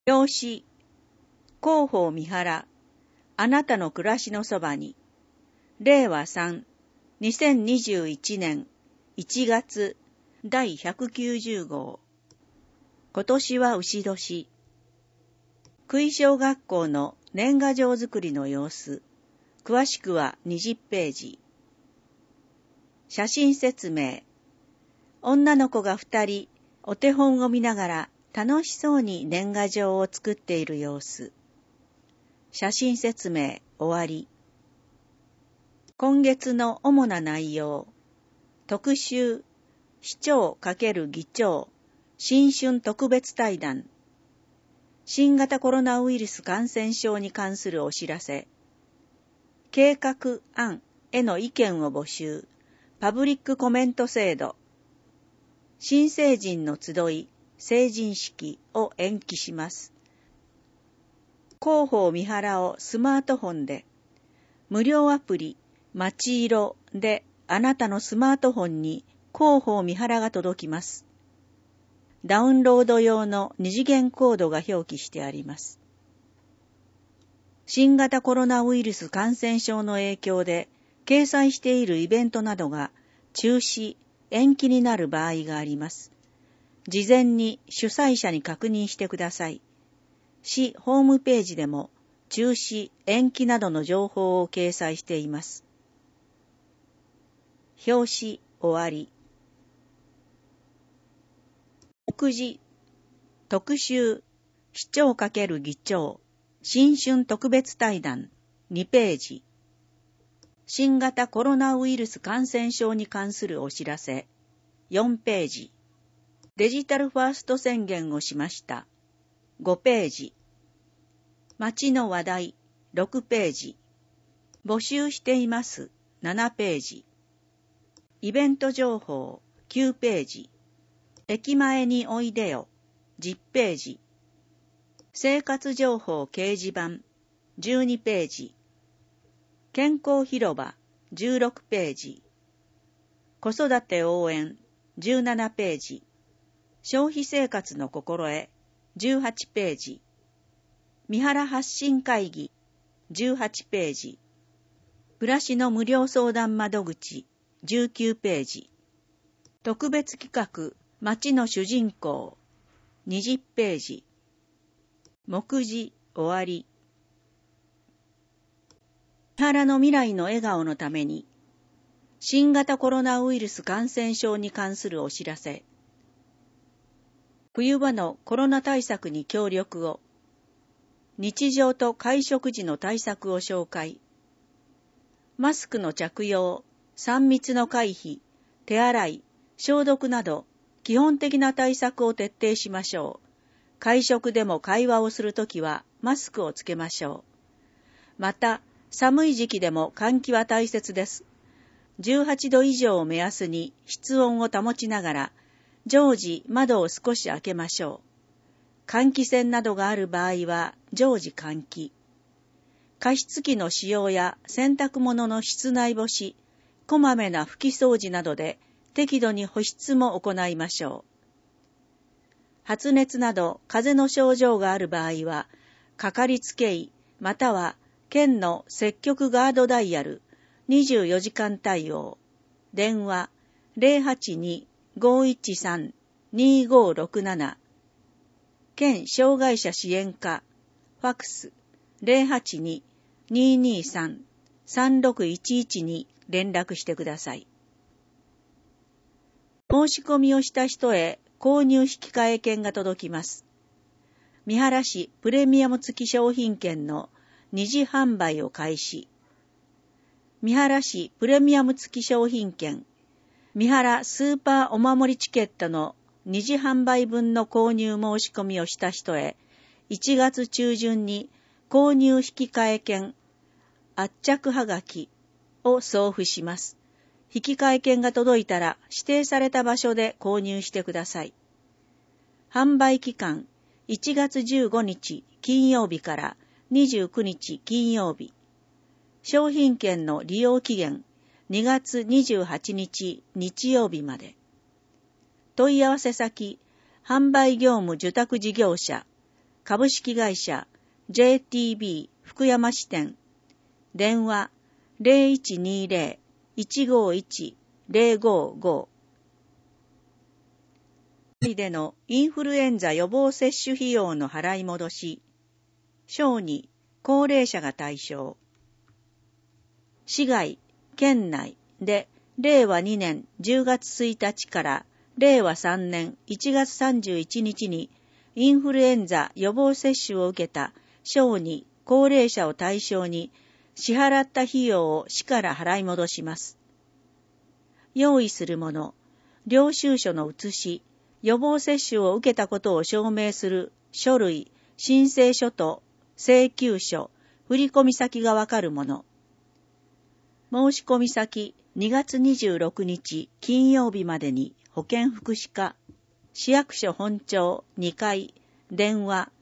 表紙、広報三原、あなたの暮らしのそばに、令和3、2021年1月第190号。今年は牛年。杭小学校の年賀状作りの様子。詳しくは20ページ。写真説明。女の子が2人、お手本を見ながら楽しそうに年賀状を作っている様子。写真説明終わり。今月の主な内容。特集、市長×議長、新春特別対談。新型コロナウイルス感染症に関するお知らせ。計画案への意見を募集。パブリックコメント制度。新成人の集い、成人式を延期します。広報三原をスマートフォンで、無料アプリ、まちいろであなたのスマートフォンに広報三原が届きます。ダウンロード用の二次元コードが表記してあります。新型コロナウイルス感染症の影響で掲載しているイベントなどが中止、延期になる場合があります。事前に主催者に確認してください。市ホームページでも中止、延期などの情報を掲載しています。表紙終わり。目次、特集、市長×議長、新春特別対談、2ページ。新型コロナウイルス感染症に関するお知らせ、4ページ。デジタルファースト宣言をしました、5ページ。街の話題、6ページ。募集しています、7ページ。イベント情報、9ページ。駅前においでよ、10ページ。生活情報掲示板、12ページ。健康広場、16ページ。子育て応援、17ページ。消費生活の心得、18ページ。三原発信会議、18ページ。暮らしの無料相談窓口、19ページ。特別企画、街の主人公、20ページ。目次終わり。三原の未来の笑顔のために、新型コロナウイルス感染症に関するお知らせ。冬場のコロナ対策に協力を。日常と会食時の対策を紹介。マスクの着用、3密の回避、手洗い、消毒など、基本的な対策を徹底しましょう。会食でも会話をするときはマスクをつけましょう。また、寒い時期でも換気は大切です。18度以上を目安に室温を保ちながら、常時窓を少し開けましょう。換気扇などがある場合は常時換気。加湿器の使用や洗濯物の室内干し、こまめな拭き掃除などで適度に保湿も行いましょう。発熱など風邪の症状がある場合は、かかりつけ医または県の積極ガードダイヤル24時間対応。電話 082-513-2567。県障害者支援課。ファクス 082-223-3611 に連絡してください。申し込みをした人へ購入引換券が届きます。三原市プレミアム付き商品券の二次販売を開始。三原市プレミアム付き商品券、三原スーパーお守りチケットの二次販売分の購入申し込みをした人へ、1月中旬に購入引換券、圧着はがきを送付します。引換券が届いたら指定された場所で購入してください。販売期間、1月15日金曜日から29日金曜日。商品券の利用期限、2月28日日曜日まで。問い合わせ先、販売業務受託事業者、 株式会社 JTB 福山支店。電話 0120-151-055。でのインフルエンザ予防接種費用の払い戻し。小児、高齢者が対象。市外、県内で令和2年10月1日から令和3年1月31日にインフルエンザ予防接種を受けた小児、高齢者を対象に支払った費用を市から払い戻します。用意するもの、領収書の写し、予防接種を受けたことを証明する書類、申請書と請求書、振込先がわかるもの。申し込み先2月26日金曜日までに保健福祉課、市役所本庁2階、電話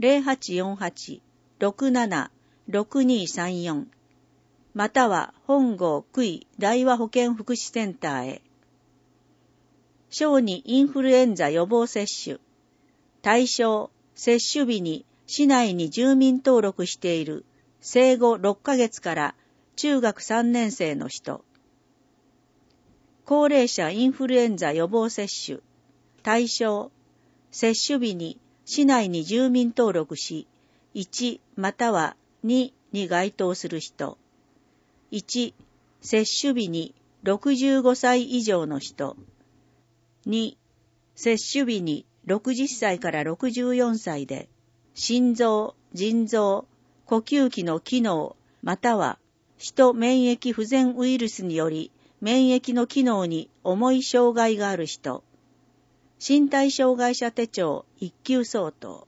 0848-67-6234 または本郷区医大和保健福祉センターへ。小児インフルエンザ予防接種。対象、接種日に市内に住民登録している生後6ヶ月から中学3年生の人。高齢者インフルエンザ予防接種。対象、接種日に市内に住民登録し、1または2に該当する人。1、接種日に65歳以上の人。2、接種日に60歳から64歳で、心臓、腎臓、呼吸器の機能、または、ヒト免疫不全ウイルスにより、免疫の機能に重い障害がある人。身体障害者手帳1級相当。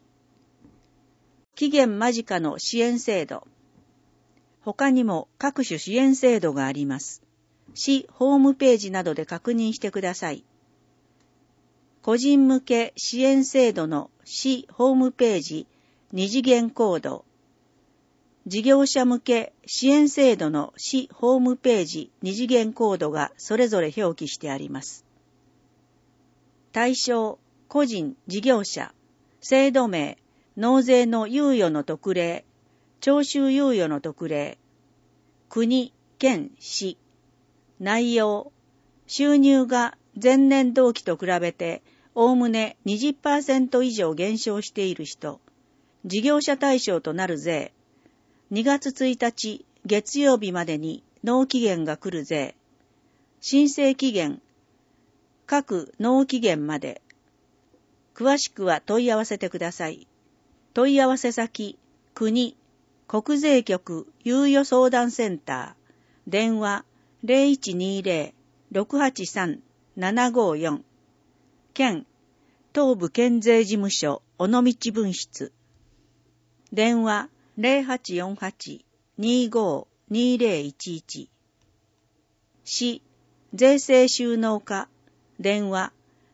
期限間近の支援制度。他にも各種支援制度があります。市ホームページなどで確認してください。個人向け支援制度の市ホームページ二次元コード。事業者向け支援制度の市ホームページ二次元コードがそれぞれ表記してあります。対象、個人、事業者、制度名、納税の猶予の特例、徴収猶予の特例、国、県、市、内容、収入が前年同期と比べておおむね 20% 以上減少している人、事業者対象となる税、2月1日月曜日までに納期限が来る税、申請期限、各納期限まで。詳しくは問い合わせてください。問い合わせ先、国、国税局猶予相談センター、電話 0120-683-754、県、東部県税事務所尾道分室、電話 0848-25-2011、市、税制収納課、電話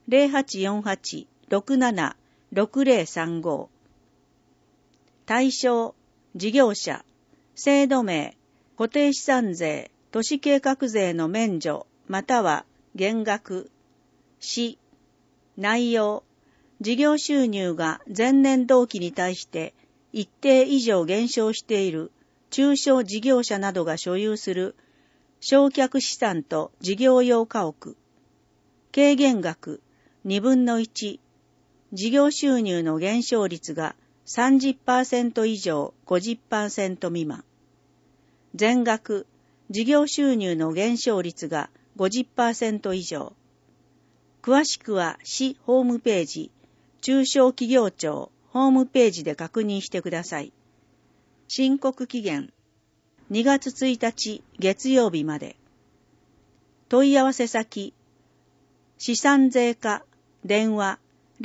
0848-67-6035。対象、事業者、制度名、固定資産税、都市計画税の免除、または減額、市、内容、事業収入が前年同期に対して一定以上減少している中小事業者などが所有する償却資産と事業用家屋、軽減額2分の1、事業収入の減少率が 30% 以上 50% 未満。全額、事業収入の減少率が 50% 以上。詳しくは市ホームページ、中小企業庁ホームページで確認してください。申告期限、2月1日月曜日まで。問い合わせ先、資産税課、電話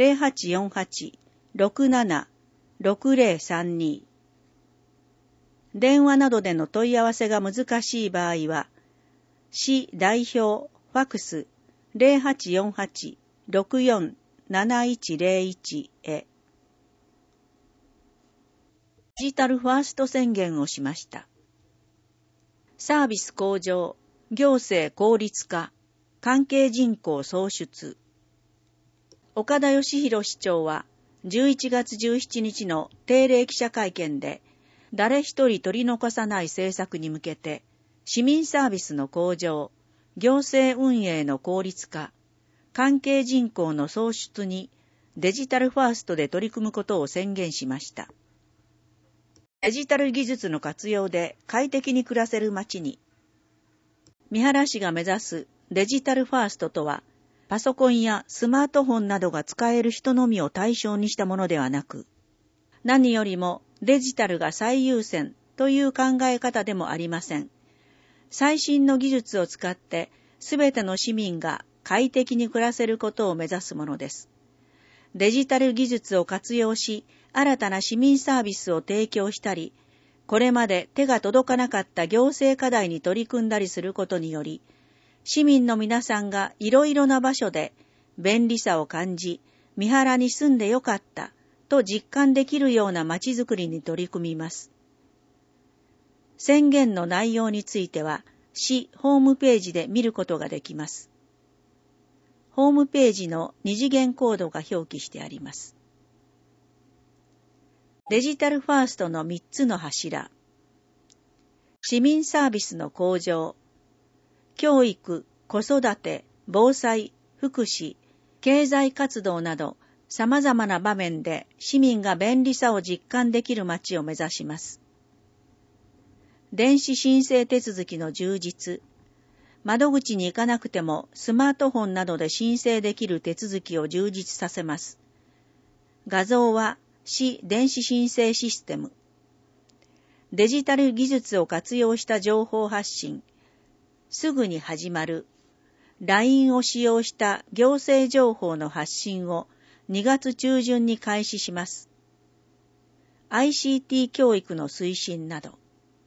0848-67-6032。電話などでの問い合わせが難しい場合は、市代表ファクス 0848-64-7101 へ。デジタルファースト宣言をしました。サービス向上、行政効率化、関係人口創出。岡田義弘市長は 11月17日の定例記者会見で、誰一人取り残さない政策に向けて、市民サービスの向上、行政運営の効率化、関係人口の創出にデジタルファーストで取り組むことを宣言しました。デジタル技術の活用で快適に暮らせる街に。三原市が目指すデジタルファーストとは、パソコンやスマートフォンなどが使える人のみを対象にしたものではなく、何よりもデジタルが最優先という考え方でもありません。最新の技術を使ってすべての市民が快適に暮らせることを目指すものです。デジタル技術を活用し、新たな市民サービスを提供したり、これまで手が届かなかった行政課題に取り組んだりすることにより、市民の皆さんがいろいろな場所で便利さを感じ、三原に住んでよかったと実感できるような街づくりに取り組みます。宣言の内容については、市ホームページで見ることができます。ホームページの二次元コードが表記してあります。デジタルファーストの3つの柱。市民サービスの向上。教育、子育て、防災、福祉、経済活動など様々な場面で市民が便利さを実感できる街を目指します。電子申請手続きの充実。窓口に行かなくてもスマートフォンなどで申請できる手続きを充実させます。画像は市電子申請システム。デジタル技術を活用した情報発信。すぐに始まる。LINE を使用した行政情報の発信を2月中旬に開始します。ICT 教育の推進など。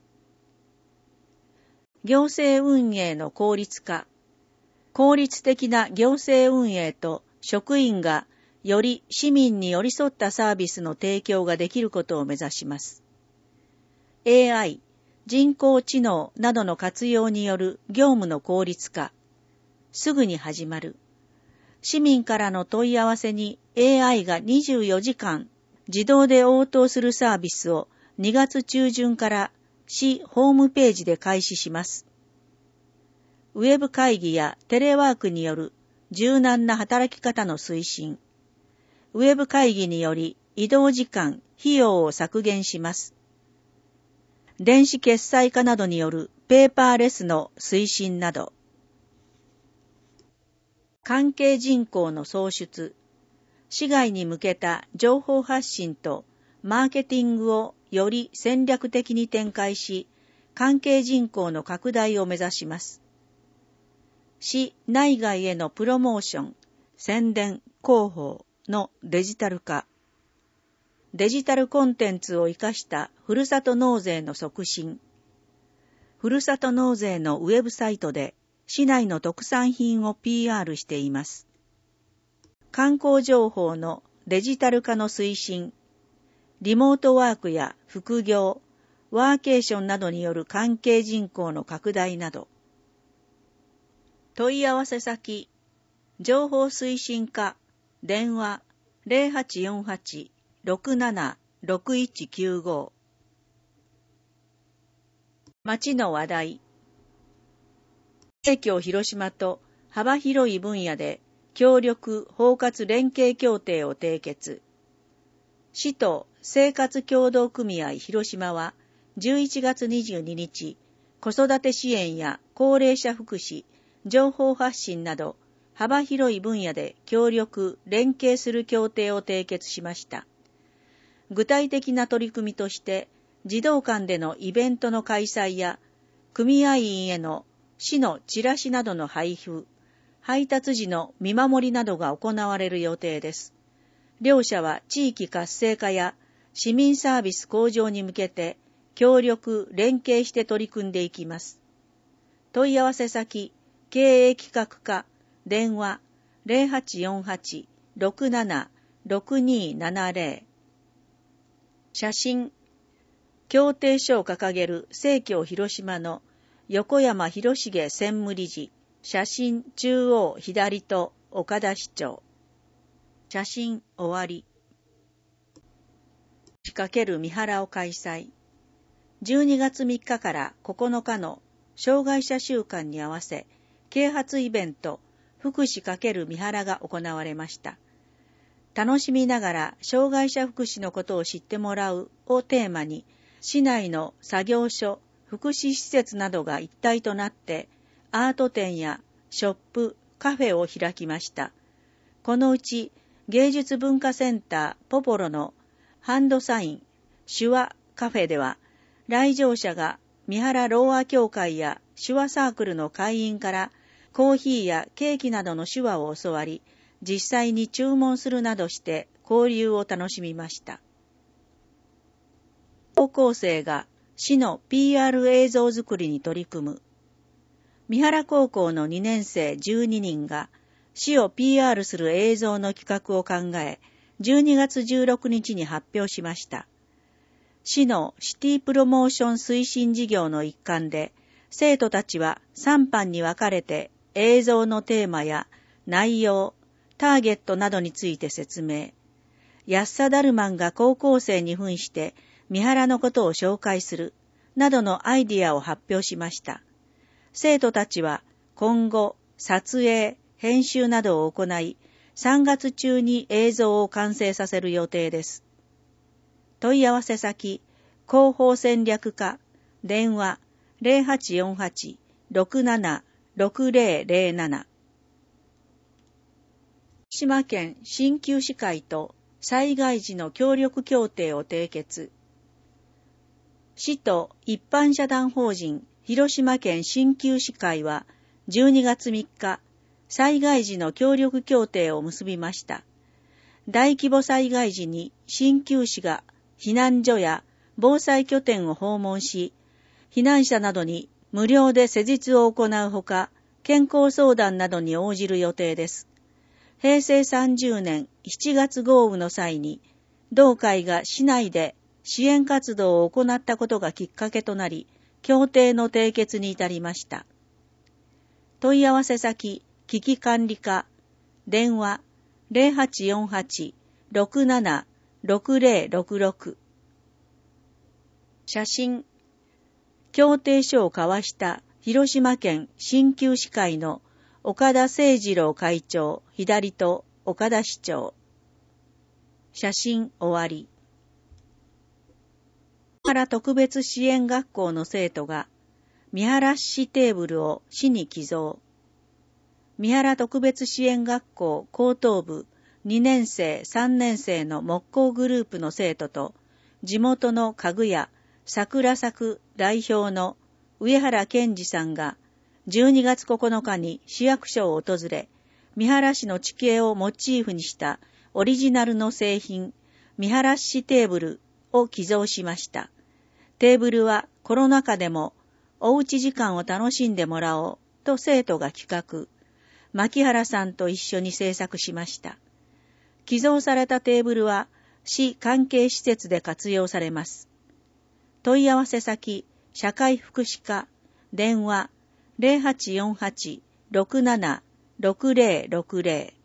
行政運営の効率化。効率的な行政運営と職員がより市民に寄り添ったサービスの提供ができることを目指します。AI、人工知能などの活用による業務の効率化。すぐに始まる。市民からの問い合わせに AI が24時間自動で応答するサービスを2月中旬から市ホームページで開始します。ウェブ会議やテレワークによる柔軟な働き方の推進。ウェブ会議により移動時間、費用を削減します。電子決済化などによるペーパーレスの推進など。関係人口の創出。市外に向けた情報発信とマーケティングをより戦略的に展開し、関係人口の拡大を目指します。市内外へのプロモーション、宣伝、広報のデジタル化。デジタルコンテンツを生かしたふるさと納税の促進。ふるさと納税のウェブサイトで市内の特産品を PR しています。観光情報のデジタル化の推進。リモートワークや副業、ワーケーションなどによる関係人口の拡大など。問い合わせ先、情報推進課、電話 0848-676195。町の話題。生協広島と幅広い分野で協力包括連携協定を締結。市と生活協同組合広島は11月22日、子育て支援や高齢者福祉、情報発信など幅広い分野で協力、連携する協定を締結しました。具体的な取り組みとして、児童館でのイベントの開催や、組合員への市のチラシなどの配布、配達時の見守りなどが行われる予定です。両者は地域活性化や市民サービス向上に向けて、協力、連携して取り組んでいきます。問い合わせ先、経営企画課、電話0848-676270。写真、協定書を掲げる生協広島の横山博重専務理事。写真中央左と岡田市長。写真終わり。 仕掛ける三原を開催。12月3日から9日の障害者週間に合わせ、啓発イベント、福祉×三原が行われました。楽しみながら障害者福祉のことを知ってもらうをテーマに、市内の作業所、福祉施設などが一体となって、アート展やショップ、カフェを開きました。このうち、芸術文化センターポポロのハンドサイン、手話カフェでは、来場者が三原ろうあ協会や手話サークルの会員からコーヒーやケーキなどの手話を教わり、実際に注文するなどして交流を楽しみました。高校生が市の PR 映像作りに取り組む。三原高校の2年生12人が市を PR する映像の企画を考え、12月16日に発表しました。市のシティプロモーション推進事業の一環で、生徒たちは3班に分かれて映像のテーマや内容、ターゲットなどについて説明。安田ダルマンが高校生に扮して三原のことを紹介するなどのアイディアを発表しました。生徒たちは今後撮影、編集などを行い、3月中に映像を完成させる予定です。問い合わせ先、広報戦略課、電話 0848-676007。福島県鍼灸師会と災害時の協力協定を締結。市と一般社団法人広島県鍼灸師会は12月3日、災害時の協力協定を結びました。大規模災害時に鍼灸師が避難所や防災拠点を訪問し、避難者などに無料で施術を行うほか、健康相談などに応じる予定です。平成30年7月豪雨の際に、同会が市内で支援活動を行ったことがきっかけとなり、協定の締結に至りました。問い合わせ先、危機管理課、電話 0848-676066。写真、協定書を交わした広島県鍼灸師会の岡田誠二郎会長、左と岡田市長。写真終わり。三原特別支援学校の生徒が三原市テーブルを市に寄贈。三原特別支援学校高等部2年生3年生の木工グループの生徒と地元の家具屋桜作代表の上原健二さんが12月9日に市役所を訪れ、三原市の地形をモチーフにしたオリジナルの製品、三原市テーブルを寄贈しました。テーブルはコロナ禍でもおうち時間を楽しんでもらおうと生徒が企画、牧原さんと一緒に制作しました。寄贈されたテーブルは市関係施設で活用されます。問い合わせ先、社会福祉課、電話0848-676060。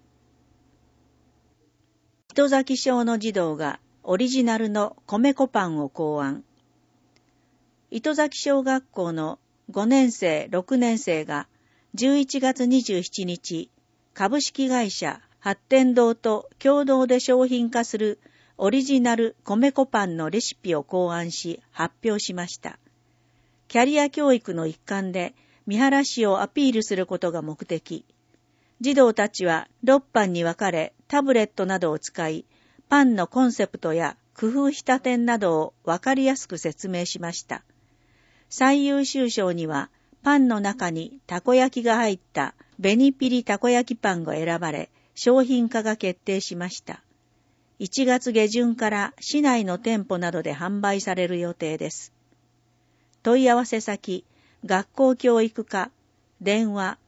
糸崎小の児童がオリジナルの米粉パンを考案。糸崎小学校の5年生、6年生が11月27日、株式会社発展堂と共同で商品化するオリジナル米粉パンのレシピを考案し発表しました。キャリア教育の一環で三原市をアピールすることが目的。児童たちは6班に分かれタブレットなどを使い、パンのコンセプトや工夫した点などを分かりやすく説明しました。最優秀賞にはパンの中にたこ焼きが入った紅ピリたこ焼きパンが選ばれ、商品化が決定しました。1月下旬から市内の店舗などで販売される予定です。問い合わせ先、学校教育課、電話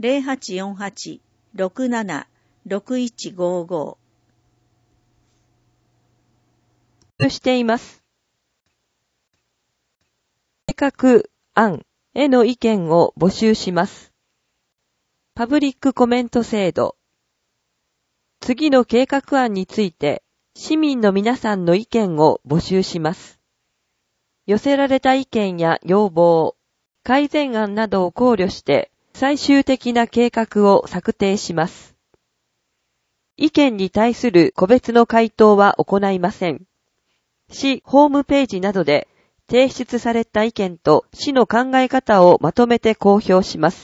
0848-676155。 しています。計画案への意見を募集します。パブリックコメント制度。次の計画案について市民の皆さんの意見を募集します。寄せられた意見や要望、改善案などを考慮して最終的な計画を策定します。意見に対する個別の回答は行いません。市ホームページなどで提出された意見と市の考え方をまとめて公表します。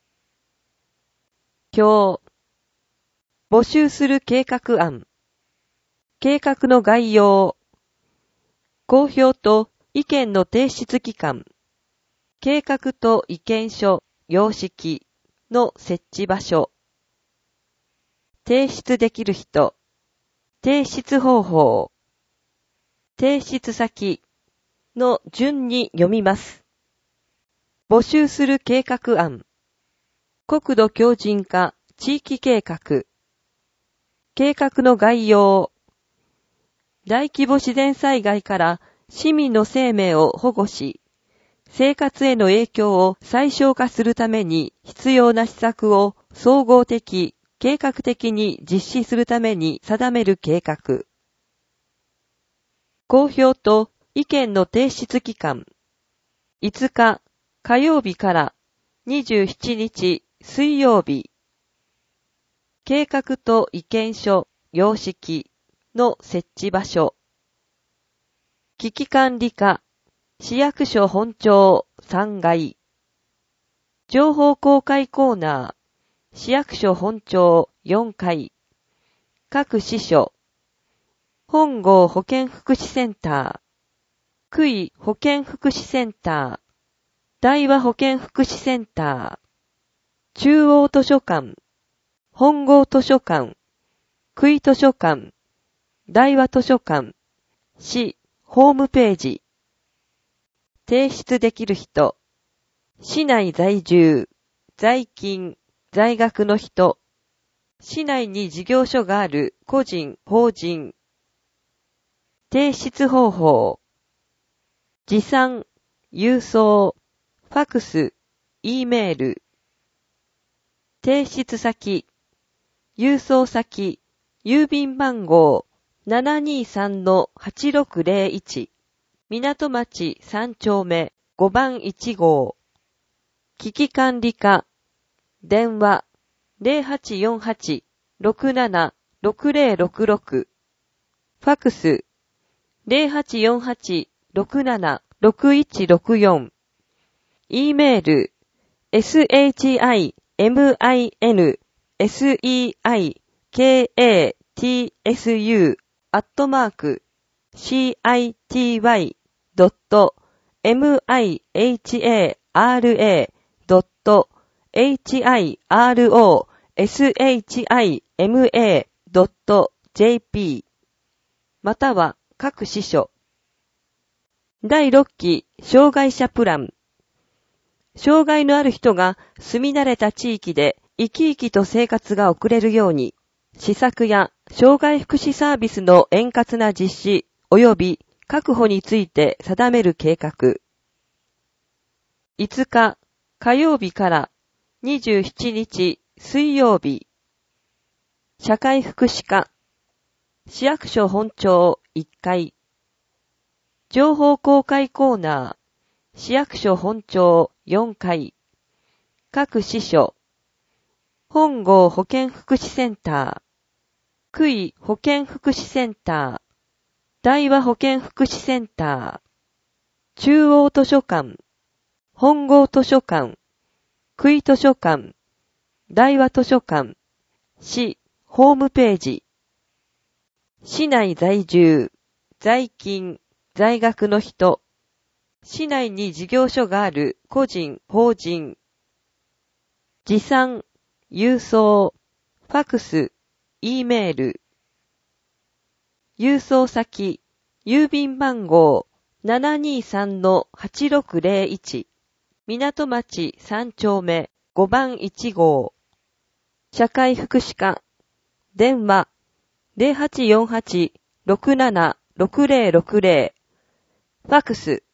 表。募集する計画案。計画の概要。公表と意見の提出期間。計画と意見書、様式の設置場所。提出できる人。提出方法。提出先の順に読みます。募集する計画案。国土強靭化地域計画。計画の概要。大規模自然災害から市民の生命を保護し、生活への影響を最小化するために必要な施策を総合的、計画的に実施するために定める計画。公表と意見の提出期間。5日火曜日から27日水曜日。計画と意見書、様式の設置場所。危機管理課、市役所本庁3階。情報公開コーナー、市役所本庁4階。各支所。本郷保健福祉センター。区域保健福祉センター。大和保健福祉センター。中央図書館。本郷図書館。区域図書館。大和図書館。市ホームページ。提出できる人。市内在住、在勤、在学の人。市内に事業所がある個人、法人。提出方法。持参、郵送、ファクス、Eメール。提出先。郵送先、郵便番号 723-8601 港町3丁目5番1号。危機管理課。電話 0848-676066。ファクス 0848-676164。Eメール city-city-hiro.shima.jp または各支所。第6期障害者プラン。障害のある人が住み慣れた地域で生き生きと生活が送れるように、施策や障害福祉サービスの円滑な実施及び確保について定める計画。5日火曜日から27日水曜日。社会福祉課。市役所本庁1階。情報公開コーナー。市役所本庁4階。各支所。本郷保健福祉センター。区域保健福祉センター。大和保健福祉センター。中央図書館。本郷図書館。区域図書館。大和図書館。市ホームページ。市内在住、在勤、在学の人。市内に事業所がある個人、法人。持参、郵送、ファクス、Eメール。郵送先、郵便番号 723-8601 港町3丁目5番1号。社会福祉課。電話 0848-676060。ファクス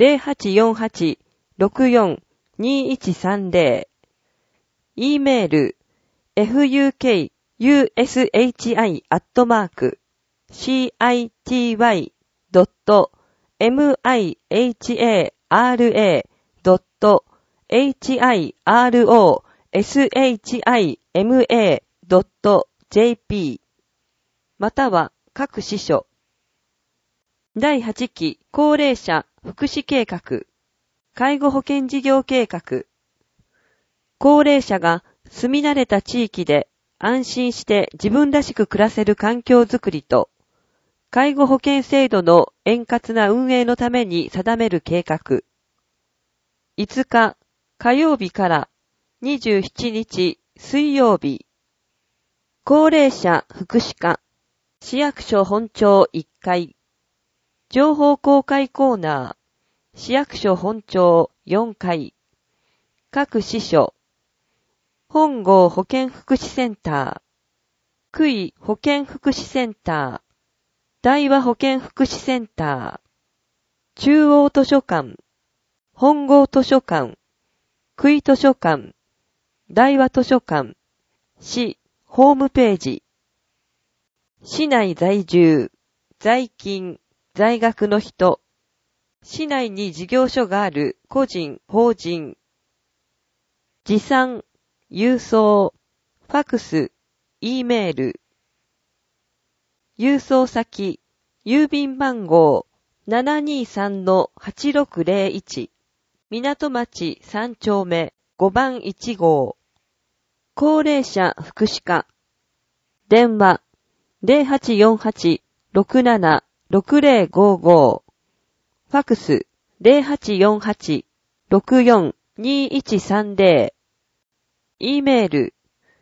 0848-642130。Eメール fukushi@ city.mihara.mishima.jp または各支所。第8期高齢者福祉計画、介護保険事業計画。高齢者が住み慣れた地域で安心して自分らしく暮らせる環境づくりと、介護保険制度の円滑な運営のために定める計画。5日火曜日から27日水曜日。高齢者福祉課、市役所本庁1階。情報公開コーナー、市役所本庁4階。各支所。本郷保健福祉センター、久井保健福祉センター、大和保健福祉センター、中央図書館、本郷図書館、久井図書館、大和図書館、市ホームページ。市内在住、在勤、在学の人、市内に事業所がある個人、法人、持参、郵送、ファクス、Eメール。郵送先、郵便番号 723-8601、港町3丁目5番1号。高齢者福祉課。電話 0848-676055。ファクス 0848-642130。E メール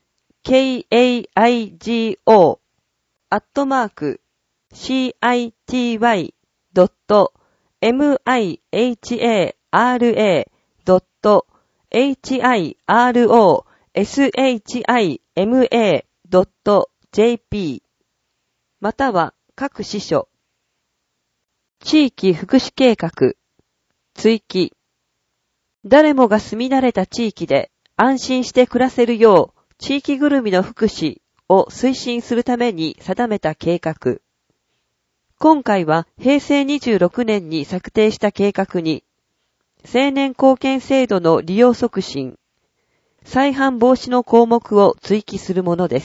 kiti.mihara.shima.jp または各支所。地域福祉計画追記。誰もが住み慣れた地域で安心して暮らせるよう地域ぐるみの福祉を推進するために定めた計画。今回は平成26年に策定した計画に青年貢献制度の利用促進、再犯防止の項目を追記するものです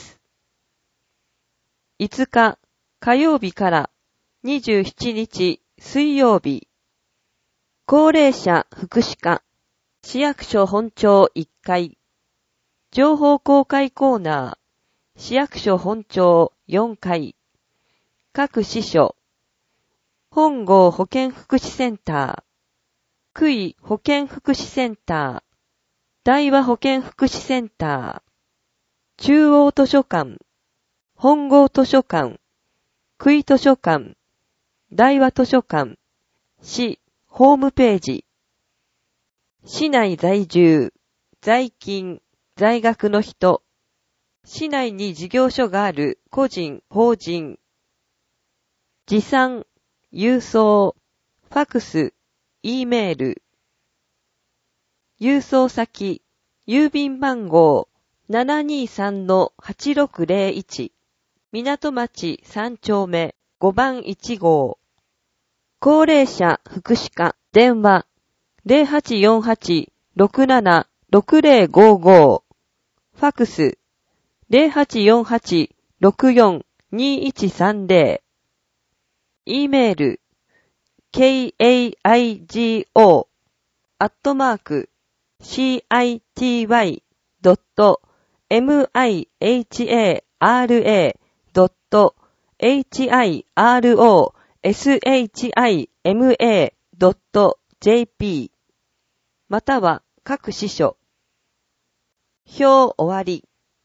。5日火曜日から27日水曜日。高齢者福祉課、市役所本庁1階。情報公開コーナー、市役所本庁4階。各支所。本郷保健福祉センター、久井保健福祉センター、大和保健福祉センター、中央図書館、本郷図書館、久井図書館、大和図書館、市ホームページ。市内在住、在勤、在学の人、市内に事業所がある個人、法人、持参、郵送、ファクス、Eメール。郵送先、郵便番号 723-8601、港町3丁目5番1号。高齢者福祉課、電話 0848-676055。ファクス 0848-642130。E メール kiti.mihara.mishima.jp または各支所。表終わり。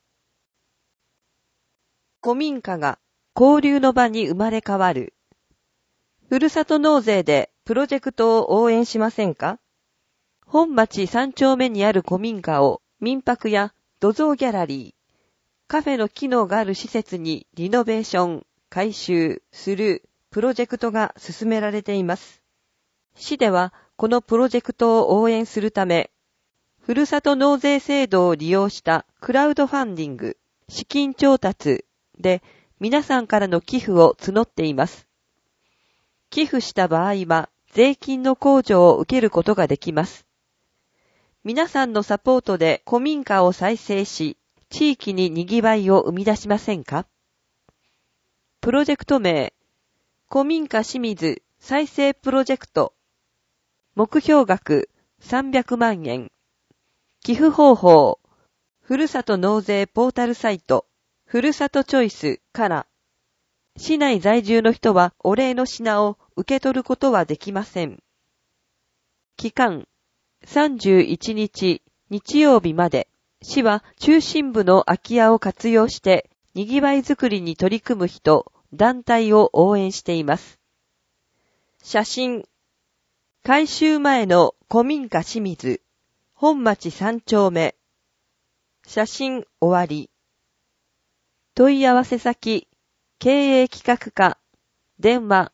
古民家が交流の場に生まれ変わる。ふるさと納税でプロジェクトを応援しませんか？本町3丁目にある古民家を民泊や土蔵ギャラリー、カフェの機能がある施設にリノベーション、改修するプロジェクトが進められています。市ではこのプロジェクトを応援するため、ふるさと納税制度を利用したクラウドファンディング、資金調達で皆さんからの寄付を募っています。寄付した場合は、税金の控除を受けることができます。皆さんのサポートで古民家を再生し、地域に賑わいを生み出しませんか？プロジェクト名、古民家清水再生プロジェクト。目標額300万円。寄付方法、ふるさと納税ポータルサイト、ふるさとチョイスから。市内在住の人はお礼の品を受け取ることはできません。期間、31日日曜日まで。市は中心部の空き家を活用して賑わいづくりに取り組む人、団体を応援しています。写真、改修前の古民家清水、本町3丁目。写真終わり。問い合わせ先、経営企画課、電話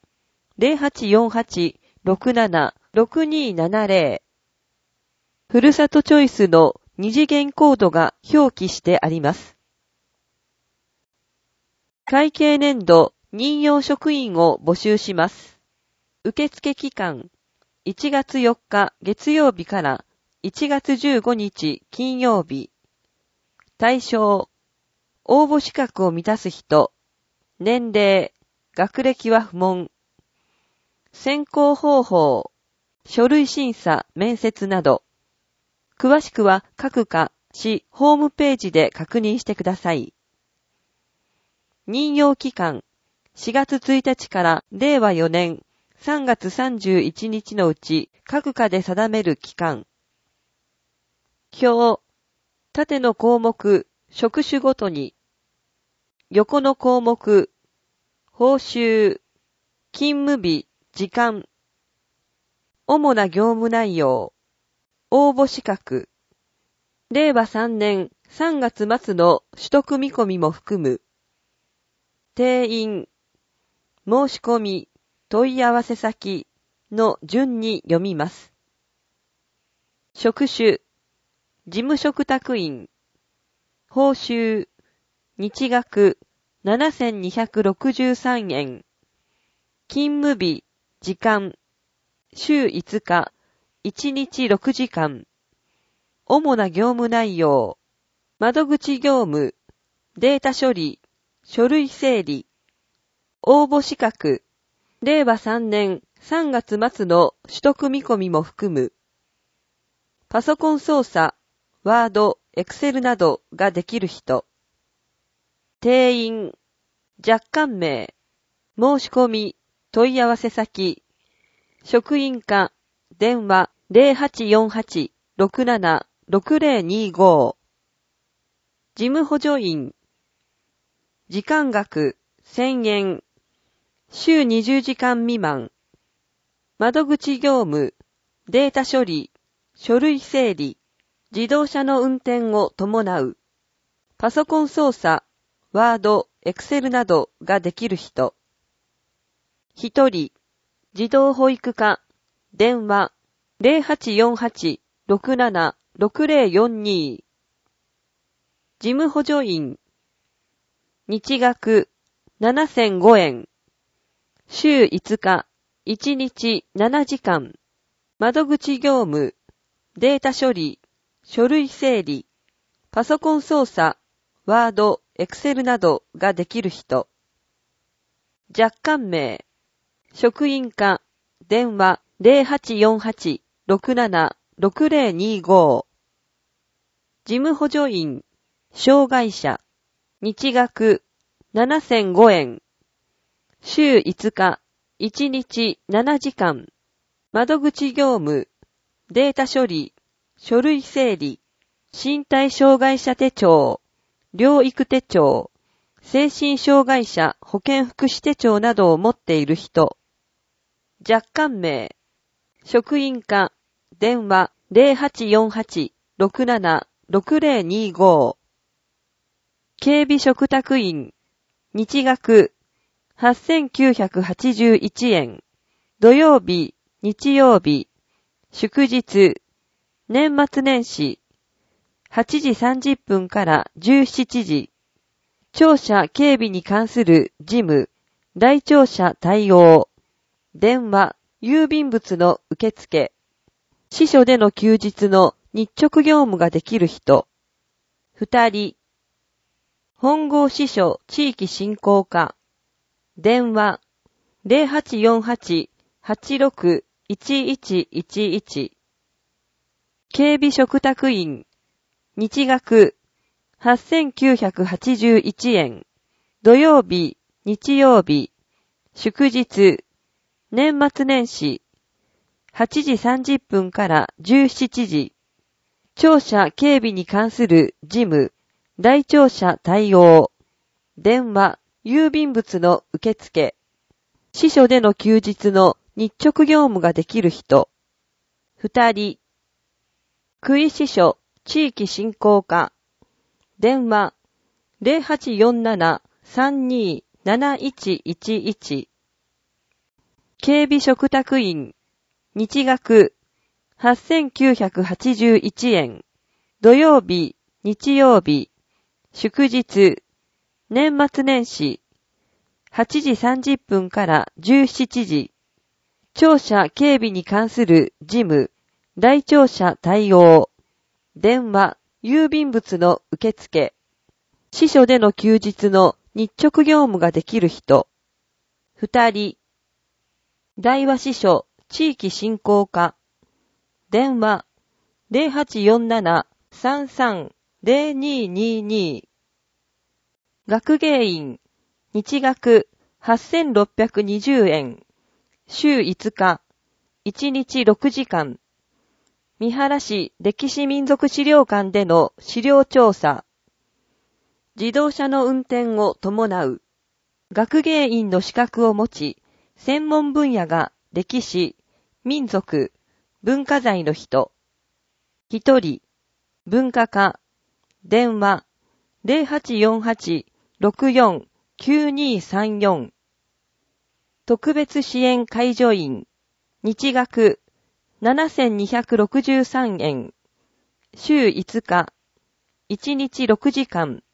0848-67-6270。ふるさとチョイスの二次元コードが表記してあります。会計年度任用職員を募集します。受付期間、1月4日月曜日から1月15日金曜日。対象、応募資格を満たす人、年齢、学歴は不問。選考方法、書類審査、面接など。詳しくは各課、市、ホームページで確認してください。任用期間、4月1日から令和4年3月31日のうち各課で定める期間。表、縦の項目、職種ごとに。横の項目、報酬、勤務日、時間。主な業務内容。応募資格。令和3年3月末の取得見込みも含む。定員。申し込み、問い合わせ先の順に読みます。職種。事務嘱託員。報酬。日額7263円。勤務日、時間。週5日。1日6時間。主な業務内容。窓口業務。データ処理。書類整理。応募資格。令和3年3月末の取得見込みも含む。パソコン操作、ワード、エクセルなどができる人。定員。若干名。申し込み、問い合わせ先。職員課、電話 0848-67-6025。事務補助員。時間額1000円。週20時間未満。窓口業務、データ処理、書類整理、自動車の運転を伴う。パソコン操作、ワード、エクセルなどができる人。一人、児童保育課、電話 0848-67-6042。事務補助員。日額7005円。週5日、1日7時間。窓口業務、データ処理、書類整理、パソコン操作、ワード、エクセルなどができる人。若干名。職員課、電話 0848-67-6025。事務補助員、障害者。日額7005円。週5日、1日7時間。窓口業務、データ処理、書類整理、身体障害者手帳、療育手帳、精神障害者保健福祉手帳などを持っている人。若干名。職員課、電話 0848-67-6025。警備嘱託員。日額8981円。土曜日、日曜日、祝日、年末年始、8時30分から17時。 庁舎警備に関する事務、来庁者対応、電話、郵便物の受付、支所での休日の日直業務ができる人、2人、本郷支所地域振興課、電話、0848-86-1111、警備嘱託員、日額、8981円、土曜日、日曜日、祝日、年末年始、8時30分から17時、庁舎警備に関する事務、来庁者対応、電話、郵便物の受付、支所での休日の日直業務ができる人、2人、区域支所地域振興課、電話、0847-327111、警備嘱託員、日額、8981円、土曜日、日曜日、祝日、年末年始、8時30分から17時、庁舎警備に関する事務、来庁者対応、電話、郵便物の受付、支所での休日の日直業務ができる人、2人、大和支所地域振興課、電話、0847-33-0222、学芸員、日額8620円、週5日、1日6時間、三原市歴史民俗資料館での資料調査、自動車の運転を伴う、学芸員の資格を持ち、専門分野が歴史、民族、文化財の人、1人、文化課、電話、0848-64-9234、特別支援介助員、日額、7263円、週5日、1日6時間、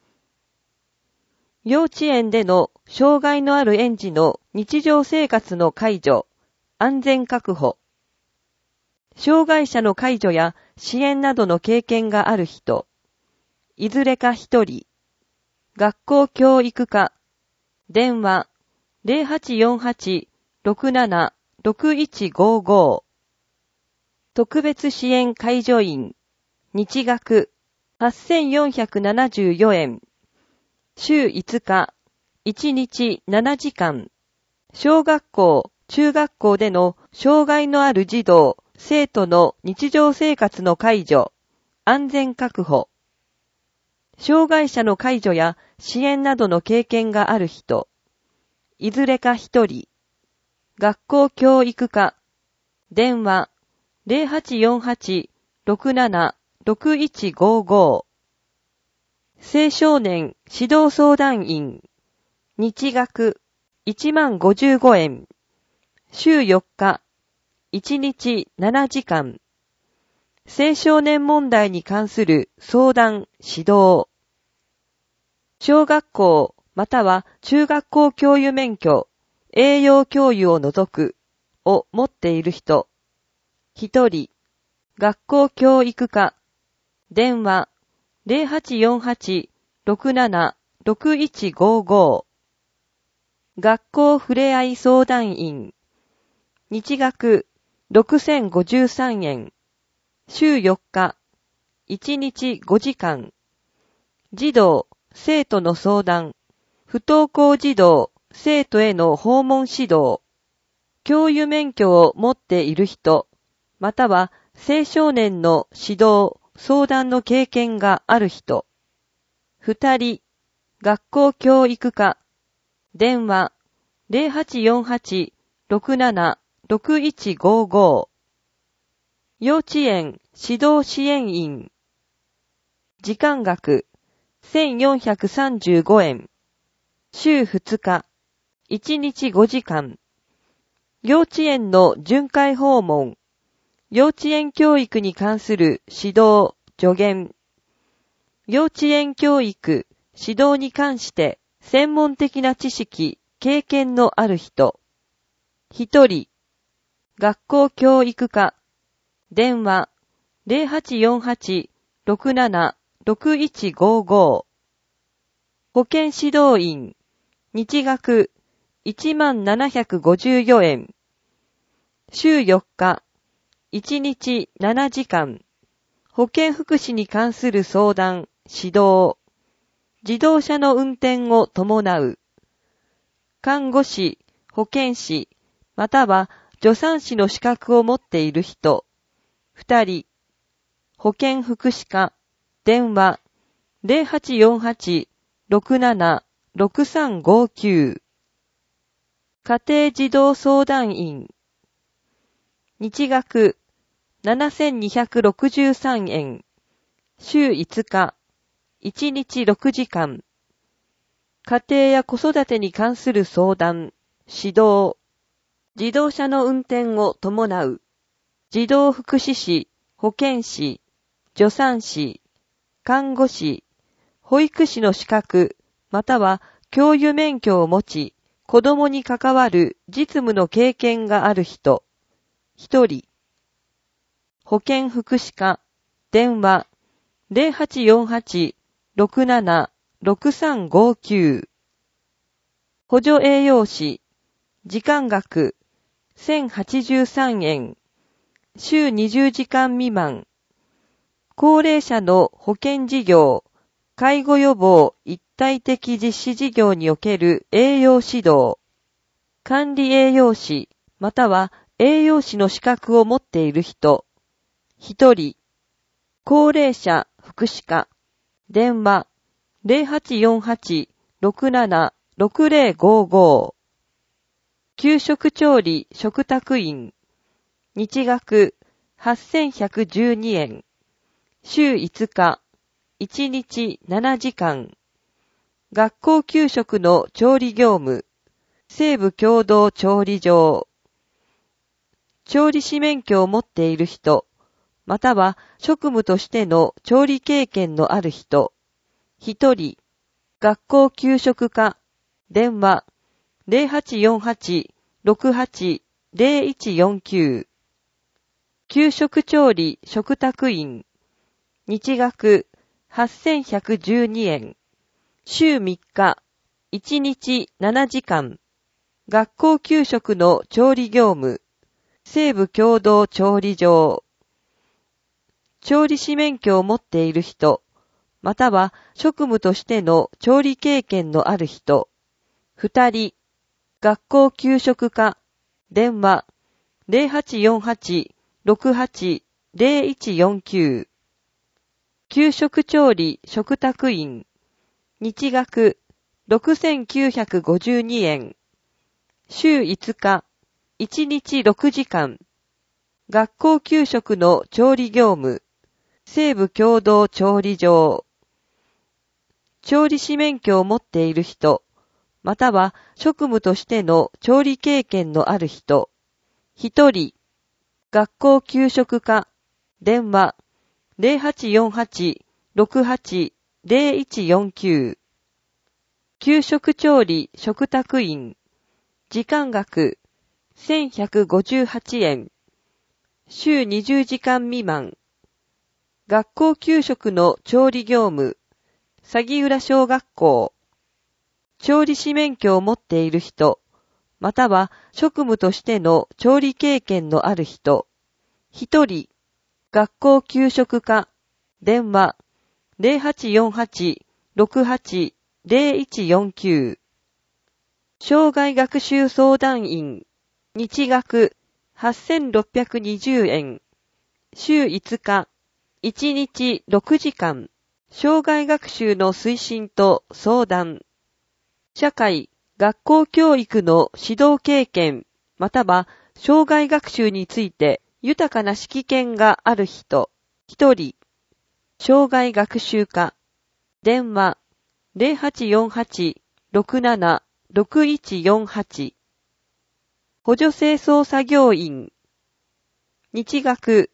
幼稚園での障害のある園児の日常生活の介助、安全確保、障害者の介助や支援などの経験がある人、いずれか1人、学校教育課、電話、0848-67-6155、特別支援介助員、日額、8474円、週5日、1日7時間、小学校、中学校での障害のある児童、生徒の日常生活の介助、安全確保、障害者の介助や支援などの経験がある人、いずれか1人、学校教育課、電話、0848-67-6155、青少年指導相談員、日額10,055円、週4日、1日7時間、青少年問題に関する相談、指導、小学校または中学校教諭免許、栄養教諭を除くを持っている人、1人、学校教育課、電話、0848-67-6155、学校ふれあい相談員、日額6053円、週4日、1日5時間、児童、生徒の相談、不登校児童、生徒への訪問指導、教諭免許を持っている人、または青少年の指導、相談の経験がある人、2人、学校教育課、電話、0848-67-6155、幼稚園指導支援員、時間額、1435円、週2日、1日5時間、幼稚園の巡回訪問、幼稚園教育に関する指導、助言、幼稚園教育、 指導に関して専門的な知識、経験のある人。一人、学校教育課。電話、0848-67-6155。保健指導員、日額1754円。週4日、1日7時間。保健福祉に関する相談、指導。自動車の運転を伴う。看護師、保健師、または助産師の資格を持っている人。2人。保健福祉課。電話。0848-67-6359。家庭児童相談員。日額7263円。週5日。1日6時間。家庭や子育てに関する相談、指導。自動車の運転を伴う。児童福祉士、保健師、助産師、看護師、保育士の資格、または教諭免許を持ち、子供に関わる実務の経験がある人。一人。保健福祉課。電話。0848-67-6359。補助栄養士。時間額。1083円。週20時間未満。高齢者の保健事業、介護予防一体的実施事業における栄養指導。管理栄養士、または栄養士の資格を持っている人。一人。高齢者福祉課。電話。0848-67-6055。給食調理食卓員。日額8112円。週5日。1日7時間。学校給食の調理業務。西部共同調理場。調理師免許を持っている人。または職務としての調理経験のある人。一人。学校給食課。電話。0848-68-0149。給食調理食卓員。日額8112円。週3日。1日7時間。学校給食の調理業務。西部共同調理場。調理師免許を持っている人。または職務としての調理経験のある人。二人。学校給食課。電話。0848-68-0149。給食調理食卓員。日額6952円。週5日。1日6時間。学校給食の調理業務。西部共同調理場。調理師免許を持っている人。または職務としての調理経験のある人。一人。学校給食課。電話。0848-68-0149。給食調理食卓員。時間額。1158円。週20時間未満。学校給食の調理業務。鷺浦小学校。調理師免許を持っている人。または職務としての調理経験のある人。一人。学校給食課。電話。0848-68-0149。障害学習相談員。日額8620円。週5日。1日6時間。障害学習の推進と相談。社会、学校教育の指導経験、または障害学習について豊かな識見がある人。一人。障害学習課。電話。0848-67-6148。補助清掃作業員。日額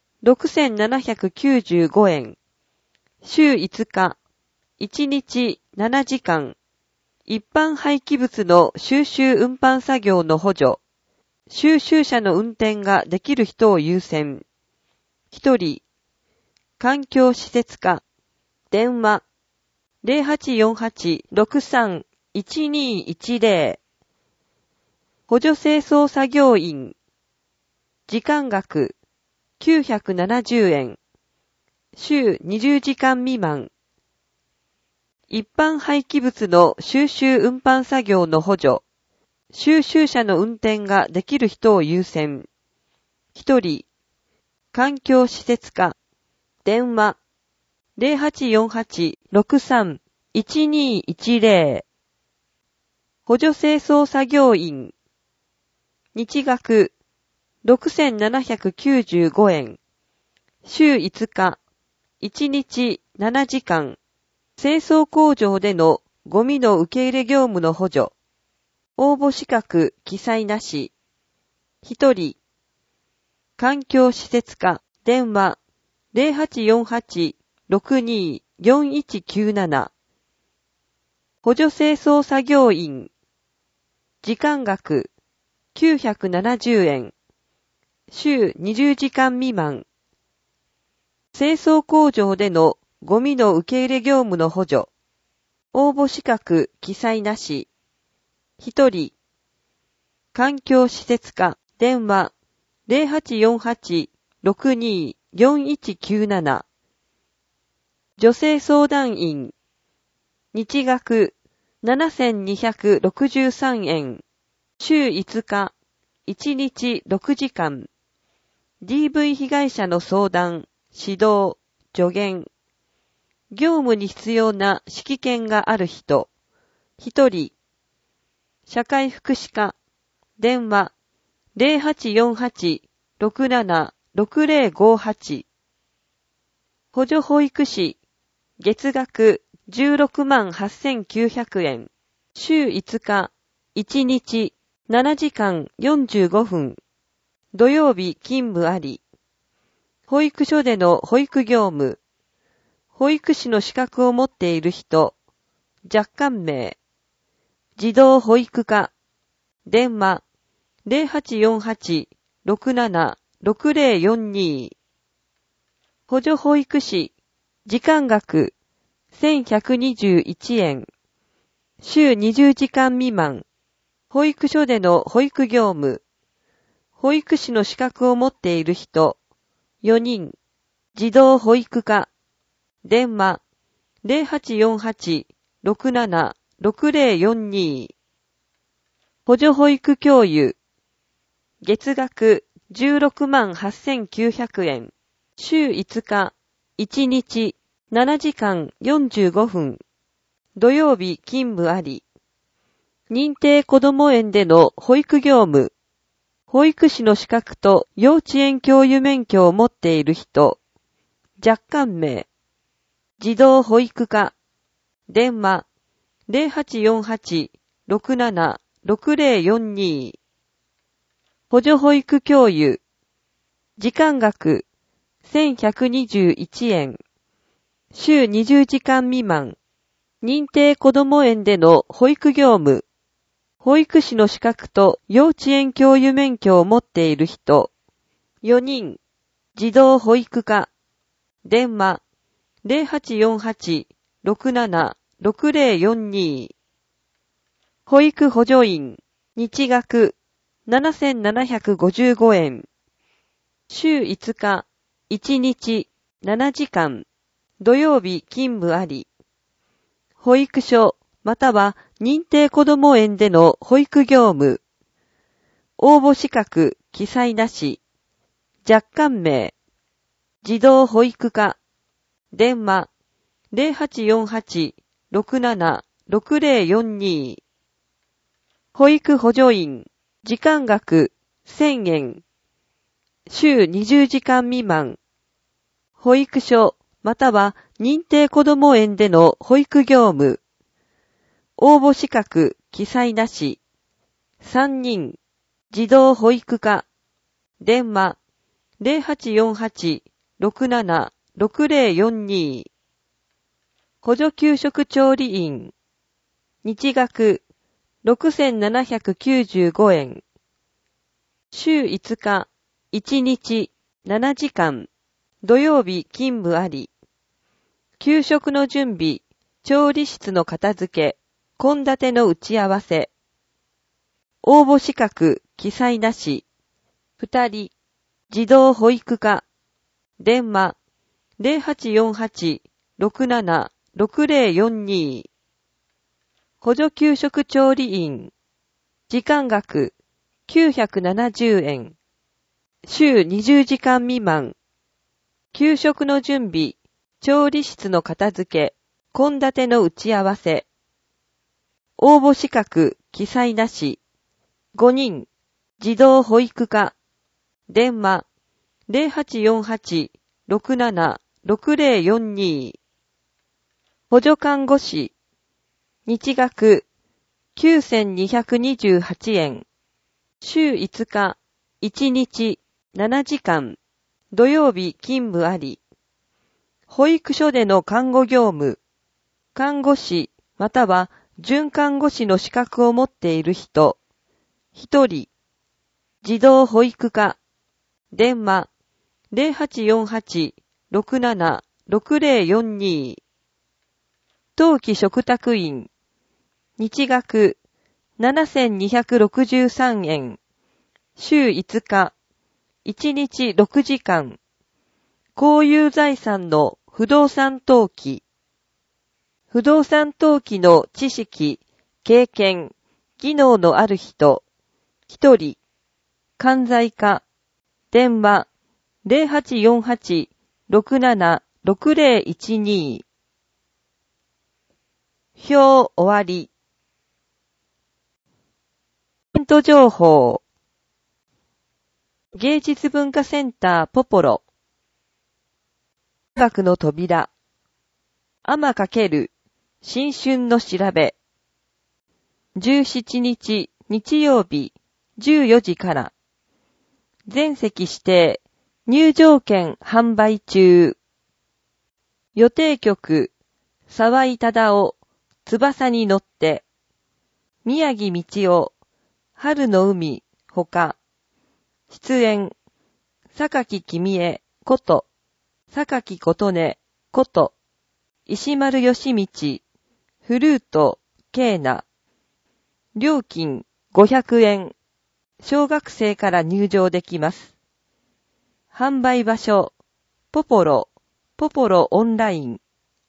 6795円。週5日。1日 7時間、一般廃棄物の収集運搬作業の補助、収集車の運転ができる人を優先。1人、環境施設課、電話、0848-63-1210、補助清掃作業員、時間額、970円、週20時間未満、一般廃棄物の収集運搬作業の補助、収集車の運転ができる人を優先。1人、環境施設課、電話、0848-63-1210、補助清掃作業員、日額、6795円、週5日、1日7時間、清掃工場でのゴミの受け入れ業務の補助、応募資格記載なし、1人、環境施設課、電話、0848-62-4197、補助清掃作業員、時間額、970円、週20時間未満、清掃工場でのゴミの受け入れ業務の補助、応募資格記載なし、1人、環境施設課、電話、0848-62-4197、女性相談員、日額7263円、週5日、1日6時間、DV 被害者の相談、指導、助言、業務に必要な指揮権がある人、1人、社会福祉課、電話、0848-67-6058、補助保育士、月額168900円、週5日、1日7時間45分、土曜日勤務あり、保育所での保育業務、保育士の資格を持っている人、若干名、児童保育課、電話、0848-67-6042、補助保育士、時間額、1121円、週20時間未満、保育所での保育業務、保育士の資格を持っている人、4人、児童保育課、電話、0848-67-6042、補助保育教諭、月額168900円、週5日、1日7時間45分、土曜日勤務あり、認定こども園での保育業務、保育士の資格と幼稚園教諭免許を持っている人、若干名、児童保育課、電話、0848-67-6042、補助保育教諭、時間額、1121円、週20時間未満、認定こども園での保育業務、保育士の資格と幼稚園教諭免許を持っている人、4人、児童保育課、電話、0848-67-6042、保育補助員、日額、7755円、週5日、1日、7時間、土曜日勤務あり、保育所または認定こども園での保育業務、応募資格記載なし、若干名、児童保育課、電話、0848-67-6042、保育補助員、時間額1000円、週20時間未満、保育所または認定こども園での保育業務、応募資格記載なし、3人、児童保育課、電話、0848-67-6042、 補助給食調理員。日額6795円。週5日、1日7時間、土曜日勤務あり。給食の準備、調理室の片付け、献立の打ち合わせ。応募資格、記載なし。2人、児童保育課。電話、0848-67-6042。補助給食調理員。時間額、970円。週20時間未満。給食の準備、調理室の片付け、献立の打ち合わせ。応募資格、記載なし。5人、児童保育課。電話、0848-67-6042。補助看護師。日額、9228円。週5日、1日7時間、土曜日勤務あり。保育所での看護業務、看護師または準看護師の資格を持っている人、1人、児童保育課、電話0848-67-6042。冬季嘱託員、日額7263円、週5日、1日6時間、公有財産の不動産登記。不動産登記の知識、経験、技能のある人、1人、管財課、電話0848-67-6012。表終わり。イベント情報。芸術文化センターポポロ。音楽の扉。天×新春の調べ。17日日曜日14時から。全席指定。入場券販売中。予定曲。沢井忠夫。翼に乗って。宮城道夫。春の海。ほか。出演。榊君江。こと。榊琴音。こと。石丸義道。フルート。ケーナ。料金500円。小学生から入場できます。販売場所。ポポロオンライン。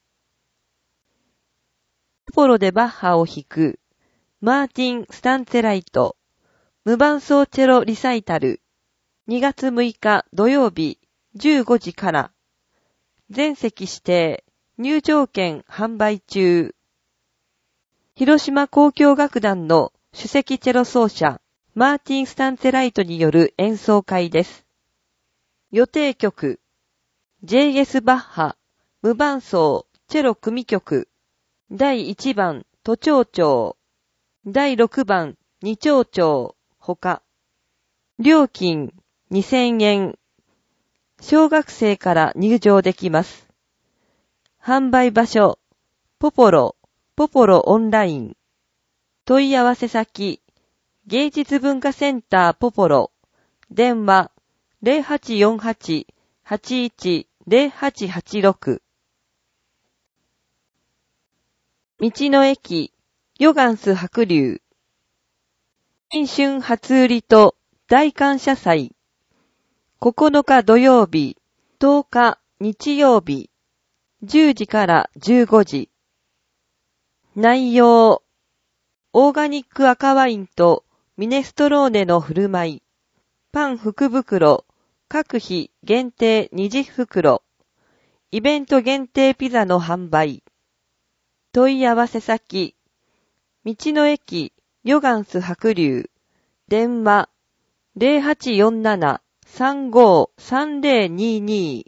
ポポロでバッハを弾く。マーティン・スタンツェライト。無伴奏チェロリサイタル。2月6日土曜日15時から。全席指定。入場券販売中。広島交響楽団の首席チェロ奏者、マーティン・スタンツェライトによる演奏会です。予定曲、J.S. バッハ、無伴奏、チェロ組曲、第1番、都庁長、第6番、二長長、ほか。料金、2000円。小学生から入場できます。販売場所、ポポロオンライン。問い合わせ先、芸術文化センターポポロ。電話、0848-810886。道の駅、ヨガンス白龍。新春初売りと大感謝祭。9日土曜日、10日日曜日、10時から15時。内容、オーガニック赤ワインとミネストローネの振る舞い。パン福袋、各日限定20袋。イベント限定ピザの販売。問い合わせ先、道の駅ヨガンス白龍。電話、0847-353022。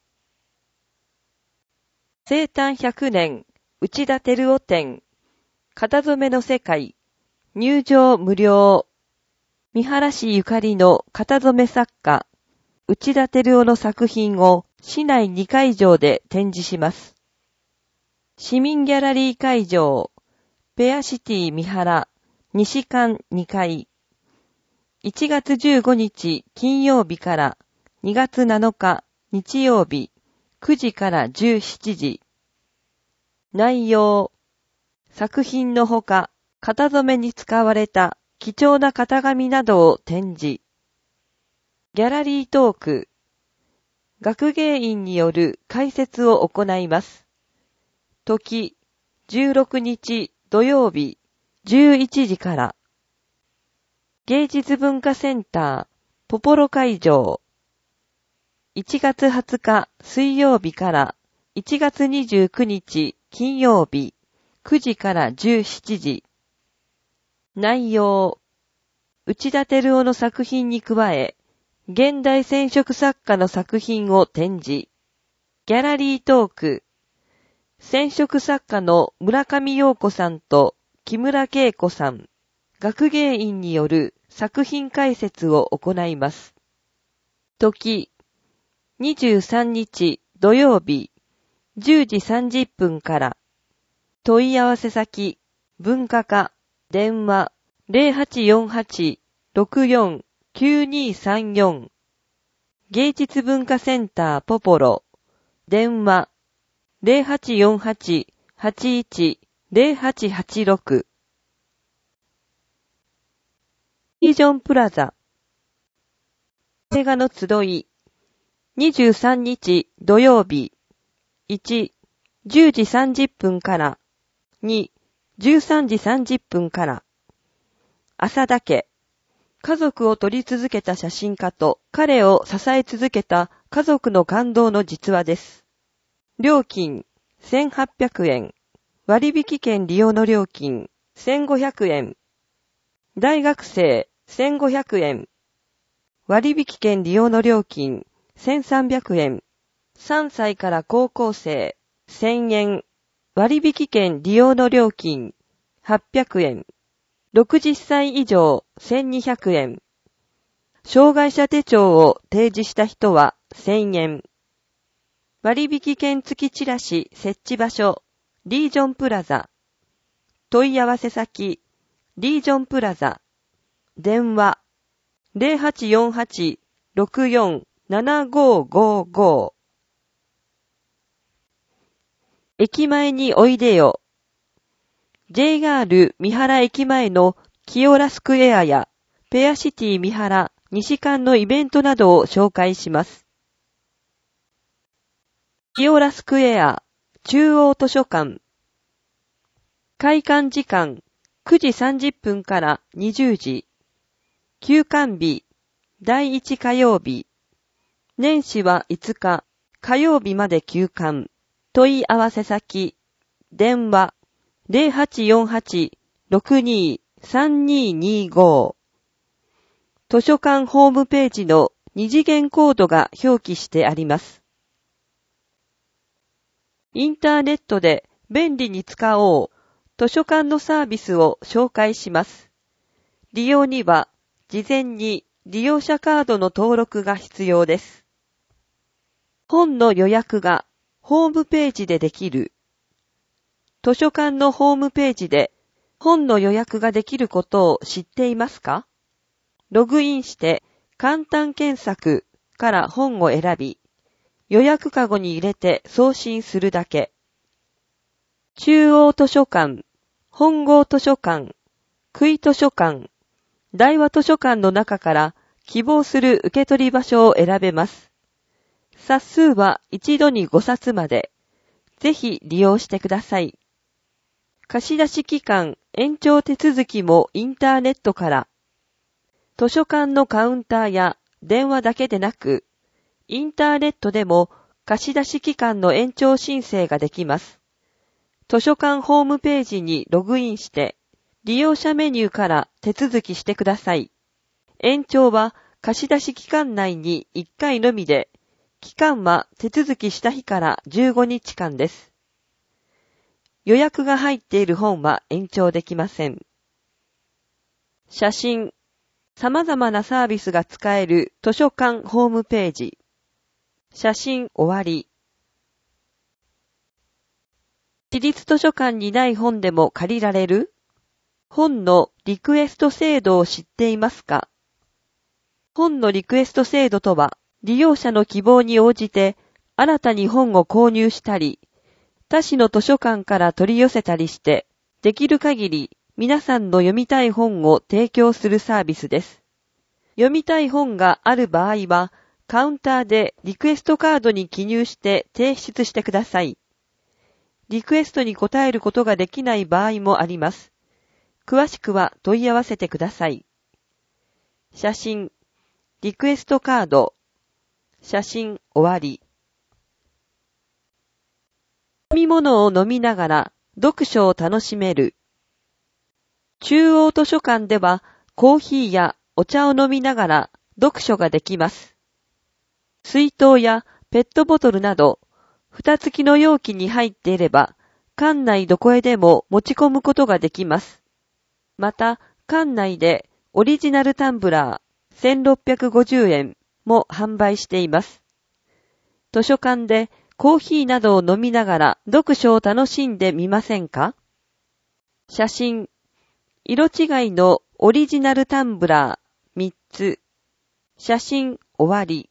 生誕100年、内田照夫展。型染めの世界。入場無料。三原市ゆかりの型染め作家、内田照夫の作品を市内2会場で展示します。 市民ギャラリー会場、ペアシティ三原、西館2階。1月15日金曜日から2月7日日曜日9時から17時。内容、作品のほか、型染めに使われた貴重な型紙などを展示。ギャラリートーク、学芸員による解説を行います。時、16日土曜日11時から。芸術文化センターポポロ会場。1月20日水曜日から1月29日金曜日9時から17時。内容、内田照夫の作品に加え、現代染色作家の作品を展示。ギャラリートーク、染色作家の村上陽子さんと木村恵子さん、学芸員による作品解説を行います。時、23日土曜日10時30分から。問い合わせ先、文化課、電話 0848-64-9234。芸術文化センターポポロ、電話 0848-81-0886。リージョンプラザ。映画の集い。23日土曜日。1、10時30分から。2、13時30分から。朝だけ。家族を撮り続けた写真家と彼を支え続けた家族の感動の実話です。料金、1800円。割引券利用の料金、1500円。大学生、1500円。割引券利用の料金、1300円。3歳から高校生、1000円。割引券利用の料金、800円。60歳以上、1200円。障害者手帳を提示した人は、1000円。割引券付きチラシ設置場所、リージョンプラザ。問い合わせ先、リージョンプラザ。電話、0848-64-7555。駅前においでよ。JR 三原駅前のキオラスクエアやペアシティ三原西館のイベントなどを紹介します。キオラスクエア中央図書館。開館時間9時30分から20時。休館日第1火曜日。年始は5日火曜日まで休館。問い合わせ先、電話0848-62-3225。図書館ホームページの二次元コードが表記してあります。インターネットで便利に使おう図書館のサービスを紹介します。利用には事前に利用者カードの登録が必要です。本の予約がホームページでできる。図書館のホームページで本の予約ができることを知っていますか？ログインして簡単検索から本を選び、予約カゴに入れて送信するだけ。中央図書館、本郷図書館、杭図書館、大和図書館の中から希望する受け取り場所を選べます。冊数は一度に5冊まで。ぜひ利用してください。貸出期間延長手続きもインターネットから。図書館のカウンターや電話だけでなく、インターネットでも貸出期間の延長申請ができます。図書館ホームページにログインして、利用者メニューから手続きしてください。延長は貸出期間内に1回のみで、期間は手続きした日から15日間です。予約が入っている本は延長できません。写真。様々なサービスが使える図書館ホームページ。写真終わり。 私立図書館にない本でも借りられる？本のリクエスト制度を知っていますか？本のリクエスト制度とは、利用者の希望に応じて新たに本を購入したり、他市の図書館から取り寄せたりして、できる限り皆さんの読みたい本を提供するサービスです。読みたい本がある場合は、カウンターでリクエストカードに記入して提出してください。リクエストに応えることができない場合もあります。詳しくは問い合わせてください。写真、リクエストカード、写真終わり。飲み物を飲みながら読書を楽しめる。中央図書館ではコーヒーやお茶を飲みながら読書ができます。水筒やペットボトルなど、蓋付きの容器に入っていれば、館内どこへでも持ち込むことができます。また、館内でオリジナルタンブラー1650円も販売しています。図書館でコーヒーなどを飲みながら読書を楽しんでみませんか？写真、色違いのオリジナルタンブラー3つ。写真終わり。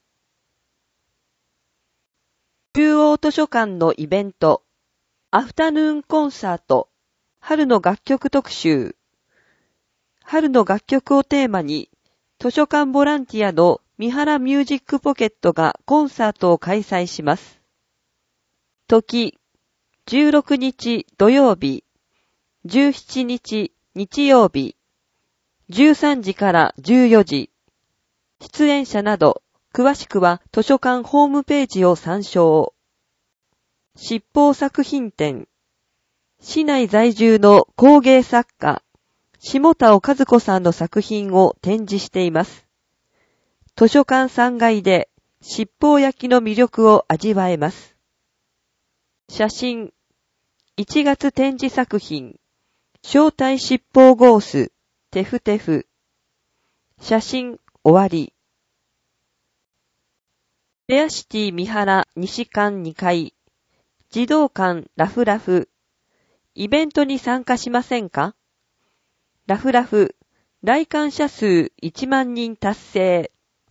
中央図書館のイベント、アフタヌーンコンサート、春の楽曲特集。春の楽曲をテーマに、図書館ボランティアの三原ミュージックポケットがコンサートを開催します。時、16日土曜日、17日日曜日、13時から14時。出演者など、詳しくは図書館ホームページを参照。執法作品展。市内在住の工芸作家、下田尾和子さんの作品を展示しています。図書館3階で七宝焼きの魅力を味わえます。写真。1月展示作品。正体七宝ゴース、テフテフ。写真終わり。ペアシティ三原西館2階、児童館ラフラフ、イベントに参加しませんか？ラフラフ、来館者数1万人達成。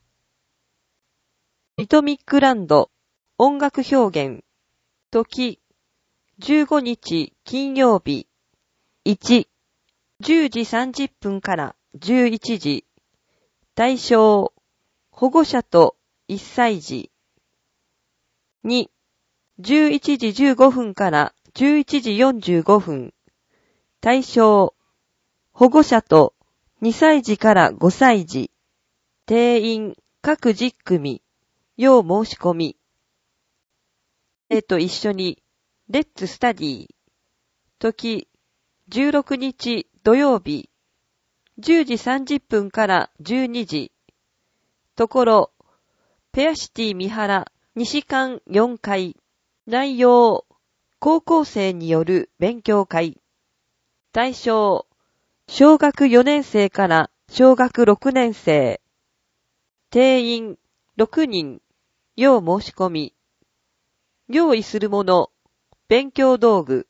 リトミックランド、音楽表現、時、15日金曜日、1、10時30分から11時、対象、保護者と1歳児。2、11時15分から11時45分。対象、保護者と2歳児から5歳児。定員各10組。要申し込み。一緒に、レッツスタディ。時、16日土曜日。10時30分から12時。ところ、ペアシティ三原西館4階。内容、高校生による勉強会。対象、小学4年生から小学6年生。定員6人。要申し込み。用意するもの、勉強道具。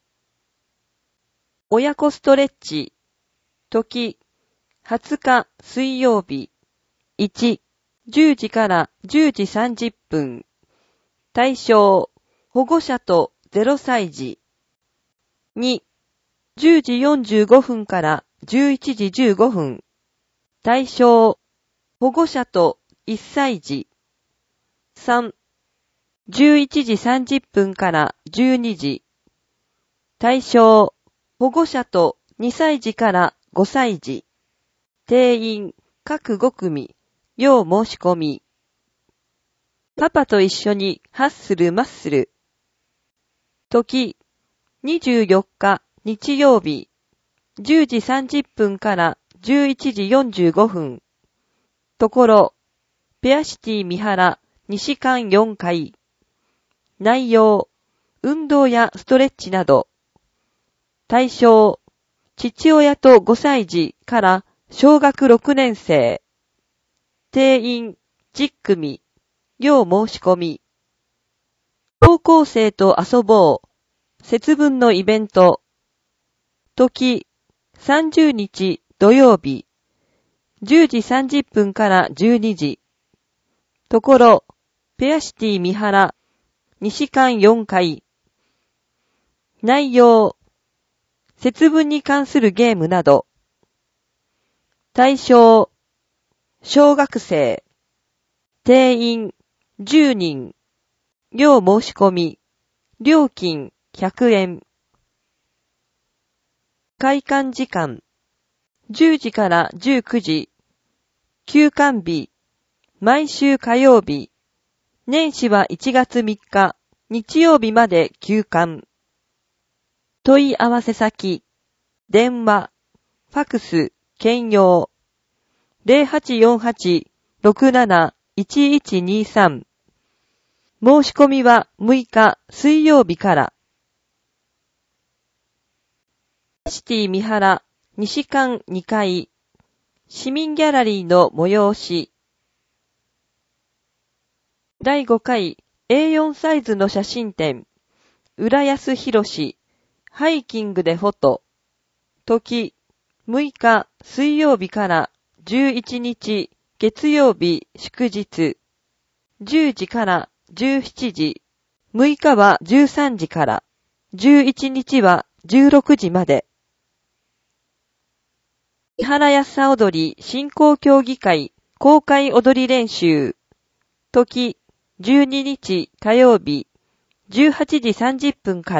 親子ストレッチ。時、20日水曜日。1、10時から10時30分。対象、保護者と0歳児。2、10時45分から11時15分。対象、保護者と1歳児。3、11時30分から12時。対象、保護者と2歳児から5歳児。定員各5組。要申し込み。パパと一緒にハッスルマッスル。時、24日日曜日。10時30分から11時45分。ところ、ペアシティ三原西館4階。内容、運動やストレッチなど。対象、父親と5歳児から小学6年生。定員10組。要申し込み。高校生と遊ぼう。 節分のイベント。時、30日土曜日、10時30分から12時。ところ、ペアシティ三原、西館4階。内容、節分に関するゲームなど。対象、小学生。定員、10人。料申し込み。料金、100円。開館時間、10時から19時。休館日、毎週火曜日。年始は1月3日、日曜日まで休館。問い合わせ先、電話、ファクス、兼用。0848-67-1123。申し込みは6日水曜日から。シティ三原西館2階市民ギャラリーの催し。第5回 A4 サイズの写真展。浦安博士ハイキングでフォト。時6日水曜日から11日月曜日祝日。10時から17時。6日は13時から。11日は16時まで。三原やさ踊り振興協議会公開踊り練習。時12日火曜日18時30分から。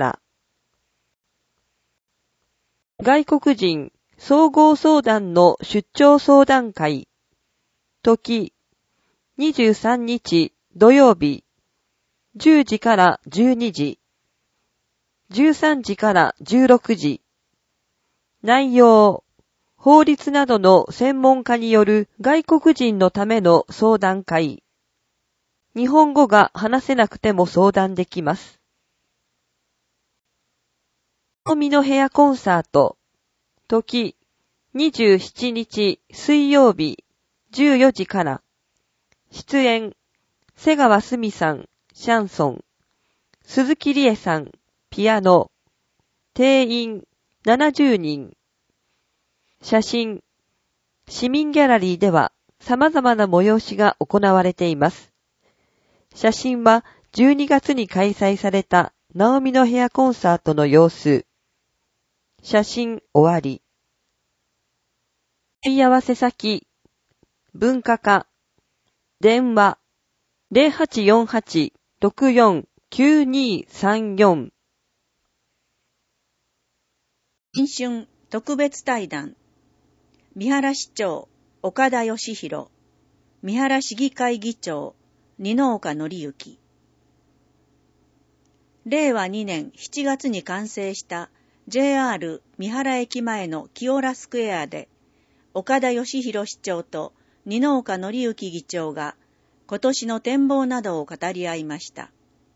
外国人総合相談の出張相談会。時23日土曜日10時から12時。13時から16時。内容、法律などの専門家による外国人のための相談会。日本語が話せなくても相談できます。海の部屋コンサート。時、27日水曜日14時から。出演、瀬川すみさん、シャンソン。鈴木理恵さん、ピアノ。定員、70人。写真、市民ギャラリーでは様々な催しが行われています。写真は12月に開催されたナオミの部屋コンサートの様子。写真終わり。問い合わせ先、文化課、電話、0848-64-9234。 新春特別対談。三原市長、岡田義弘。三原市議会議長、二岡則之。令和2年7月に完成した JR 三原駅前の清良スクエアで、岡田義弘市長と二岡則之議長が今年の展望などを語り合いました。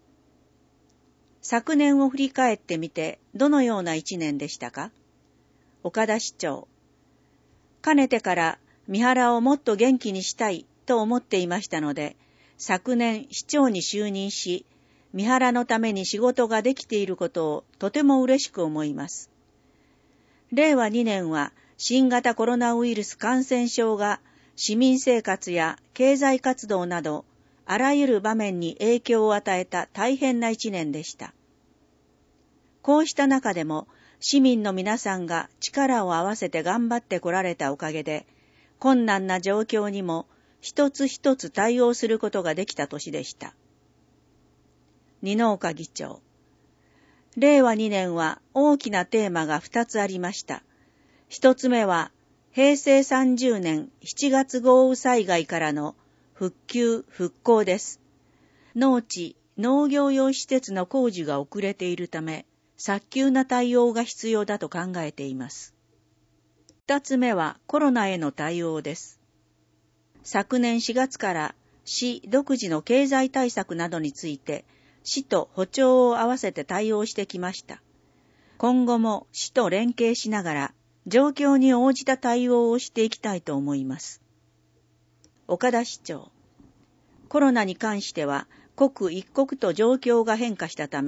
昨年を振り返ってみてどのような一年でしたか？岡田市長。かねてから三原をもっと元気にしたいと思っていましたので、昨年市長に就任し、三原のために仕事ができていることをとても嬉しく思います。令和2年は新型コロナウイルス感染症が市民生活や経済活動などあらゆる場面に影響を与えた大変な一年でした。こうした中でも市民の皆さんが力を合わせて頑張ってこられたおかげで、困難な状況にも一つ一つ対応することができた年でした。二岡議長。令和2年は大きなテーマが2つありました。一つ目は、平成30年7月豪雨災害からの復旧・復興です。農地・農業用施設の工事が遅れているため、早急な対応が必要だと考えています。二つ目はコロナへの対応です。昨年4月から市独自の経済対策などについて、市と歩調を合わせて対応してきました。今後も市と連携しながら、状況に応じた対応をしていきたいと思います。岡田市長。コロナに関しては、刻一刻と状況が変化したため、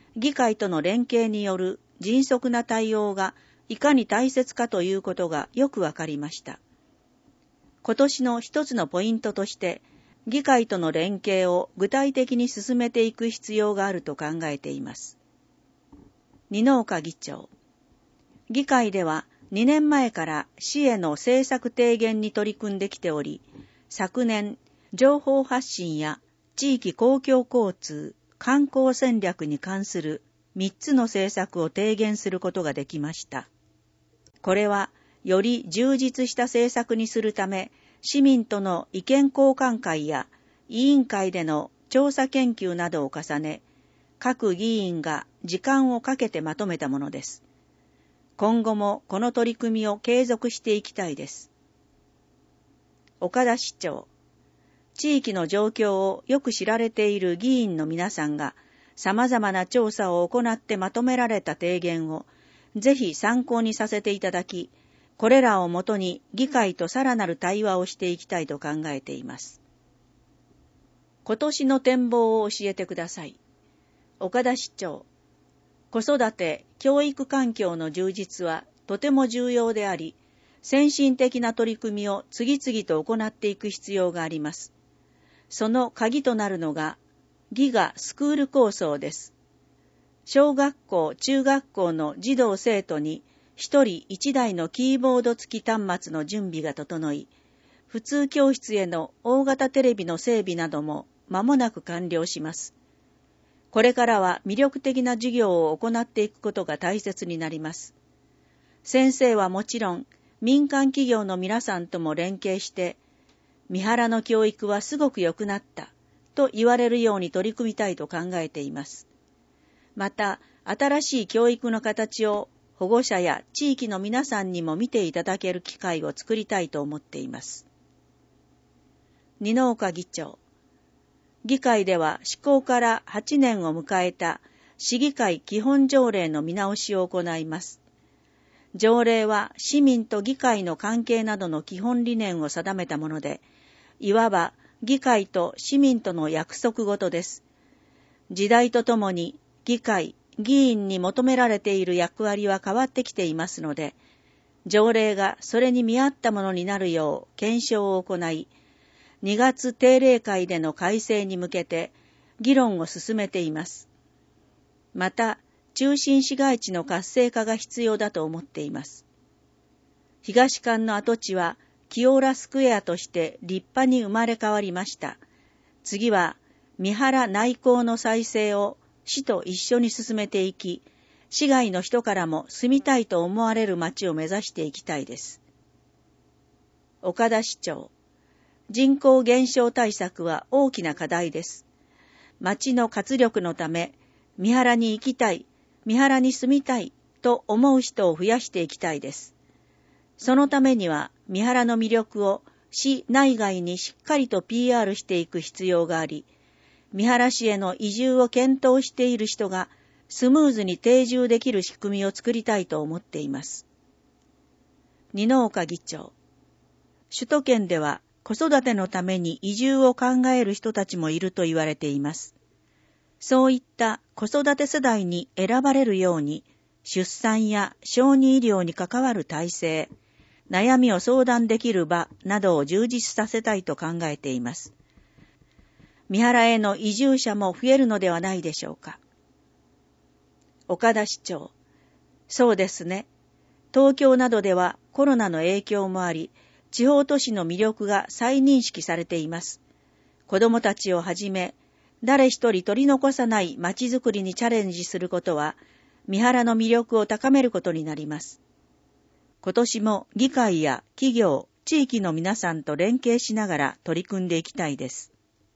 議会との連携による迅速な対応がいかに大切かということがよくわかりました。今年の一つのポイントとして、議会との連携を具体的に進めていく必要があると考えています。二之岡議長。議会では2年前から市への政策提言に取り組んできており、昨年、情報発信や地域公共交通、観光戦略に関する3つの政策を提言することができました。これは、より充実した政策にするため、市民との意見交換会や委員会での調査研究などを重ね、各議員が時間をかけてまとめたものです。今後もこの取り組みを継続していきたいです。岡田市長。地域の状況をよく知られている議員の皆さんが様々な調査を行ってまとめられた提言をぜひ参考にさせていただき、これらをもとに議会とさらなる対話をしていきたいと考えています。今年の展望を教えてください。岡田市長。子育て、教育環境の充実はとても重要であり、先進的な取り組みを次々と行っていく必要があります。その鍵となるのが、ギガスクール構想です。小学校、中学校の児童生徒に一人一台のキーボード付き端末の準備が整い、普通教室への大型テレビの整備なども間もなく完了します。これからは魅力的な授業を行っていくことが大切になります。先生はもちろん、民間企業の皆さんとも連携して、三原の教育はすごく良くなったと言われるように取り組みたいと考えています。また、新しい教育の形を保護者や地域の皆さんにも見ていただける機会を作りたいと思っています。二之岡議長。議会では施行から8年を迎えた市議会基本条例の見直しを行います。条例は市民と議会の関係などの基本理念を定めたもので、いわば議会と市民との約束事です。時代とともに議会、議員に求められている役割は変わってきていますので、条例がそれに見合ったものになるよう検証を行い、2月定例会での改正に向けて議論を進めています。また、中心市街地の活性化が必要だと思っています。東館の跡地は清浦スクエアとして立派に生まれ変わりました。次は三原内港の再生を市と一緒に進めていき、市外の人からも住みたいと思われる町を目指していきたいです。岡田市長。人口減少対策は大きな課題です。町の活力のため、三原に行きたい、三原に住みたいと思う人を増やしていきたいです。そのためには、三原の魅力を市内外にしっかりと PR していく必要があり、三原市への移住を検討している人がスムーズに定住できる仕組みを作りたいと思っています。二之岡議長。首都圏では子育てのために移住を考える人たちもいると言われています。そういった子育て世代に選ばれるように、出産や小児医療に関わる体制、悩みを相談できる場などを充実させたいと考えています。三原への移住者も増えるのではないでしょうか。岡田市長。そうですね。東京などではコロナの影響もあり、地方都市の魅力が再認識されています。子どもたちをはじめ、誰一人取り残さない街づくりにチャレンジすることは、三原の魅力を高めることになります。今年も議会や企業、地域の皆さんと連携しながら取り組んでいきたいです。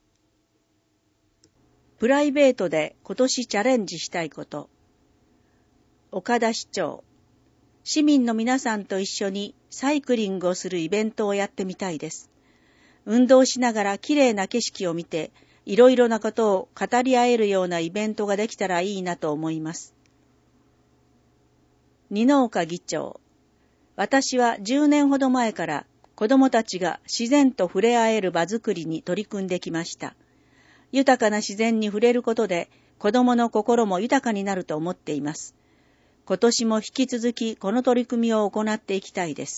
プライベートで今年チャレンジしたいこと。岡田市長。市民の皆さんと一緒にサイクリングをするイベントをやってみたいです。運動しながら綺麗な景色を見て、いろいろなことを語り合えるようなイベントができたらいいなと思います。二之岡議長。私は10年ほど前から子どもたちが自然と触れ合える場づくりに取り組んできました。豊かな自然に触れることで子供の心も豊かになると思っています。今年も引き続きこの取り組みを行っていきたいです。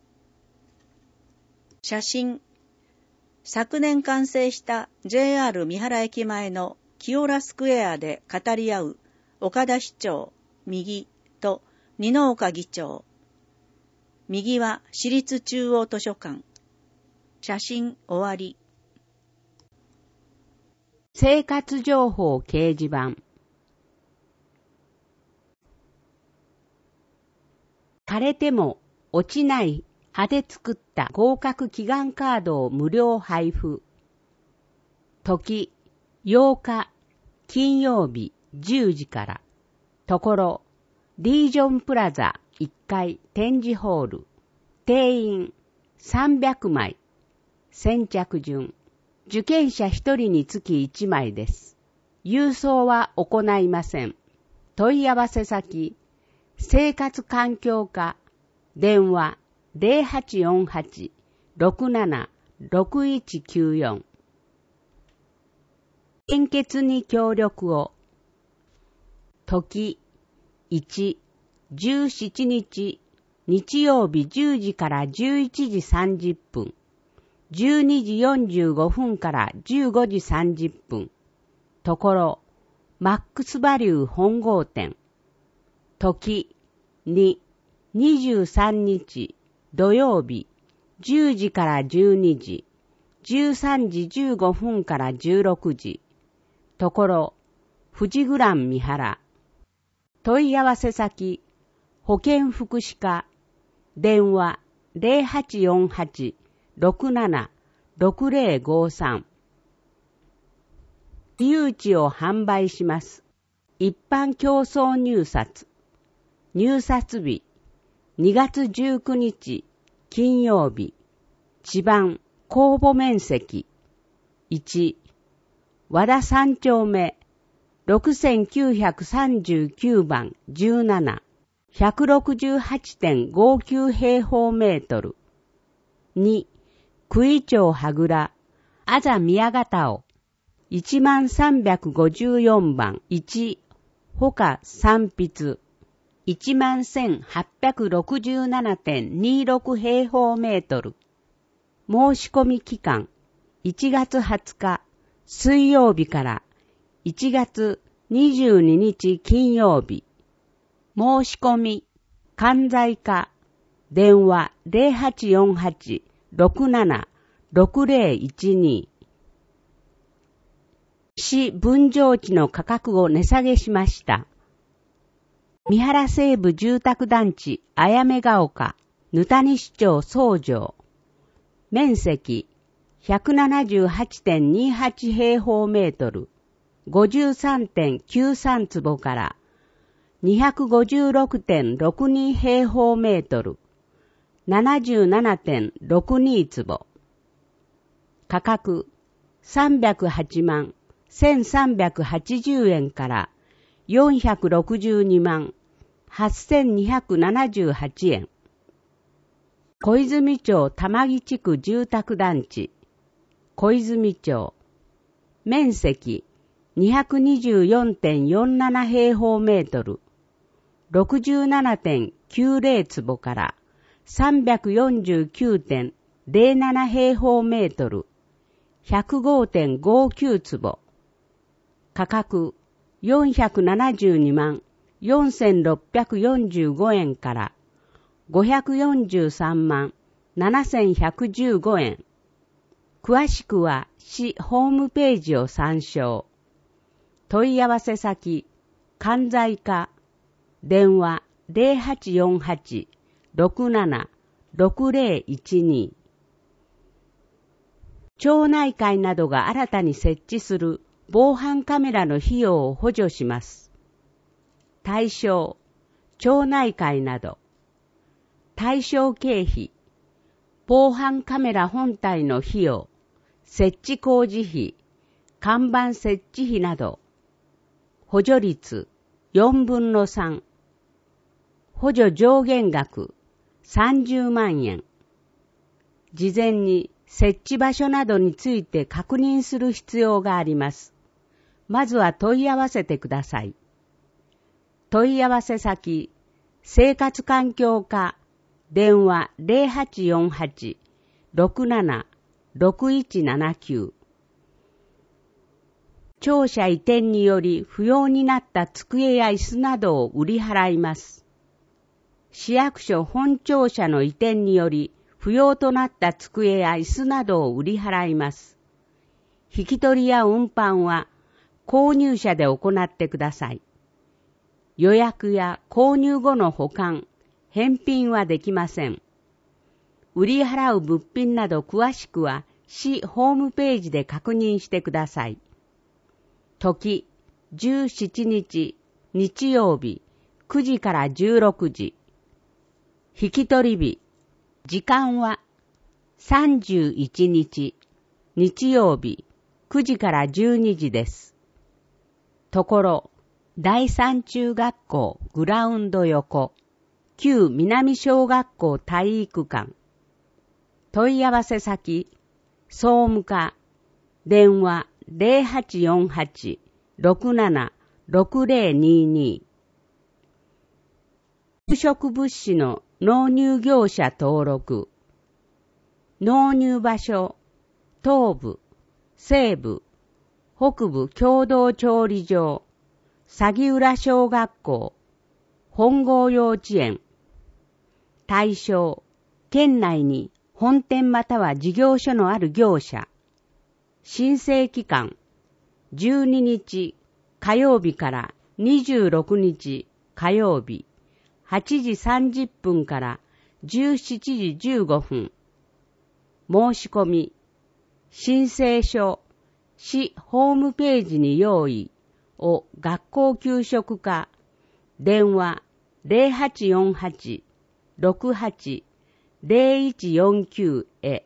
写真。昨年完成した JR 三原駅前の清良スクエアで語り合う岡田市長、右と二之岡議長。右は市立中央図書館。写真終わり。 生活情報掲示板。枯れても落ちない葉で作った合格祈願カードを無料配布。時8日金曜日10時から。ところリージョンプラザ1階展示ホール。定員300枚。先着順。受験者1人につき1枚です。郵送は行いません。問い合わせ先、生活環境課、電話 0848-67-6194。献血に協力を。時1、17日、日曜日10時から11時30分。12時45分から15時30分。ところ、マックスバリュー本郷店。時2、23日土曜日10時から12時。13時15分から16時。ところ、富士グラン三原。問い合わせ先、保健福祉課。電話0848-67-6053。誘致を販売します。一般競争入札。入札日2月19日金曜日。地番公募面積1、和田3丁目6939番17。168.59 平方メートル。2、九井町羽倉、あざ宮方尾、10354番1、他3筆、11867.26 平方メートル。申し込み期間、1月20日水曜日から1月22日金曜日。申し込み、関西課、電話0848-67-6012。市分譲地の価格を値下げしました。三原西部住宅団地あやめが丘、ぬたに市町総城。面積 178.28 平方メートル、53.93 坪から256.62 平方メートル、77.62 坪。価格308万1380円から462万8278円。小泉町玉木地区住宅団地、小泉町。面積 224.47 平方メートル、67.90 坪から349.07 平方メートル、105.59 坪。価格472万4645円から543万7115円。詳しくは市ホームページを参照。問い合わせ先、関西課、電話0848-67-6012。町内会などが新たに設置する防犯カメラの費用を補助します。対象、町内会など。対象経費、防犯カメラ本体の費用、設置工事費、看板設置費など。補助率4分の3。補助上限額30万円。事前に設置場所などについて確認する必要があります。 まずは問い合わせてください。問い合わせ先、生活環境課、電話 0848-67-6179。庁舎移転により不要になった机や椅子などを売り払います。市役所本庁舎の移転により不要となった机や椅子などを売り払います。引き取りや運搬は購入者で行ってください。予約や購入後の保管、返品はできません。売り払う物品など詳しくは市ホームページで確認してください。時、17日、日曜日、9時から16時。引き取り日、時間は31日、日曜日、9時から12時です。ところ、第三中学校グラウンド横、旧南小学校体育館。問い合わせ先、総務課、電話0848-67-6022。服飾物資の納入業者登録。納入場所、東部、西部、北部共同調理場、鷺浦小学校、本郷幼稚園。対象、県内に本店または事業所のある業者。申請期間、12日火曜日から26日火曜日、8時30分から17時15分。申し込み、申請書、市ホームページに用意を学校給食課、電話08-68-0149へ。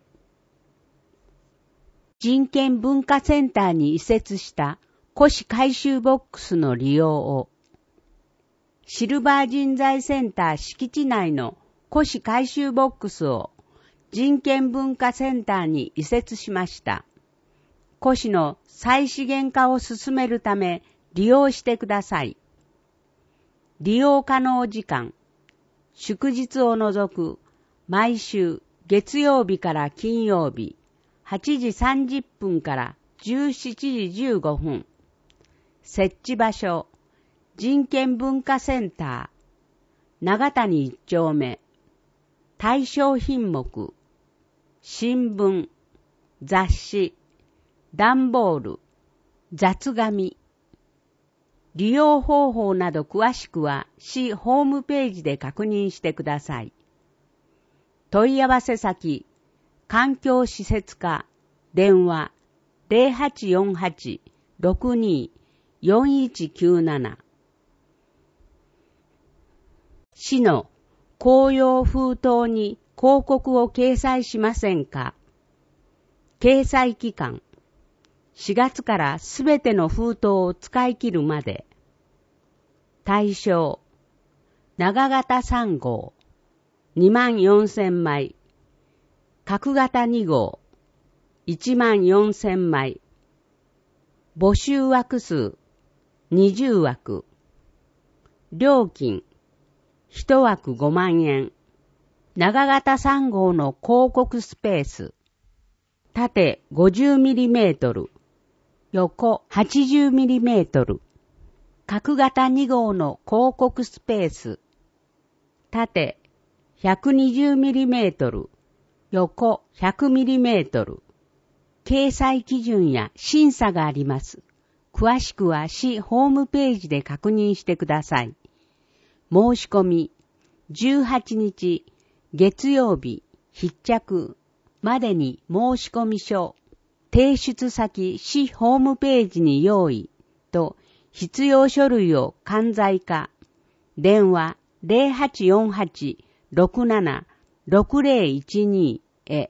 人権文化センターに移設した古紙回収ボックスの利用を。シルバー人材センター敷地内の古紙回収ボックスを人権文化センターに移設しました。古紙の再資源化を進めるため利用してください。利用可能時間、祝日を除く毎週月曜日から金曜日、8時30分から17時15分。設置場所、人権文化センター、長谷1丁目。対象品目、新聞、雑誌、段ボール、雑紙。利用方法など詳しくは市ホームページで確認してください。問い合わせ先、環境施設課、電話0848-62-4197。市の公用封筒に広告を掲載しませんか？掲載期間、4月からすべての封筒を使い切るまで。対象、長型3号、24,000枚。角型2号、14,000枚。募集枠数、20枠。料金、1枠5万円。長型3号の広告スペース。縦 50mm、横 80mm。角型2号の広告スペース。縦 120mm、横 100mm。掲載基準や審査があります。詳しくは市ホームページで確認してください。申し込み、18日月曜日必着までに申し込み書、提出先市ホームページに用意と必要書類を完在化。電話0848-67-6012へ。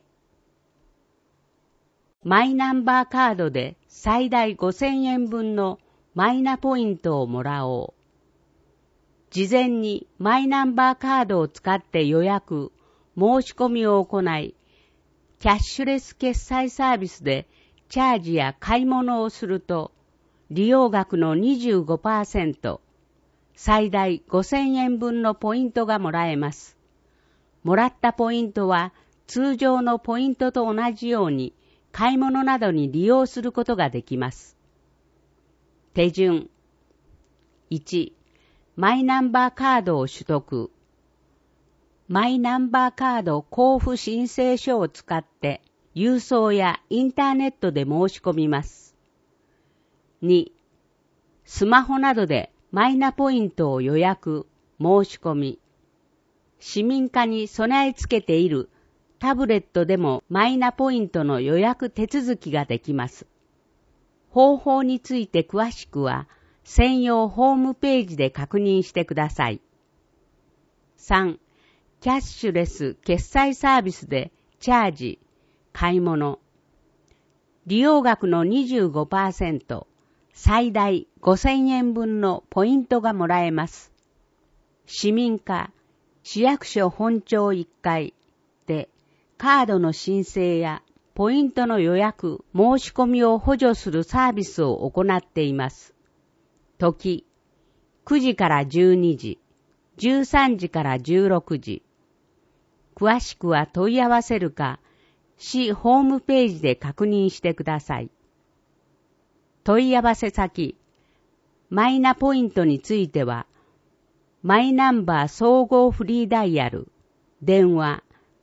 マイナンバーカードで最大5,000円分のマイナポイントをもらおう。事前にマイナンバーカードを使って予約、申し込みを行い、キャッシュレス決済サービスでチャージや買い物をすると、 利用額の 25%、最大5000円分のポイントがもらえます。もらったポイントは通常のポイントと同じように買い物などに利用することができます。手順。1、マイナンバーカードを取得。マイナンバーカード交付申請書を使って郵送やインターネットで申し込みます。2、スマホなどでマイナポイントを予約、申し込み。市民課に備え付けているタブレットでもマイナポイントの予約手続きができます。方法について詳しくは専用ホームページで確認してください。3、キャッシュレス決済サービスでチャージ、買い物。利用額の 25%、最大5000円分のポイントがもらえます。市民課、市役所本庁1階でカードの申請やポイントの予約、申し込みを補助するサービスを行っています。時、9時から12時、13時から16時。詳しくは問い合わせるか、市ホームページで確認してください。問い合わせ先、マイナポイントについては、マイナンバー総合フリーダイヤル、電話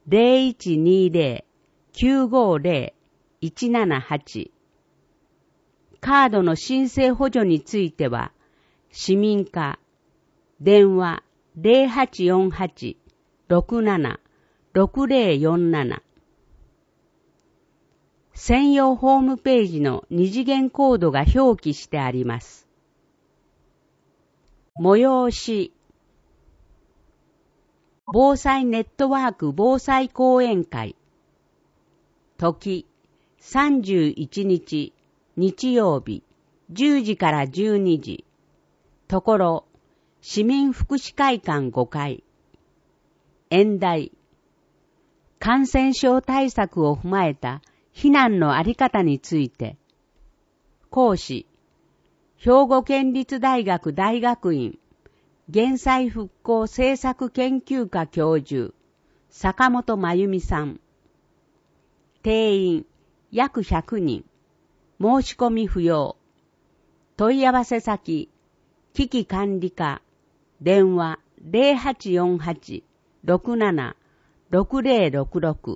0120-950-178。カードの申請補助については、市民課、電話 0848-67-6047。専用ホームページの二次元コードが表記してあります。催し。防災ネットワーク防災講演会。時、31日、日曜日、10時から12時。ところ、市民福祉会館5階。演題。感染症対策を踏まえた避難のあり方について。講師。兵庫県立大学大学院減災復興政策研究科教授、坂本真由美さん。定員約100人。申し込み不要。問い合わせ先、危機管理課、電話 0848-67-6066。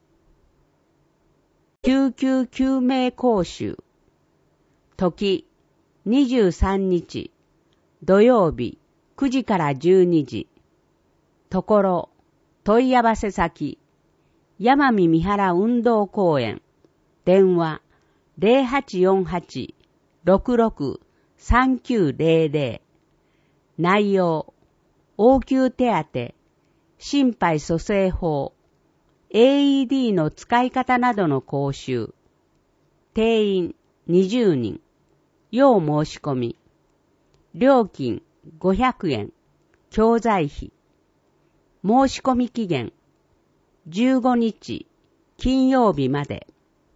救急救命講習。時、23日、土曜日、9時から12時。ところ、問い合わせ先、山見三原運動公園、電話0848-66-3900。内容、応急手当、心肺蘇生法、AED の使い方などの講習。定員20人。要申し込み。料金500円。教材費。申し込み期限15日金曜日まで。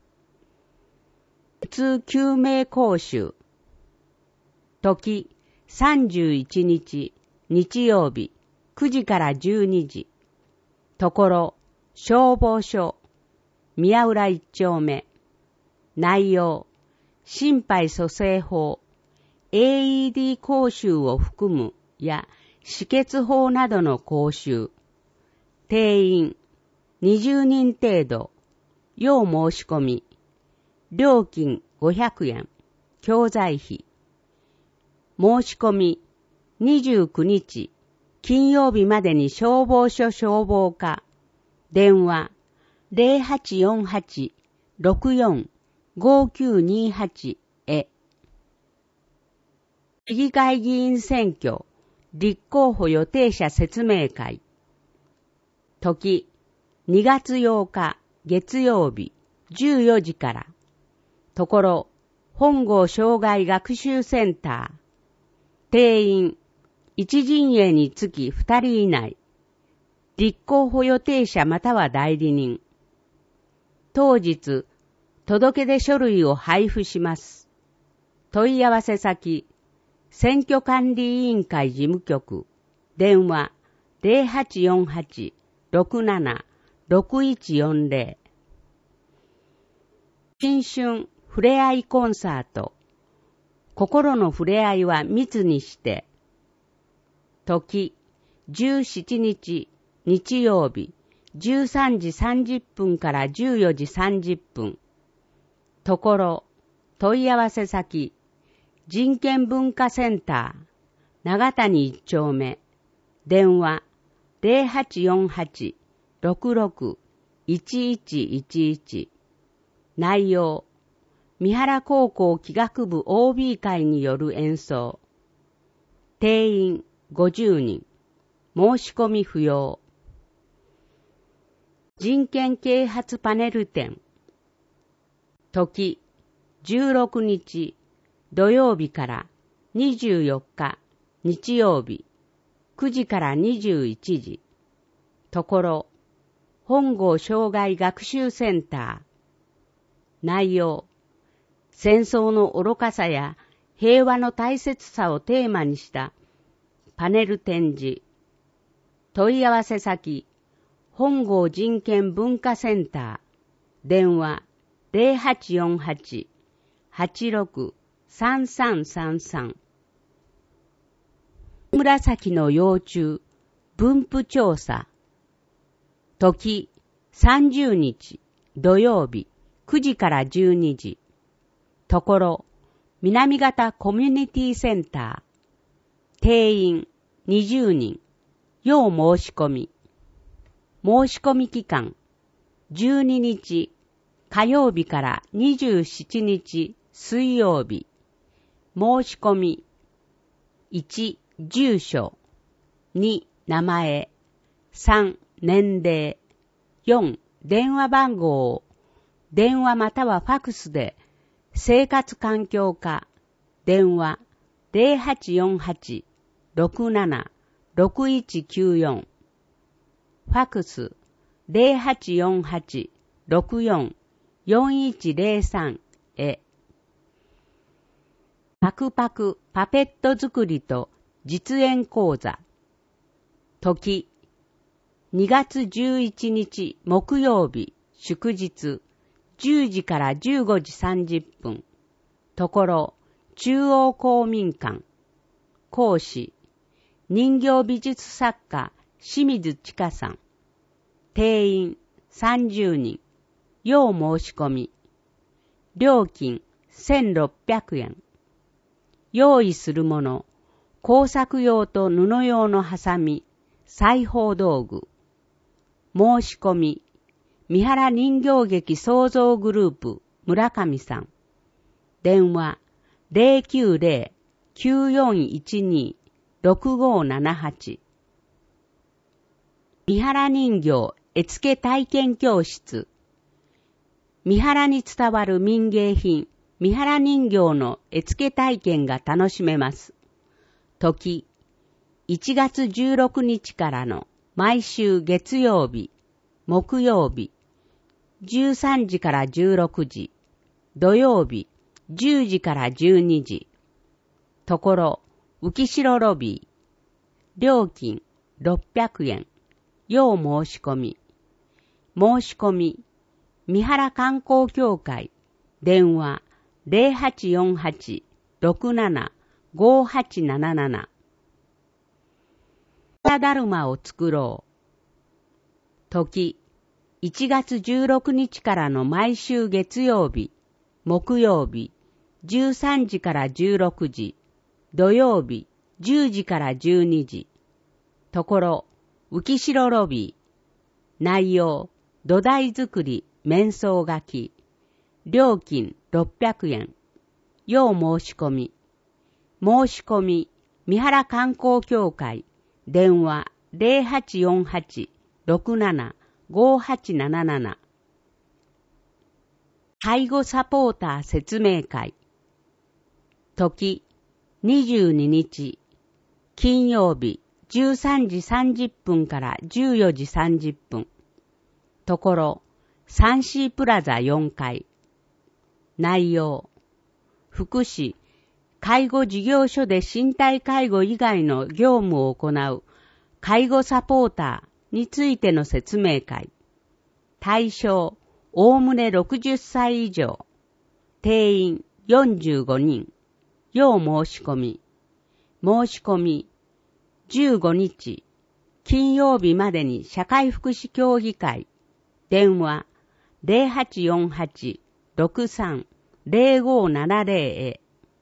普通救命講習。時31日日曜日9時から12時。ところ消防署宮浦1丁目。内容、心肺蘇生法、AED 講習を含むや止血法などの講習。定員20人程度。要申し込み。料金500円。教材費。申し込み29日金曜日までに消防署消防課。電話 0848-64-5928 へ。市議会議員選挙立候補予定者説明会。時2月8日月曜日14時から。ところ本郷障害学習センター。定員1陣営につき2人以内。立候補予定者または代理人。当日、届け出書類を配布します。 問い合わせ先、選挙管理委員会事務局、電話 0848-67-6140。新春ふれあいコンサート。心のふれあいは密にして。時、17日、日曜日、13時30分から14時30分。ところ、問い合わせ先、人権文化センター、長谷1丁目、電話0848-66-1111。内容、三原高校器楽部 OB 会による演奏。定員50人。申し込み不要。人権啓発パネル展。時、16日、土曜日から24日、日曜日、9時から21時。ところ、本郷障害学習センター。内容、戦争の愚かさや平和の大切さをテーマにしたパネル展示。問い合わせ先、本郷人権文化センター。電話0848-86-3333。紫の幼虫、分布調査。時、30日、土曜日、9時から12時。ところ、南方コミュニティセンター。定員20人。要申し込み。申し込み期間、12日、火曜日から27日、水曜日。申し込み。1、住所。2、名前。3、年齢。4、電話番号を電話またはファクスで生活環境課電話 0848-67-6194 ファクス 0848-64-4103 へ。パクパクパペット作りと実演講座。時2月11日木曜日祝日10時から15時30分。ところ、中央公民館。講師、人形美術作家、清水千佳さん。定員30人。要申し込み。料金1600円。用意するもの、工作用と布用のハサミ、裁縫道具。申し込み。三原人形劇創造グループ村上さん。電話 090-9412-6578。三原人形絵付け体験教室。三原に伝わる民芸品三原人形の絵付け体験が楽しめます。時1月16日からの毎週月曜日、木曜日、13時から16時、土曜日、10時から12時。ところ、浮城ロビー。料金600円。要申し込み。申し込み。三原観光協会。電話0848-67-5877。だるまを作ろう。時1月16日からの毎週月曜日、木曜日、13時から16時、土曜日、10時から12時。ところ、浮城ロビー。内容、土台作り、面相書き。料金600円。要申し込み。申し込み、三原観光協会。電話0848-67-5877。介護サポーター説明会。時22日金曜日13時30分から14時30分。ところサンシープラザ4階。内容、福祉、 介護事業所で身体介護以外の業務を行う介護サポーターについての説明会。対象、おおむね60歳以上。定員45人。要申し込み。申し込み、15日、金曜日までに社会福祉協議会。電話、0848-63-0570 へ。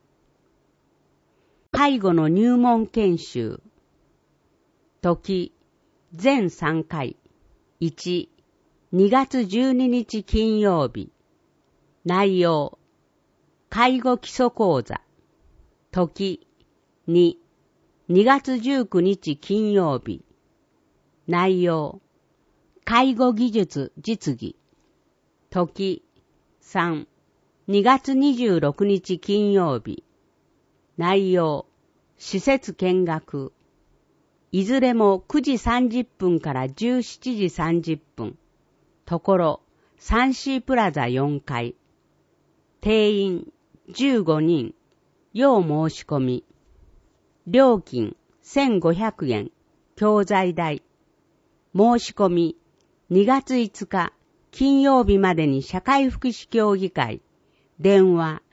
介護の入門研修。時、全3回。1、2月12日金曜日。内容、介護基礎講座。時、2、2月19日金曜日。内容、介護技術実技。時、3、2月26日金曜日。内容、施設見学。いずれも9時30分から17時30分。ところ、3C プラザ4階。定員15人。要申し込み。料金1500円。教材代。申し込み2月5日金曜日までに社会福祉協議会。電話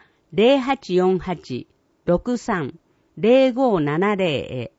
0848-63-0570 へ。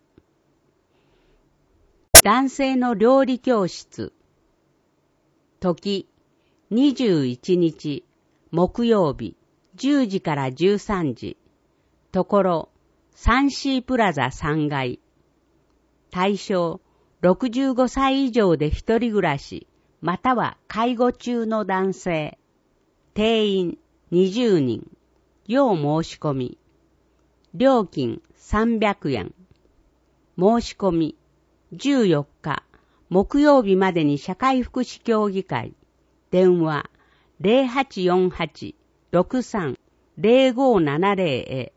男性の料理教室。時21日木曜日10時から13時。ところ 3C プラザ3階。対象65歳以上で一人暮らしまたは介護中の男性。定員20人。要申し込み。料金300円。申し込み14日木曜日までに社会福祉協議会。電話0848-63-0570 へ。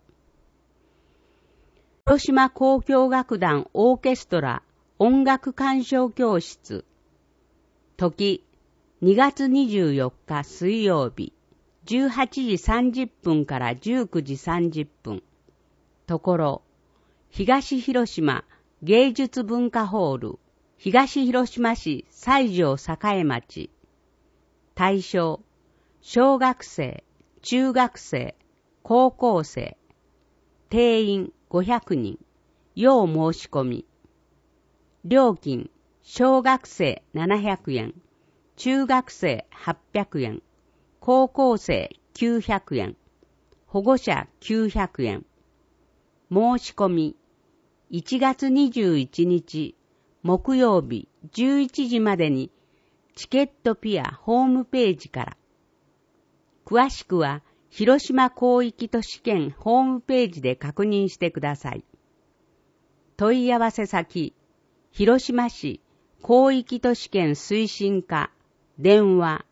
広島交響楽団オーケストラ音楽鑑賞教室。時2月24日水曜日18時30分から19時30分。ところ、東広島芸術文化ホール、東広島市西条栄町。対象、小学生、中学生、高校生。定員500人。要申し込み。料金、小学生700円、中学生800円、高校生900円、保護者900円。申し込み、1月21日木曜日11時までにチケットピアホームページから。詳しくは広島広域都市圏ホームページで確認してください。問い合わせ先、広島市広域都市圏推進課。電話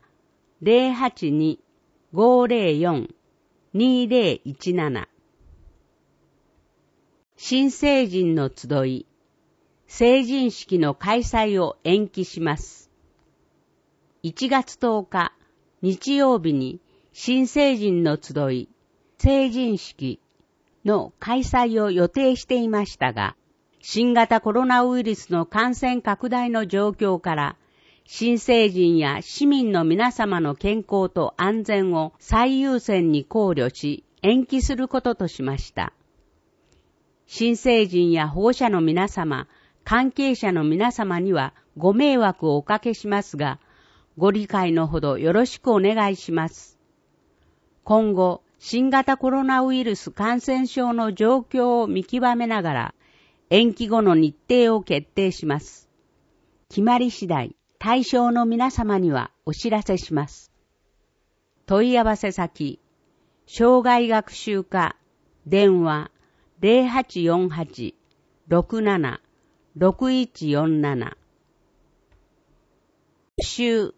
082-504-2017。新成人の集い、成人式の開催を延期します。1月10日日曜日に新成人の集い、成人式の開催を予定していましたが、新型コロナウイルスの感染拡大の状況から、新成人や市民の皆様の健康と安全を最優先に考慮し、延期することとしました。新成人や保護者の皆様、関係者の皆様にはご迷惑をおかけしますが、ご理解のほどよろしくお願いします。今後、新型コロナウイルス感染症の状況を見極めながら、延期後の日程を決定します。決まり次第、対象の皆様にはお知らせします。問い合わせ先、障害学習課、電話0848-67-6147。市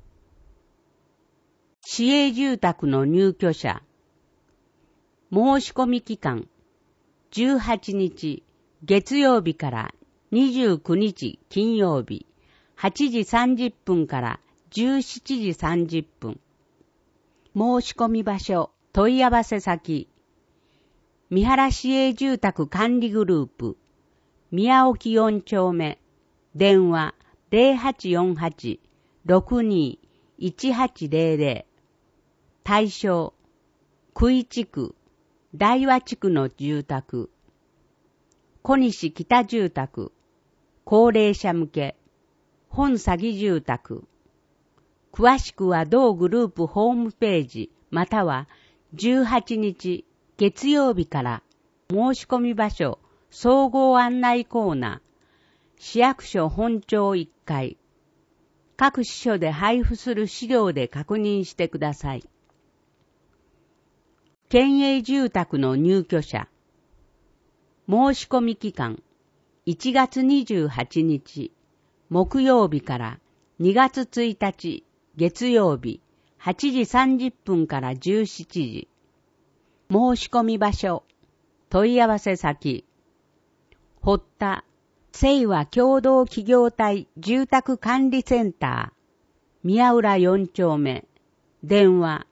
営住宅の入居者。申し込み期間、18日月曜日から29日金曜日、8時30分から17時30分。申し込み場所、問い合わせ先、 三原市営住宅管理グループ、宮沖4丁目、電話0848-62-1800、対象、久井地区、大和地区の住宅、小西北住宅、高齢者向け、本詐欺住宅。詳しくは同グループホームページまたは18日月曜日から申し込み場所総合案内コーナー市役所本庁1階各支所で配布する資料で確認してください。県営住宅の入居者申し込み期間1月28日木曜日から2月1日月曜日8時30分から17時。申し込み場所、問い合わせ先、堀田、清和共同企業体住宅管理センター、宮浦4丁目、電話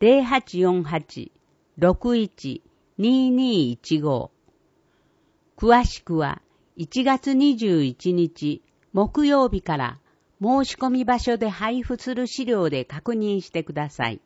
0848-61-2215。詳しくは1月21日木曜日から申し込み場所で配布する資料で確認してください。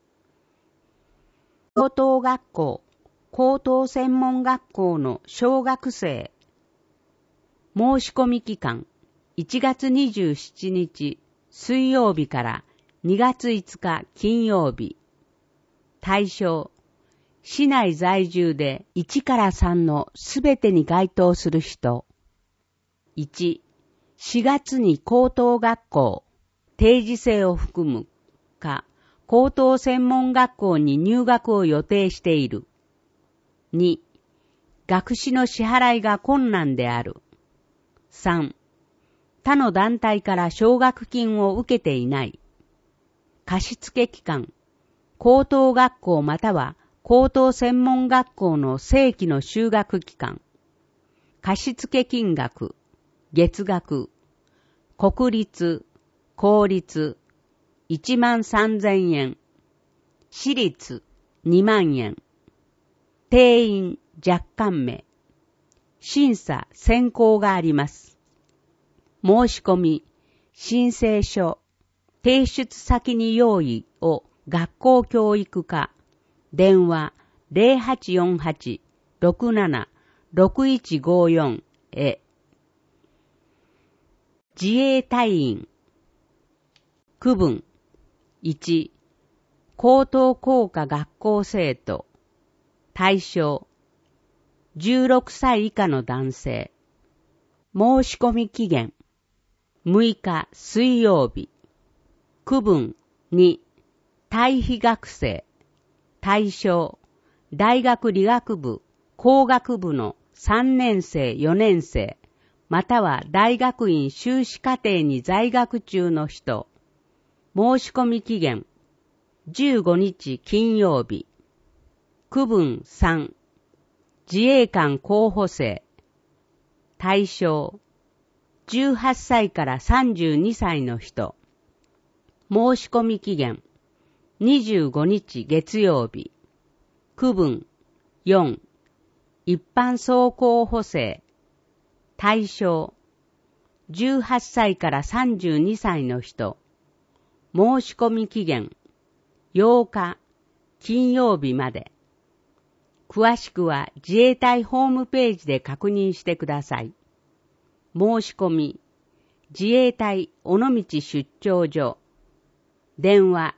高等学校、高等専門学校の小学生。申し込み期間、1月27日水曜日から2月5日金曜日。対象、市内在住で1から3のすべてに該当する人。1、4月に高等学校、定時制を含むか、高等専門学校に入学を予定している。2、学費の支払いが困難である。3、他の団体から奨学金を受けていない。貸付機関、高等学校または高等専門学校の正規の修学機関。貸付金額、月額、国立、公立、13,000円、私立、2万円、定員、若干名、審査、選考があります。申し込み、申請書、提出先に用意を学校教育課、電話0848-67-6154へ。自衛隊員。区分。1、高等工科学校生徒。対象。16歳以下の男性。申し込み期限。6日水曜日。区分。2、退避学生。対象。大学理学部、工学部の3年生、4年生。または大学院修士課程に在学中の人。申し込み期限15日金曜日。区分3、自衛官候補生。対象18歳から32歳の人。申し込み期限25日月曜日。区分4、一般総候補生。対象18歳から32歳の人。申し込み期限8日金曜日まで。詳しくは自衛隊ホームページで確認してください。申し込み自衛隊尾道出張所。電話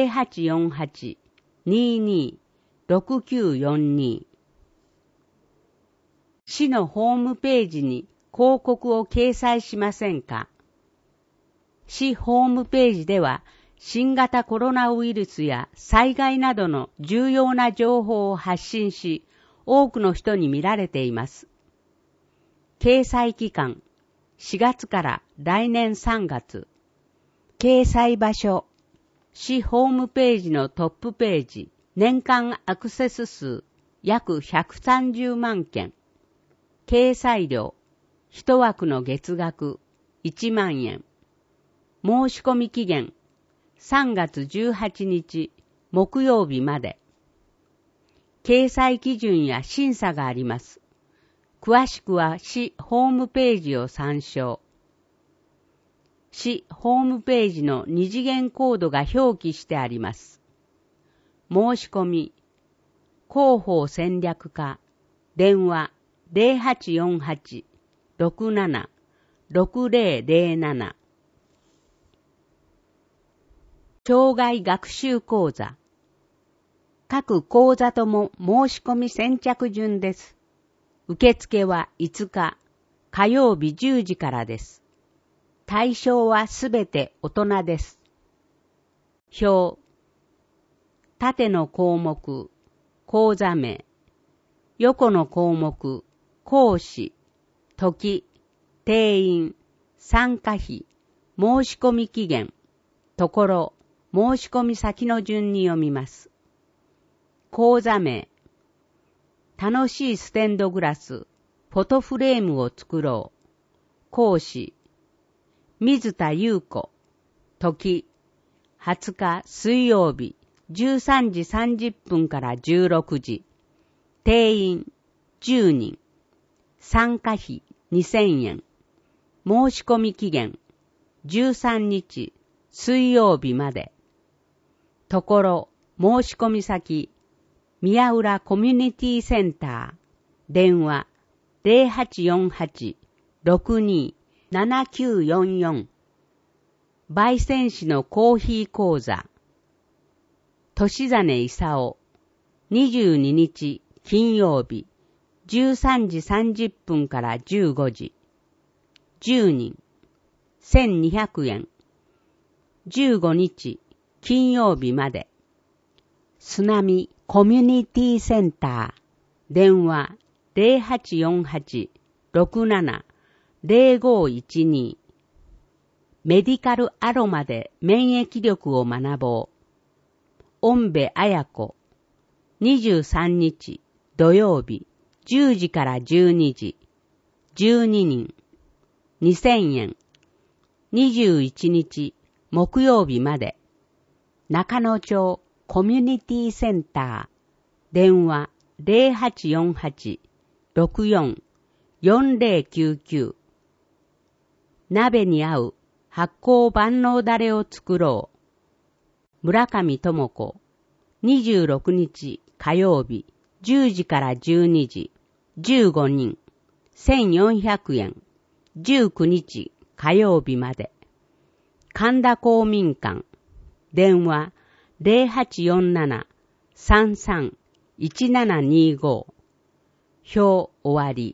0848-22-6942。市のホームページに広告を掲載しませんか？市ホームページでは新型コロナウイルスや災害などの重要な情報を発信し、多くの人に見られています。掲載期間4月から来年3月。掲載場所市ホームページのトップページ。年間アクセス数約130万件。掲載料1枠の月額1万円。申し込み期限3月18日木曜日まで。 掲載基準や審査があります。詳しくは市ホームページを参照。市ホームページの二次元コードが表記してあります。申し込み、広報戦略課、電話 0848-67-6007。障害学習講座。各講座とも申し込み先着順です。受付は5日、火曜日10時からです。対象はすべて大人です。表。縦の項目、講座名。横の項目、講師、時、定員、参加費、申し込み期限、ところ、申し込み先の順に読みます。講座名。楽しいステンドグラス、フォトフレームを作ろう。講師。水田優子。時。20日水曜日、13時30分から16時。定員10人。参加費2000円。申し込み期限13日水曜日まで。ところ、申し込み先、宮浦コミュニティセンター。電話0848-62-7944。焙煎士のコーヒー講座。年実勲。22日金曜日、13時30分から15時。10人。1200円。15日金曜日まで。すなみコミュニティセンター。電話0848-67-0512。メディカルアロマで免疫力を学ぼう。音部彩子。23日土曜日、10時から12時。12人。2000円。21日木曜日まで。中野町コミュニティセンター。電話0848-64-4099。鍋に合う発酵万能だれを作ろう。村上智子。26日火曜日、10時から12時。15人。1400円。19日火曜日まで。神田公民館。電話0847-33-1725。表終わり。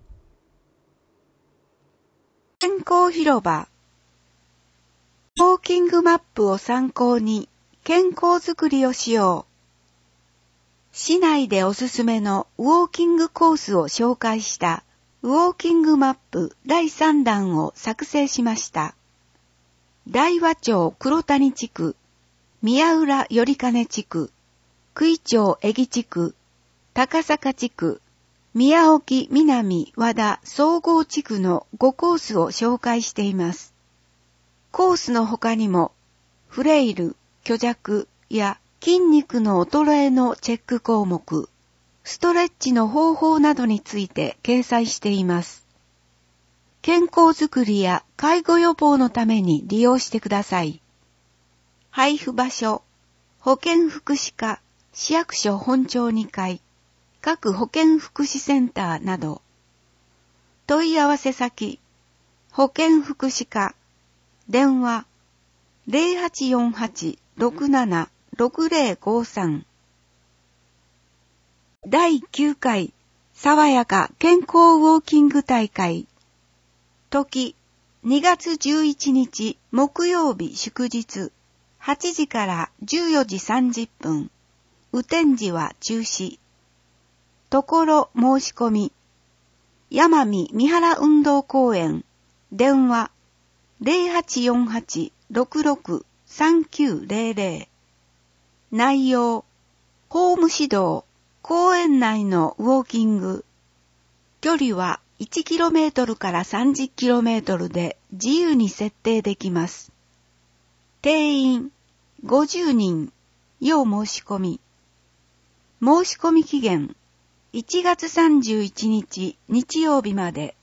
健康広場。ウォーキングマップを参考に健康づくりをしよう。市内でおすすめのウォーキングコースを紹介したウォーキングマップ第3弾を作成しました。大和町黒谷地区、宮浦頼金地区、九井町江木地区、高坂地区、宮沖南和田総合地区の5コースを紹介しています。コースの他にも、フレイル、虚弱や筋肉の衰えのチェック項目、ストレッチの方法などについて掲載しています。健康づくりや介護予防のために利用してください。配布場所、保健福祉課、市役所本町2階、各保健福祉センターなど。問い合わせ先、保健福祉課、電話0848-67-6053。第9回爽やか健康ウォーキング大会。時、2月11日木曜日祝日、8時から14時30分。雨天時は中止。ところ申し込み。山見三原運動公園。電話0848-66-3900。内容、ホーム指導、公園内のウォーキング。距離は1km から 30km で自由に設定できます。定員50人、要申し込み。 申し込み期限1月31日日曜日まで。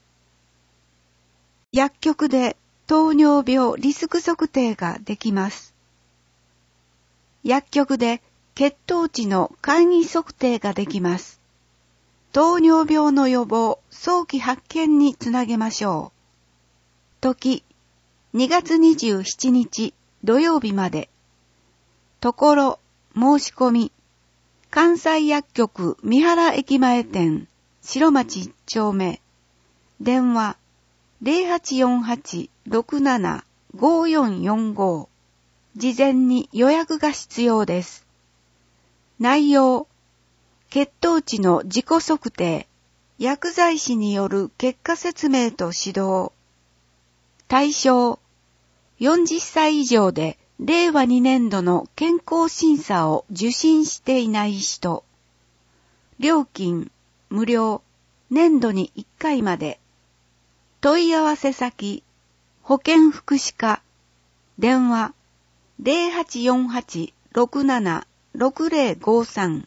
薬局で糖尿病リスク測定ができます。薬局で血糖値の簡易測定ができます。糖尿病の予防、早期発見につなげましょう。時、2月27日土曜日まで。ところ、申し込み。関西薬局三原駅前店、白町1丁目。電話、0848-67-5445。事前に予約が必要です。内容、血糖値の自己測定、薬剤師による結果説明と指導。対象、40歳以上で令和2年度の健康審査を受診していない人。料金、無料、年度に1回まで。問い合わせ先、保健福祉課。電話、0848-67-6053。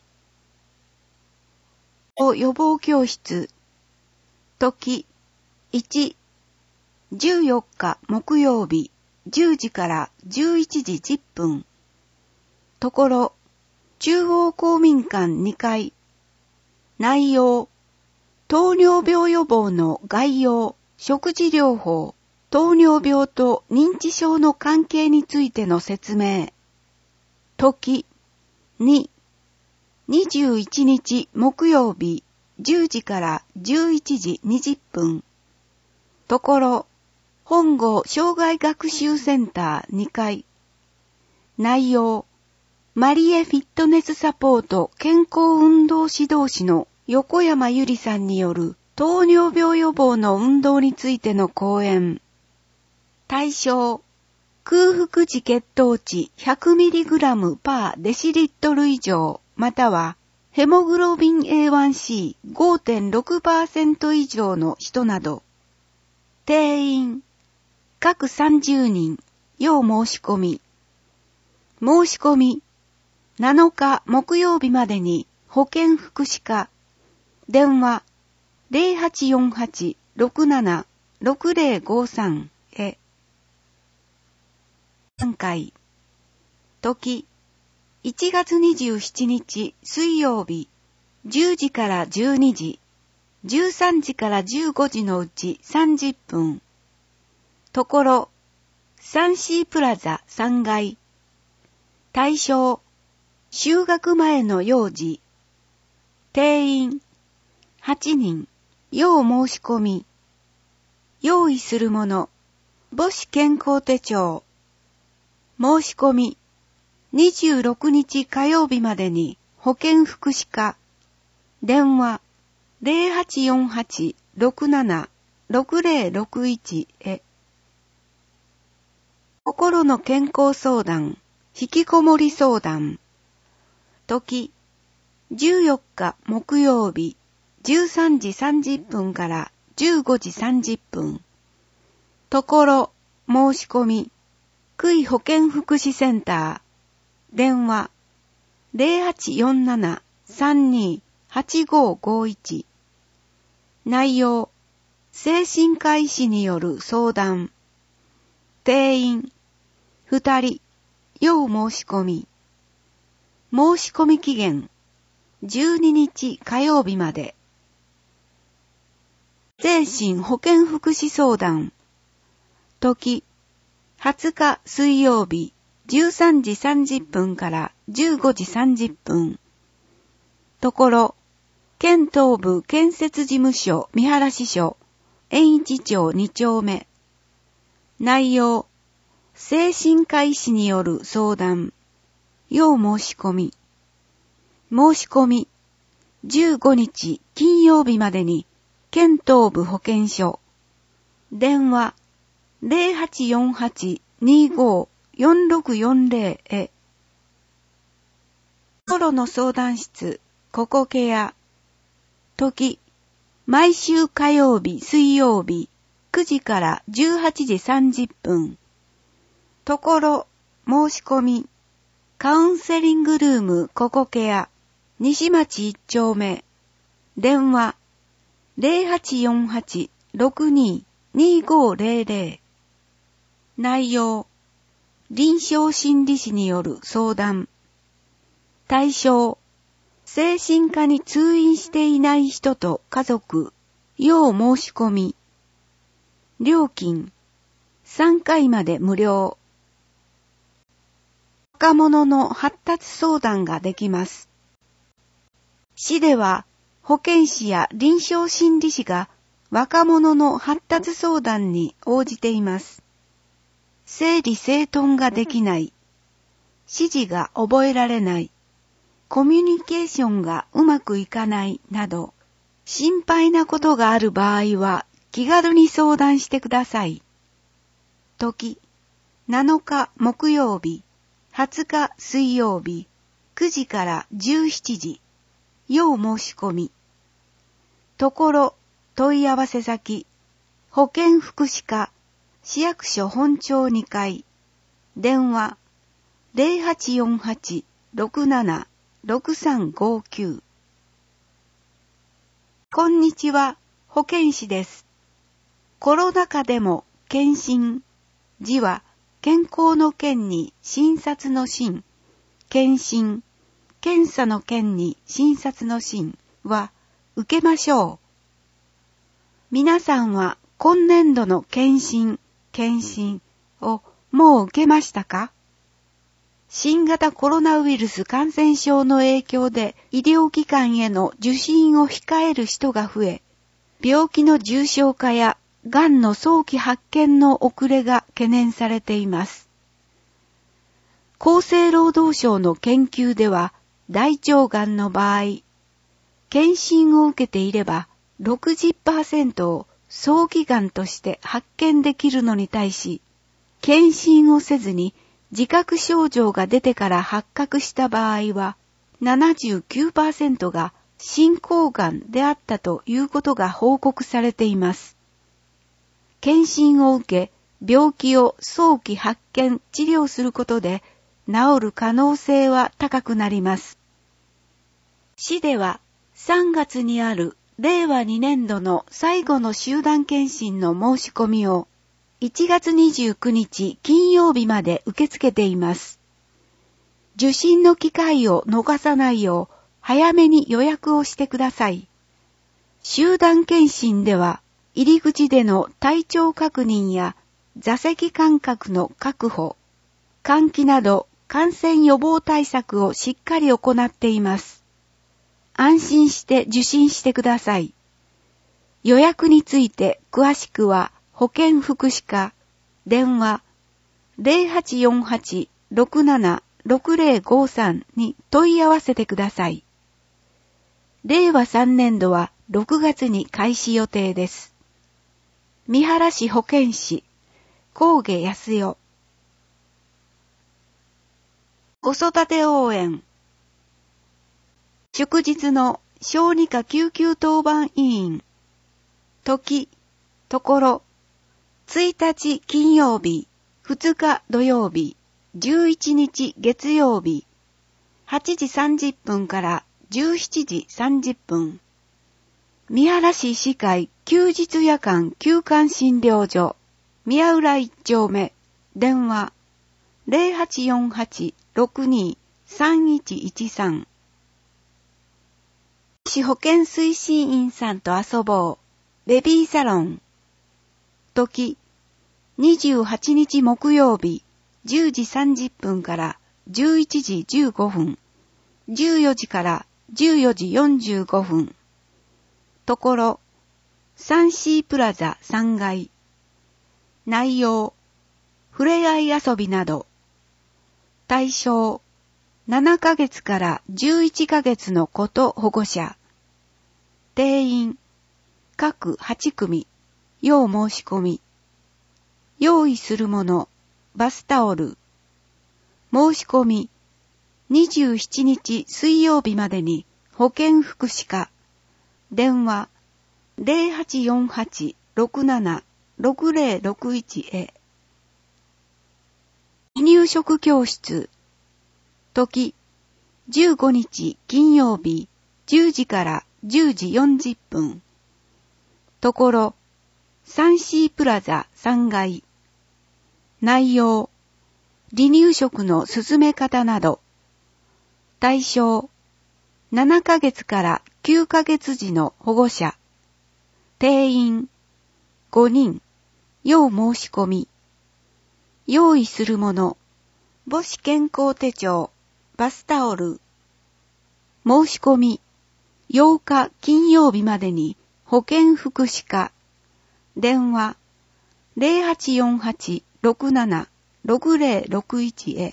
予防教室。時、1、14日木曜日、10時から11時10分。ところ、中央公民館2階。内容、糖尿病予防の概要、食事療法、糖尿病と認知症の関係についての説明。時、2、21日木曜日、10時から11時20分。ところ、本郷障害学習センター2階。内容、マリエフィットネスサポート健康運動指導士の横山ゆりさんによる糖尿病予防の運動についての講演。対象、空腹時血糖値 100mg パーデシリットル以上、またはヘモグロビン A1C5.6% 以上の人など。定員、各30人、要申し込み。申し込み、7日木曜日までに保健福祉課。電話、0848-67-6053 へ。3回。時、1月27日水曜日、10時から12時、13時から15時のうち30分。ところ、3C プラザ3階。対象、就学前の幼児。定員、8人、要申し込み。用意するもの、母子健康手帳。申し込み、26日火曜日までに保健福祉課。電話、0848-67-6061 へ。心の健康相談、引きこもり相談。時、14日木曜日、13時30分から15時30分。ところ、申し込み、区医保健福祉センター。電話、0847-32-8551。内容、精神科医師による相談。定員、2人、要申し込み。申し込み期限、12日火曜日まで。精神保健福祉相談。時、20日水曜日、13時30分から15時30分。ところ、県東部建設事務所三原支所、円一町2丁目。内容、精神科医師による相談。要申し込み。申し込み、15日金曜日までに、県東部保健所。電話、0848-25-4640 へ。心の相談室、ココケア。時、毎週火曜日、水曜日、9時から18時30分。ところ、申し込み、カウンセリングルームココケア。 西町1丁目、電話 0848-62-2500。内容、臨床心理士による相談。対象、精神科に通院していない人と家族、要申し込み。料金、3回まで無料。若者の発達相談ができます。市では保健師や臨床心理士が若者の発達相談に応じています。整理整頓ができない、指示が覚えられない、コミュニケーションがうまくいかないなど、心配なことがある場合は気軽に相談してください。時、7日木曜日、20日水曜日、9時から17時、要申し込み。ところ、問い合わせ先、保健福祉課、市役所本町2階、電話、0848-67-6359。こんにちは、保健師です。コロナ禍でも検診、字は健康の健に診察の診、検診、検査の検に診察の診は受けましょう。皆さんは今年度の検診をもう受けましたか？新型コロナウイルス感染症の影響で医療機関への受診を控える人が増え、病気の重症化やがんの早期発見の遅れが懸念されています。厚生労働省の研究では、大腸がんの場合、検診を受けていれば 60% を早期がんとして発見できるのに対し、検診をせずに自覚症状が出てから発覚した場合は、79% が進行がんであったということが報告されています。検診を受け、病気を早期発見・治療することで、治る可能性は高くなります。市では3月にある令和2年度の最後の集団検診の申し込みを1月29日金曜日まで受け付けています。受診の機会を逃さないよう早めに予約をしてください。集団検診では入り口での体調確認や座席間隔の確保、換気など感染予防対策をしっかり行っています。安心して受診してください。予約について詳しくは保健福祉課、電話 0848-67-6053 に問い合わせてください。令和3年度は6月に開始予定です。三原市保健師、高下康代。子育て応援。祝日の小児科救急当番委員。時、ところ、1日金曜日、2日土曜日、11日月曜日、8時30分から17時30分。三原市医師会休日夜間休館診療所、宮浦1丁目、電話、0848-62-3113。市保健推進員さんと遊ぼう。ベビーサロン。時、28日木曜日、10時30分から11時15分。14時から14時45分。ところ、3C プラザ3階。内容、ふれあい遊びなど。対象、7ヶ月から11ヶ月の子と保護者。定員、各8組、要申し込み。用意するもの、バスタオル。申し込み、27日水曜日までに保健福祉課。電話、0848-67-6061 へ。離乳食教室。時、 15日金曜日10時から10時40分。ところ、サンシープラザ3階。内容、離乳食の進め方など。対象、7ヶ月から9ヶ月時の保護者。定員、5人。要申し込み。用意するもの、母子健康手帳、バスタオル。申し込み、8日金曜日までに保健福祉課。電話、0848-67-6061へ。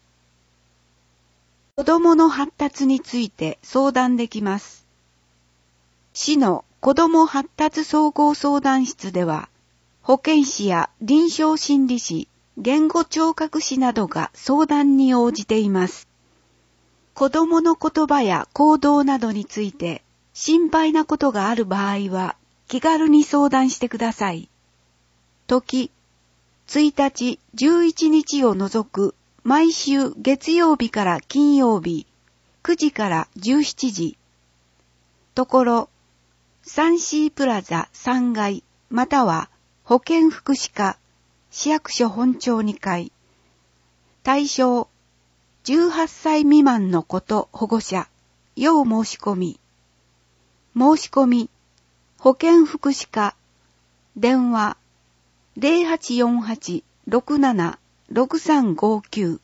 子供の発達について相談できます。市の子ども発達総合相談室では、保健師や臨床心理士、言語聴覚士などが相談に応じています。子どもの言葉や行動などについて心配なことがある場合は気軽に相談してください。時、1日、11日を除く毎週月曜日から金曜日、9時から17時。ところ、サンシープラザ3階または保健福祉課市役所本庁2階。対象、18歳未満の子と保護者、要申し込み。申し込み、保健福祉課、電話、0848-67-6359。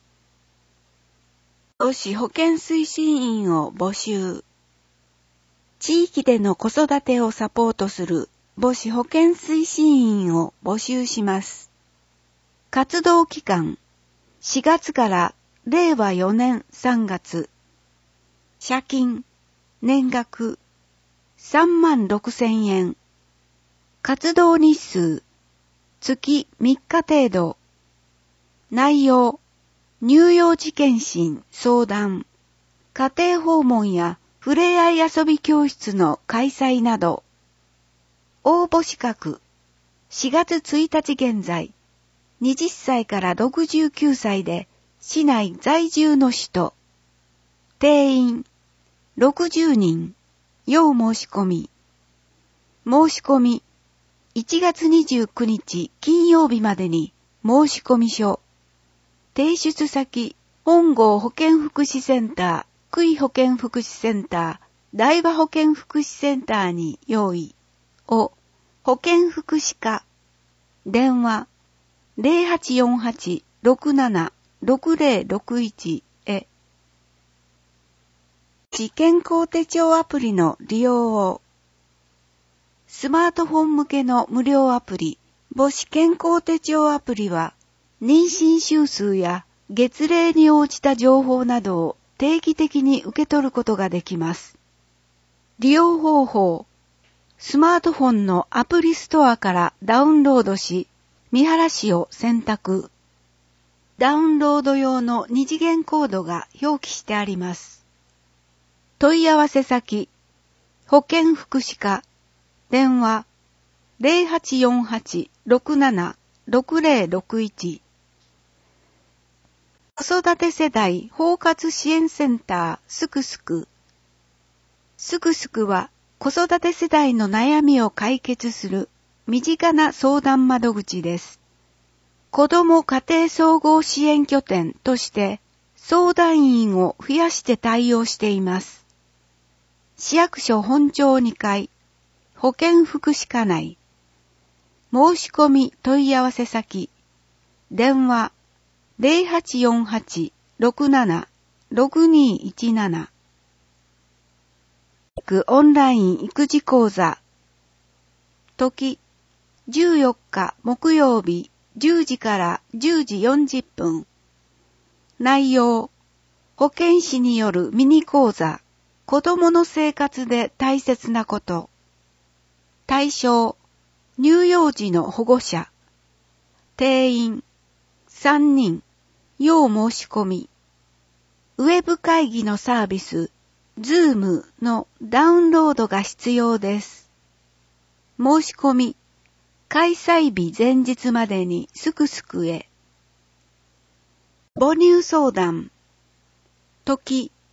都市保健推進員を募集。地域での子育てをサポートする母子保健推進員を募集します。活動期間、4月から令和4年3月。謝金、年額、36,000円。活動日数、月3日程度。内容、乳幼児健診相談、家庭訪問やふれあい遊び教室の開催など。応募資格、4月1日現在、20歳から69歳で市内在住の人。定員、60人。要申し込み。申し込み、1月29日金曜日までに申し込み書。提出先、本郷保健福祉センター、久井保健福祉センター、大和保健福祉センターに用意。を、保健福祉課。電話、0848-67-6061へ。健康手帳アプリの利用を。スマートフォン向けの無料アプリ、母子健康手帳アプリは、妊娠週数や月齢に応じた情報などを定期的に受け取ることができます。利用方法、スマートフォンのアプリストアからダウンロードし、見晴らしを選択。ダウンロード用の2次元コードが表記してあります。問い合わせ先、保健福祉課、電話、0848-67-6061。子育て世代包括支援センターすくすく。すくすくは子育て世代の悩みを解決する身近な相談窓口です。子ども家庭総合支援拠点として相談員を増やして対応しています。市役所本庁2階、保健福祉課内。申し込み問い合わせ先、電話0848-67-6217。オンライン育児講座。時、14日木曜日10時から10時40分。内容、保健師によるミニ講座。子供の生活で大切なこと。対象、乳幼児の保護者。定員、3人。要申し込み。ウェブ会議のサービス、Zoom のダウンロードが必要です。申し込み、開催日前日までにすくすくへ。母乳相談。時、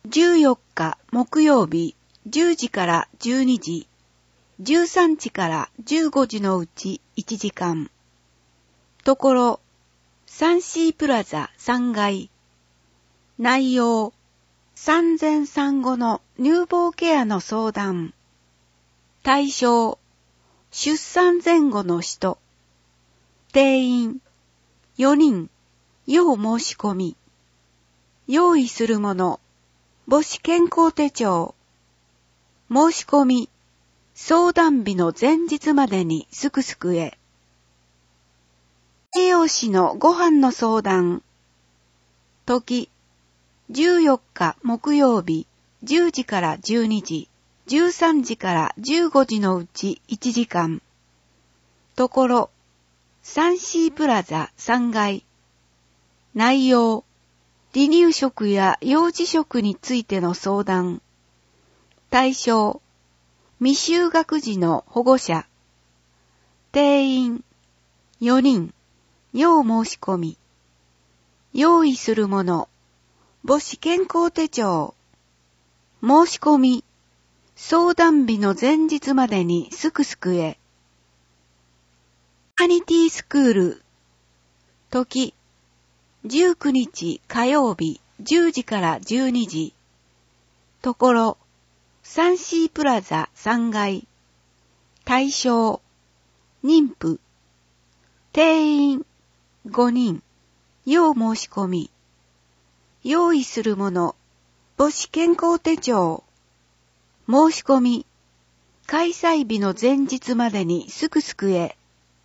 14日木曜日10時から12時、13時から15時のうち1時間。ところ、3C プラザ3階。内容、産前産後の乳房ケアの相談。対象、出産前後の人。定員、4人、要申し込み。用意するもの、母子健康手帳。申し込み、相談日の前日までにすくすくへ。栄養士のご飯の相談。時、14日木曜日10時から12時、13時から15時のうち1時間。ところ、3C プラザ3階。内容、離乳食や幼児食についての相談。対象、未就学児の保護者。定員、4人、要申し込み。用意するもの、母子健康手帳。申し込み、相談日の前日までにすくすくへ。マタニティスクール。時、19日火曜日10時から12時。ところ、3C プラザ3階。対象、妊婦。定員、5人。要申し込み。用意するもの、母子健康手帳。申し込み、開催日の前日までにすくすくへ。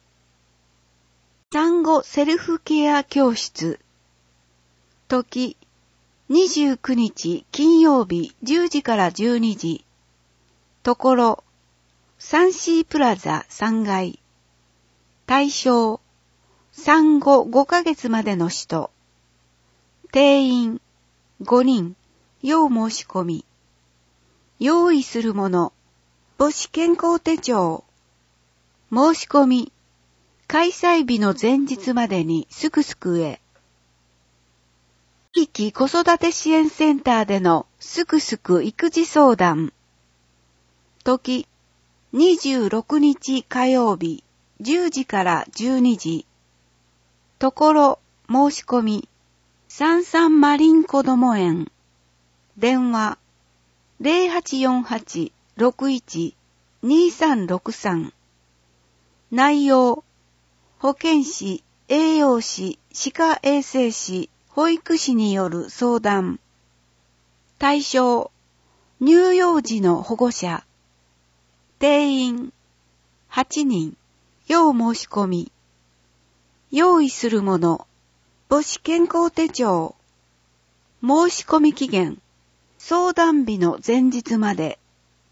産後セルフケア教室。時、29日金曜日10時から12時。ところ、3C プラザ3階。対象、産後5ヶ月までの人。定員、5人、要申し込み。用意するもの、母子健康手帳。申し込み、開催日の前日までにすくすくへ。地域子育て支援センターでのすくすく育児相談。時、26日火曜日10時から12時。ところ、申し込み、33マリンこども園。電話、0848-61-2363。内容、保健師、栄養士、歯科衛生士、保育士による相談。対象、乳幼児の保護者。定員、8人、要申し込み。用意するもの、母子健康手帳。申し込み期限、相談日の前日まで。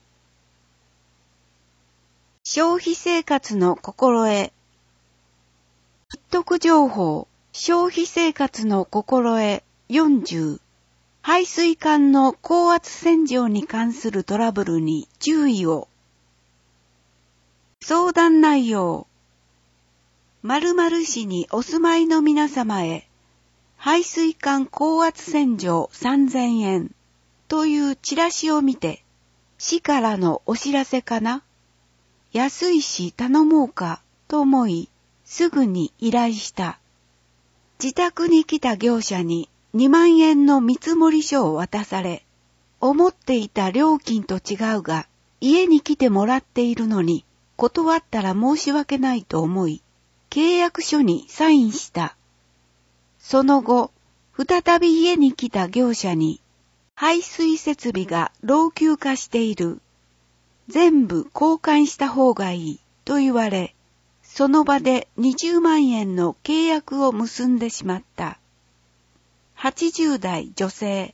消費生活の心得。一徳情報、消費生活の心得40。排水管の高圧洗浄に関するトラブルに注意を。相談内容。〇〇市にお住まいの皆様へ、排水管高圧洗浄3000円というチラシを見て、市からのお知らせかな？安いし頼もうかと思い、すぐに依頼した。自宅に来た業者に2万円の見積書を渡され、思っていた料金と違うが、家に来てもらっているのに、断ったら申し訳ないと思い、契約書にサインした。その後、再び家に来た業者に、排水設備が老朽化している。全部交換した方がいいと言われ、その場で20万円の契約を結んでしまった。80代女性。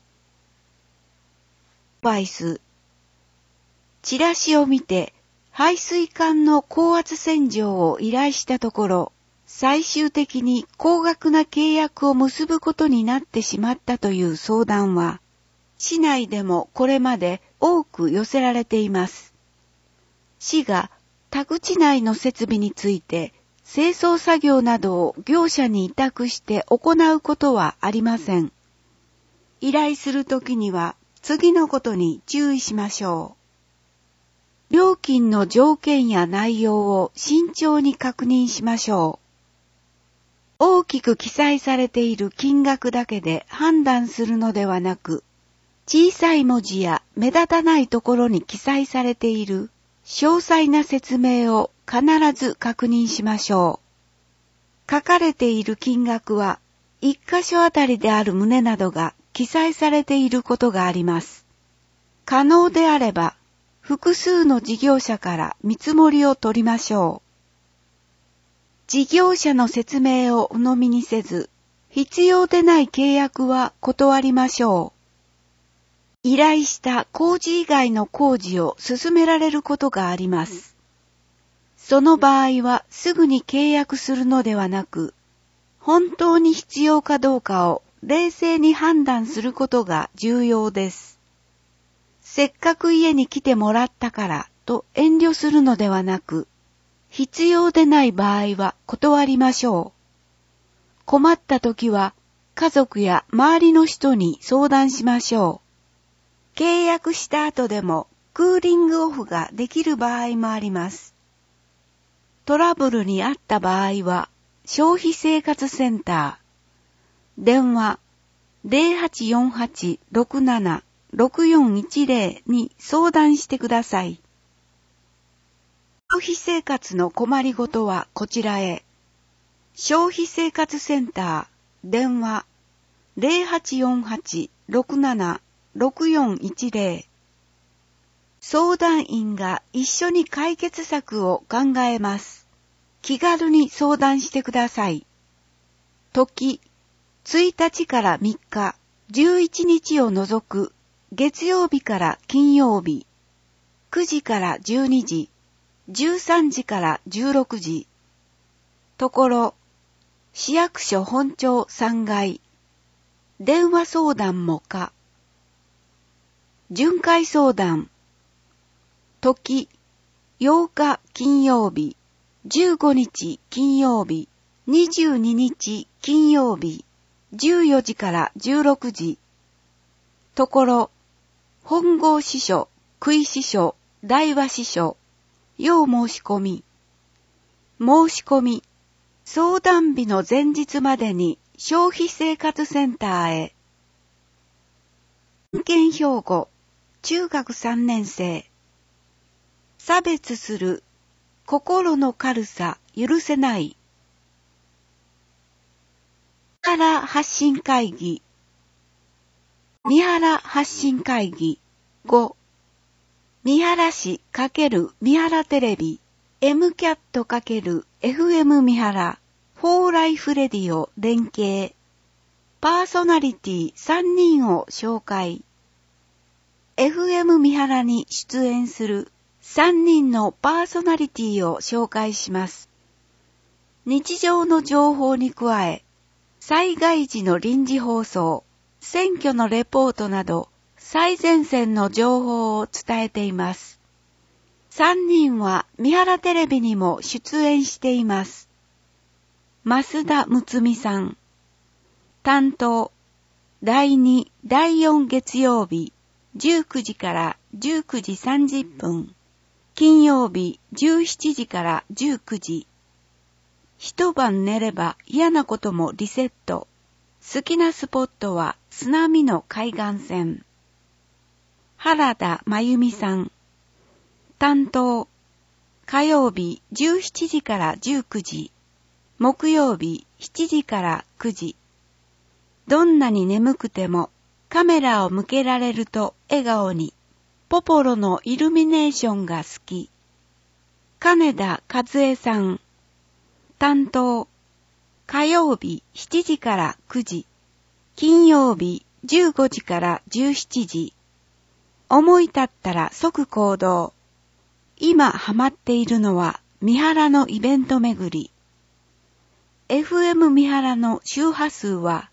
バイス。チラシを見て、排水管の高圧洗浄を依頼したところ、最終的に高額な契約を結ぶことになってしまったという相談は、市内でもこれまで多く寄せられています。市が田口内の設備について清掃作業などを業者に委託して行うことはありません。依頼するときには次のことに注意しましょう。料金の条件や内容を慎重に確認しましょう。大きく記載されている金額だけで判断するのではなく、小さい文字や目立たないところに記載されている詳細な説明を必ず確認しましょう。書かれている金額は一箇所あたりである旨などが記載されていることがあります。可能であれば複数の事業者から見積もりを取りましょう。事業者の説明を鵜呑みにせず、必要でない契約は断りましょう。依頼した工事以外の工事を進められることがあります。その場合はすぐに契約するのではなく、本当に必要かどうかを冷静に判断することが重要です。せっかく家に来てもらったからと遠慮するのではなく、必要でない場合は断りましょう。困った時は家族や周りの人に相談しましょう。契約した後でもクーリングオフができる場合もあります。トラブルにあった場合は消費生活センター、電話 0848-67-6410 に相談してください。消費生活の困りごとはこちらへ。消費生活センター、電話 0848-67-6410。相談員が一緒に解決策を考えます。気軽に相談してください。時、1日から3日、11日を除く月曜日から金曜日、9時から12時、13時から16時。ところ、市役所本庁3階。電話相談も可。巡回相談。時、8日金曜日、15日金曜日、22日金曜日、14時から16時。ところ、本郷支所、杭支所、大和支所、要申し込み。申し込み。相談日の前日までに消費生活センターへ。文献標語、中学3年生。差別する、心の軽さ、許せない。三原発信会議。三原発信会議。5。三原市×三原テレビ。MCAT×FM 三原。フォーライフレディオ連携。パーソナリティ3人を紹介。FM 三原に出演する3人のパーソナリティを紹介します。日常の情報に加え、災害時の臨時放送、選挙のレポートなど、最前線の情報を伝えています。3人は三原テレビにも出演しています。増田睦美さん。担当、第2、第4月曜日、19時から19時30分。金曜日、17時から19時。一晩寝れば嫌なこともリセット。好きなスポットは津波の海岸線。原田真由美さん。担当、火曜日17時から19時。木曜日7時から9時。どんなに眠くてもカメラを向けられると笑顔に。ポポロのイルミネーションが好き。金田和恵さん。担当、火曜日7時から9時。金曜日15時から17時。思い立ったら即行動。今ハマっているのは三原のイベント巡り。FM 三原の周波数は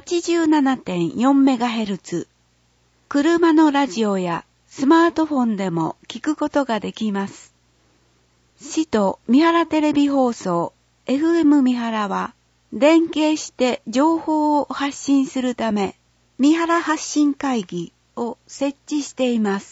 87.4MHz。車のラジオやスマートフォンでも聞くことができます。市と三原テレビ放送 FM 三原は連携して情報を発信するため、三原発信会議を設置しています。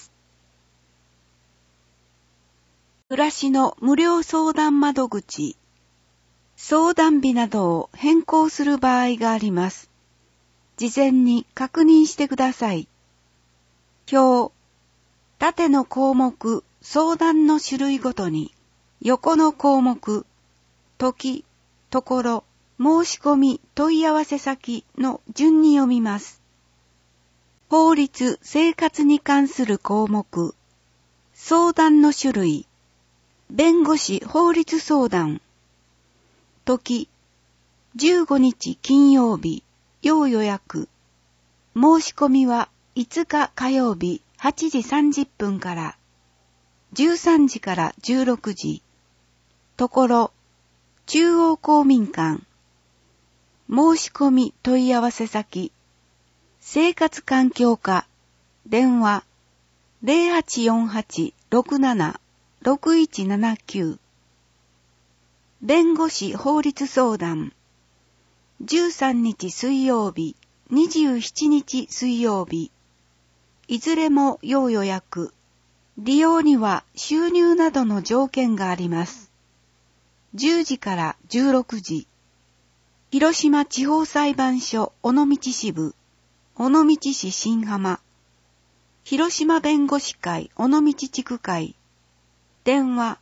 暮らしの無料相談窓口、相談日などを変更する場合があります。事前に確認してください。表、縦の項目、相談の種類ごとに、横の項目、時、ところ、申し込み、問い合わせ先の順に読みます。法律・生活に関する項目、相談の種類、弁護士法律相談、時、15日金曜日、要予約、申し込みは5日火曜日8時30分から13時から16時、ところ、中央公民館、申し込み問い合わせ先、生活環境課、電話、0848-67-6179、弁護士法律相談、13日水曜日、27日水曜日、いずれも要予約、利用には収入などの条件があります。10時から16時、広島地方裁判所尾道支部、尾道市新浜、広島弁護士会尾道地区会、電話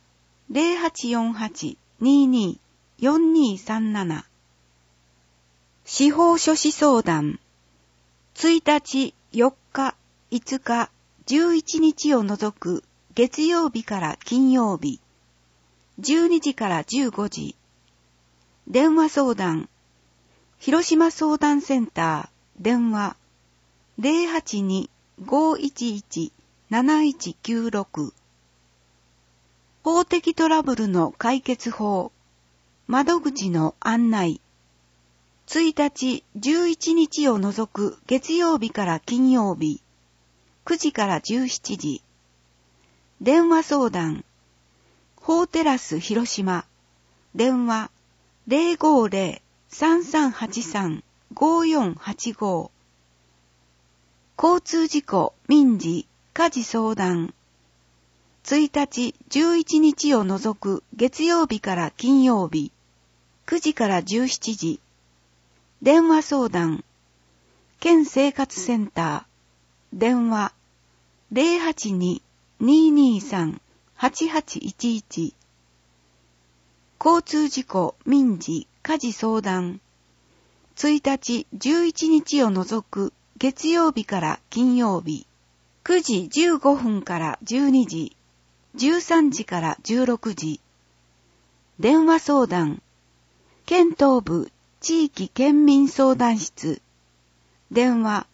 0848-22-4237、司法書士相談、1日、4日、5日、11日を除く月曜日から金曜日、12時から15時、電話相談、広島相談センター、電話、082-511-7196、法的トラブルの解決法、窓口の案内、1日、11日を除く月曜日から金曜日、9時から17時、電話相談、法テラス広島、電話、050-3383-5485、交通事故、民事、家事相談、1日、11日を除く月曜日から金曜日、9時から17時、電話相談、県生活センター、電話、082-223-8811、交通事故、民事、家事相談、1日、11日を除く月曜日から金曜日、9時15分から12時、13時から16時、電話相談、県東部地域県民相談室、電話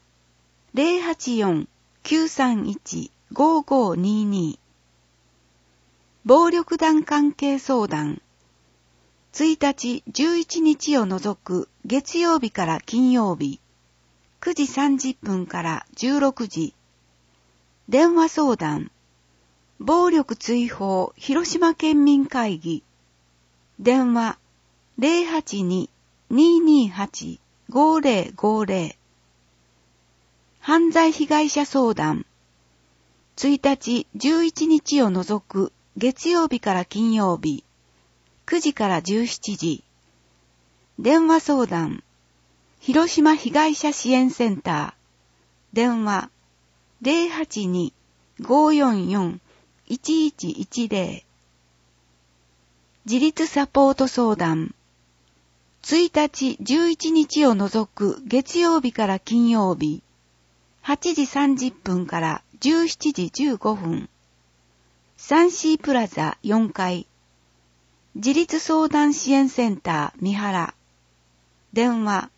084-931-5522、暴力団関係相談、1日11日を除く月曜日から金曜日、9時30分から16時、電話相談、暴力追放広島県民会議、電話 082-228-5050、犯罪被害者相談、1日11日を除く月曜日から金曜日、9時から17時、電話相談、広島被害者支援センター、電話 082-544-1110、自立サポート相談、1日11日を除く月曜日から金曜日、8時30分から17時15分、サンシープラザ4階、自立相談支援センター三原、電話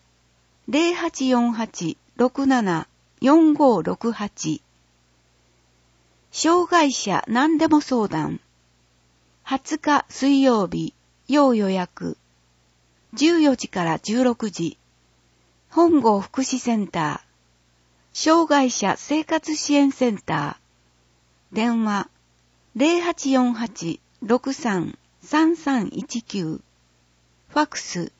0848-67-4568、障害者何でも相談、20日水曜日、要予約、14時から16時、本郷福祉センター、障害者生活支援センター、電話 0848-63-3319、ファクス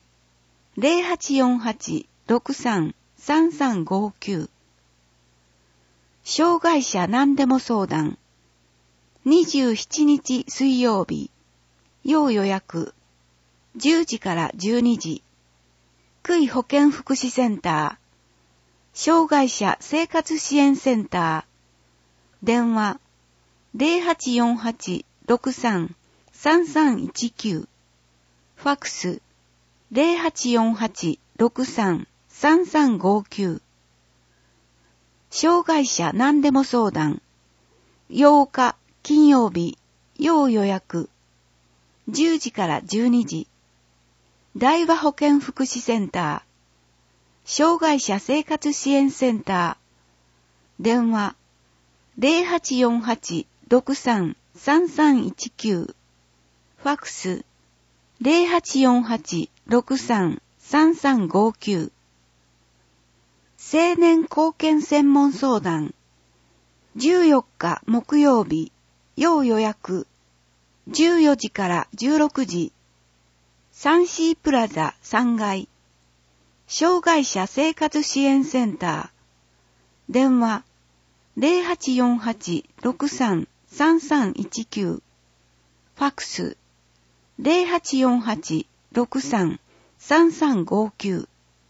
0848-63-3359、 障害者何でも相談。27日水曜日。要予約。10時から12時。区医保健福祉センター。障害者生活支援センター。電話。0848-63-3319。ファクス。0848-63-3359。障害者何でも相談。8日金曜日。要予約。10時から12時。大和保健福祉センター。障害者生活支援センター。電話。0848-63-3319。ファクス。0848-63-3359。青年貢献専門相談。14日木曜日。要予約。14時から16時。サンシープラザ3階。障害者生活支援センター。電話。0848-63-3319。ファクス。0848-63-3359。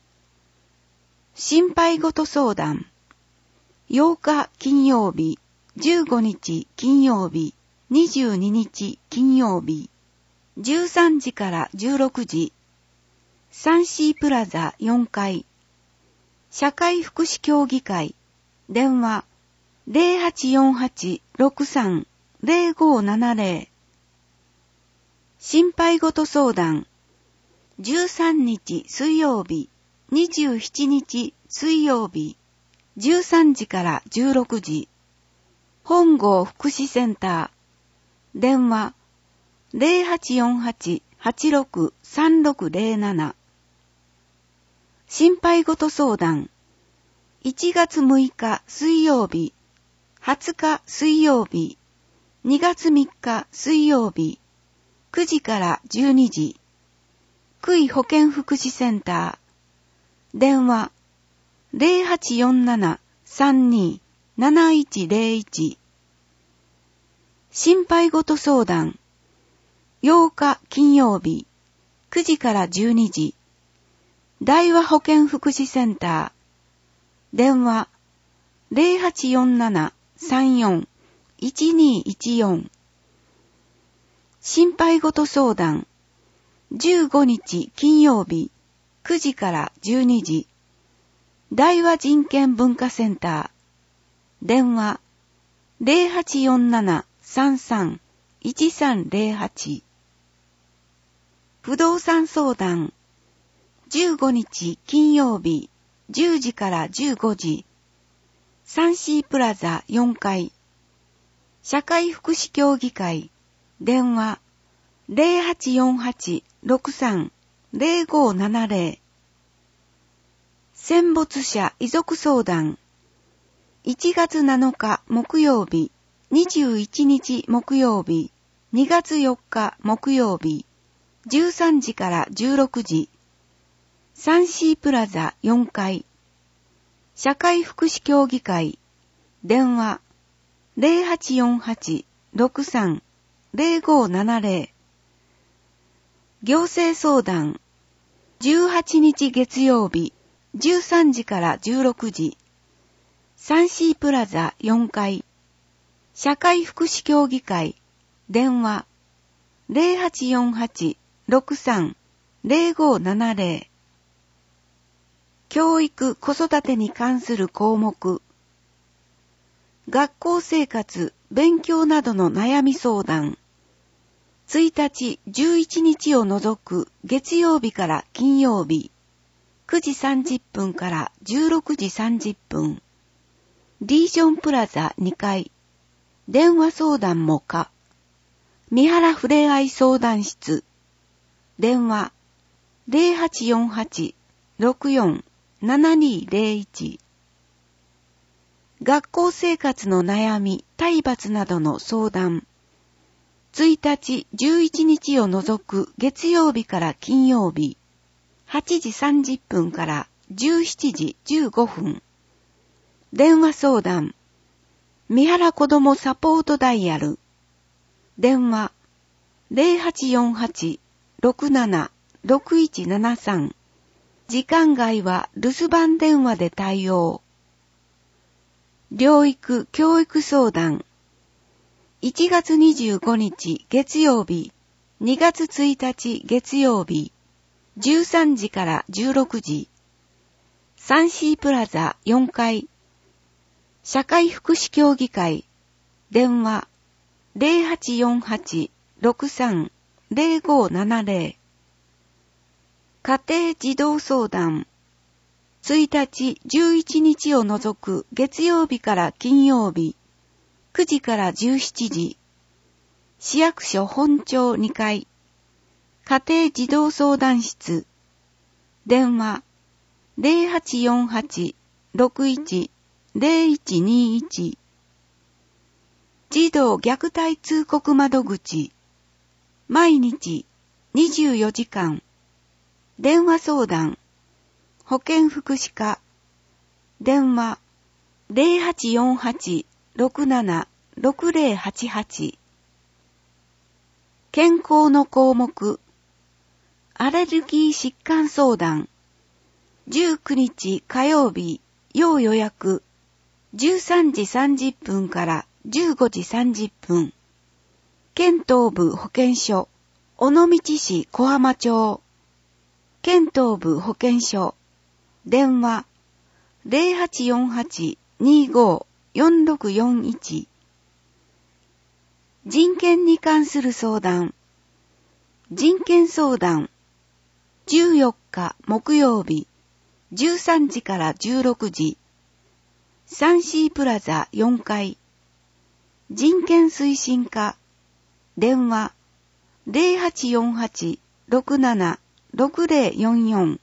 心配事相談。8日金曜日、15日金曜日、22日金曜日、13時から16時、サンシープラザ4階、社会福祉協議会、電話0848-63-0570。心配事相談。13日水曜日、27日水曜日、13時から16時、本郷福祉センター。電話0848-863607。心配事相談。1月6日水曜日、20日水曜日、2月3日水曜日、9時から12時、区医保健福祉センター。電話0847-32-7101。心配事相談。8日金曜日、9時から12時、大和保健福祉センター。電話0847-34-1214。心配事相談。15日金曜日、9時から12時、大和人権文化センター。電話0847-33-1308。不動産相談。15日金曜日、10時から15時、サンシープラザ4階、社会福祉協議会。電話0848-63-0570。戦没者遺族相談。1月7日木曜日、21日木曜日、2月4日木曜日、13時から16時、サンシープラザ4階、社会福祉協議会。電話0848-63-0570。行政相談。18日月曜日、13時から16時、サンシープラザ4階、社会福祉協議会。電話0848-63-0570。教育子育てに関する項目。学校生活、勉強などの悩み相談。1日、11日を除く月曜日から金曜日、9時30分から16時30分。リージョンプラザ2階。電話相談も可。三原ふれあい相談室。電話0848-64-7201。学校生活の悩み、体罰などの相談。1日、11日を除く月曜日から金曜日、8時30分から17時15分。電話相談三原子どもサポートダイヤル。電話 0848-67-6173。時間外は留守番電話で対応。療育教育相談。1月25日月曜日、2月1日月曜日、13時から16時。サンシープラザ4階。社会福祉協議会。電話 0848-63-0570。家庭児童相談。1日11日を除く月曜日から金曜日、9時から17時。市役所本庁2階。家庭児童相談室。電話 0848-61-0121。児童虐待通告窓口。毎日24時間。電話相談。保健福祉課。電話 0848-67-6088。健康の項目。アレルギー疾患相談。19日火曜日、要予約。13時30分から15時30分。県東部保健所、尾道市小浜町。県東部保健所。電話 0848-25-4641。人権に関する相談。人権相談。14日木曜日、13時から16時。サンシープラザ4階。人権推進課。電話 0848-67-6044。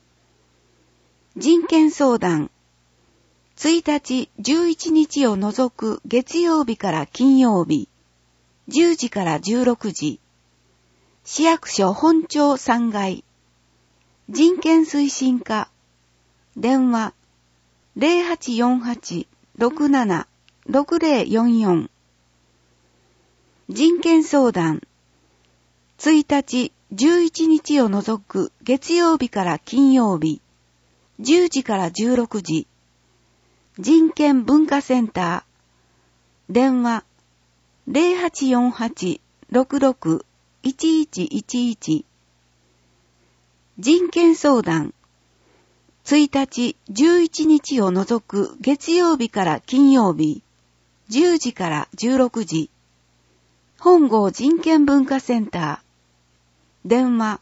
人権相談。1日11日を除く月曜日から金曜日、10時から16時。市役所本庁3階。人権推進課。電話 0848-67-6044。人権相談。1日11日を除く月曜日から金曜日、10時から16時。人権文化センター。電話 0848-66-1111。人権相談。1日11日を除く月曜日から金曜日、10時から16時。本郷人権文化センター。電話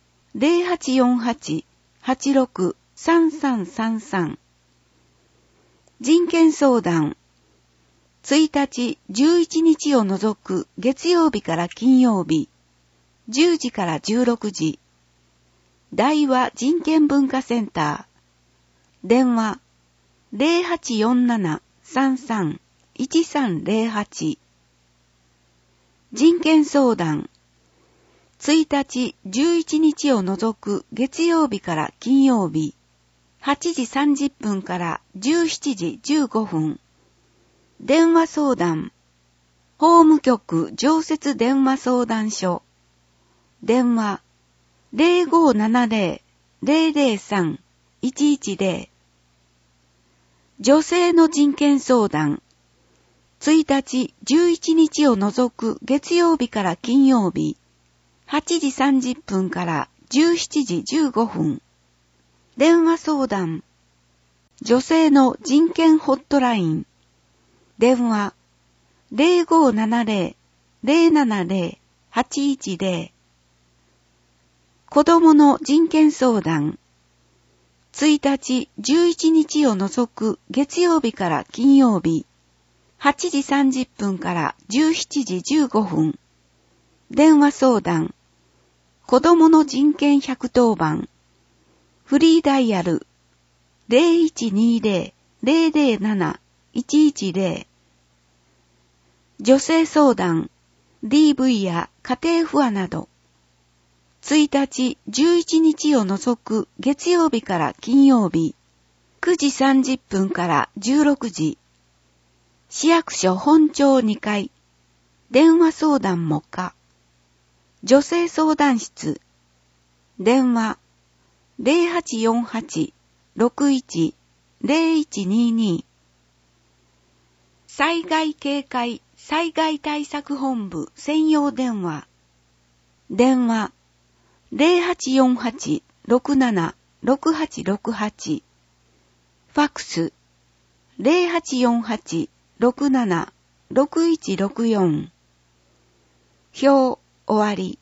0848-86-3333。人権相談。1日11日を除く月曜日から金曜日、10時から16時。大和人権文化センター。電話 0847-33-1308。人権相談。1日11日を除く月曜日から金曜日、8時30分から17時15分。電話相談。法務局常設電話相談所。電話 0570-003-110。女性の人権相談。1日11日を除く月曜日から金曜日、8時30分から17時15分。電話相談。女性の人権ホットライン。電話 0570-070-810。子供の人権相談。1日11日を除く月曜日から金曜日、8時30分から17時15分。電話相談。子供の人権110番。フリーダイヤル 0120-007-110。女性相談。DV や家庭不和など。1日11日を除く月曜日から金曜日、9時30分から16時。 市役所本庁2階、電話相談も可。女性相談室、電話 0848-61-0122 災害警戒災害対策本部専用電話、電話 0848-67-6868 ファックス 0848-67-6164 表終わり。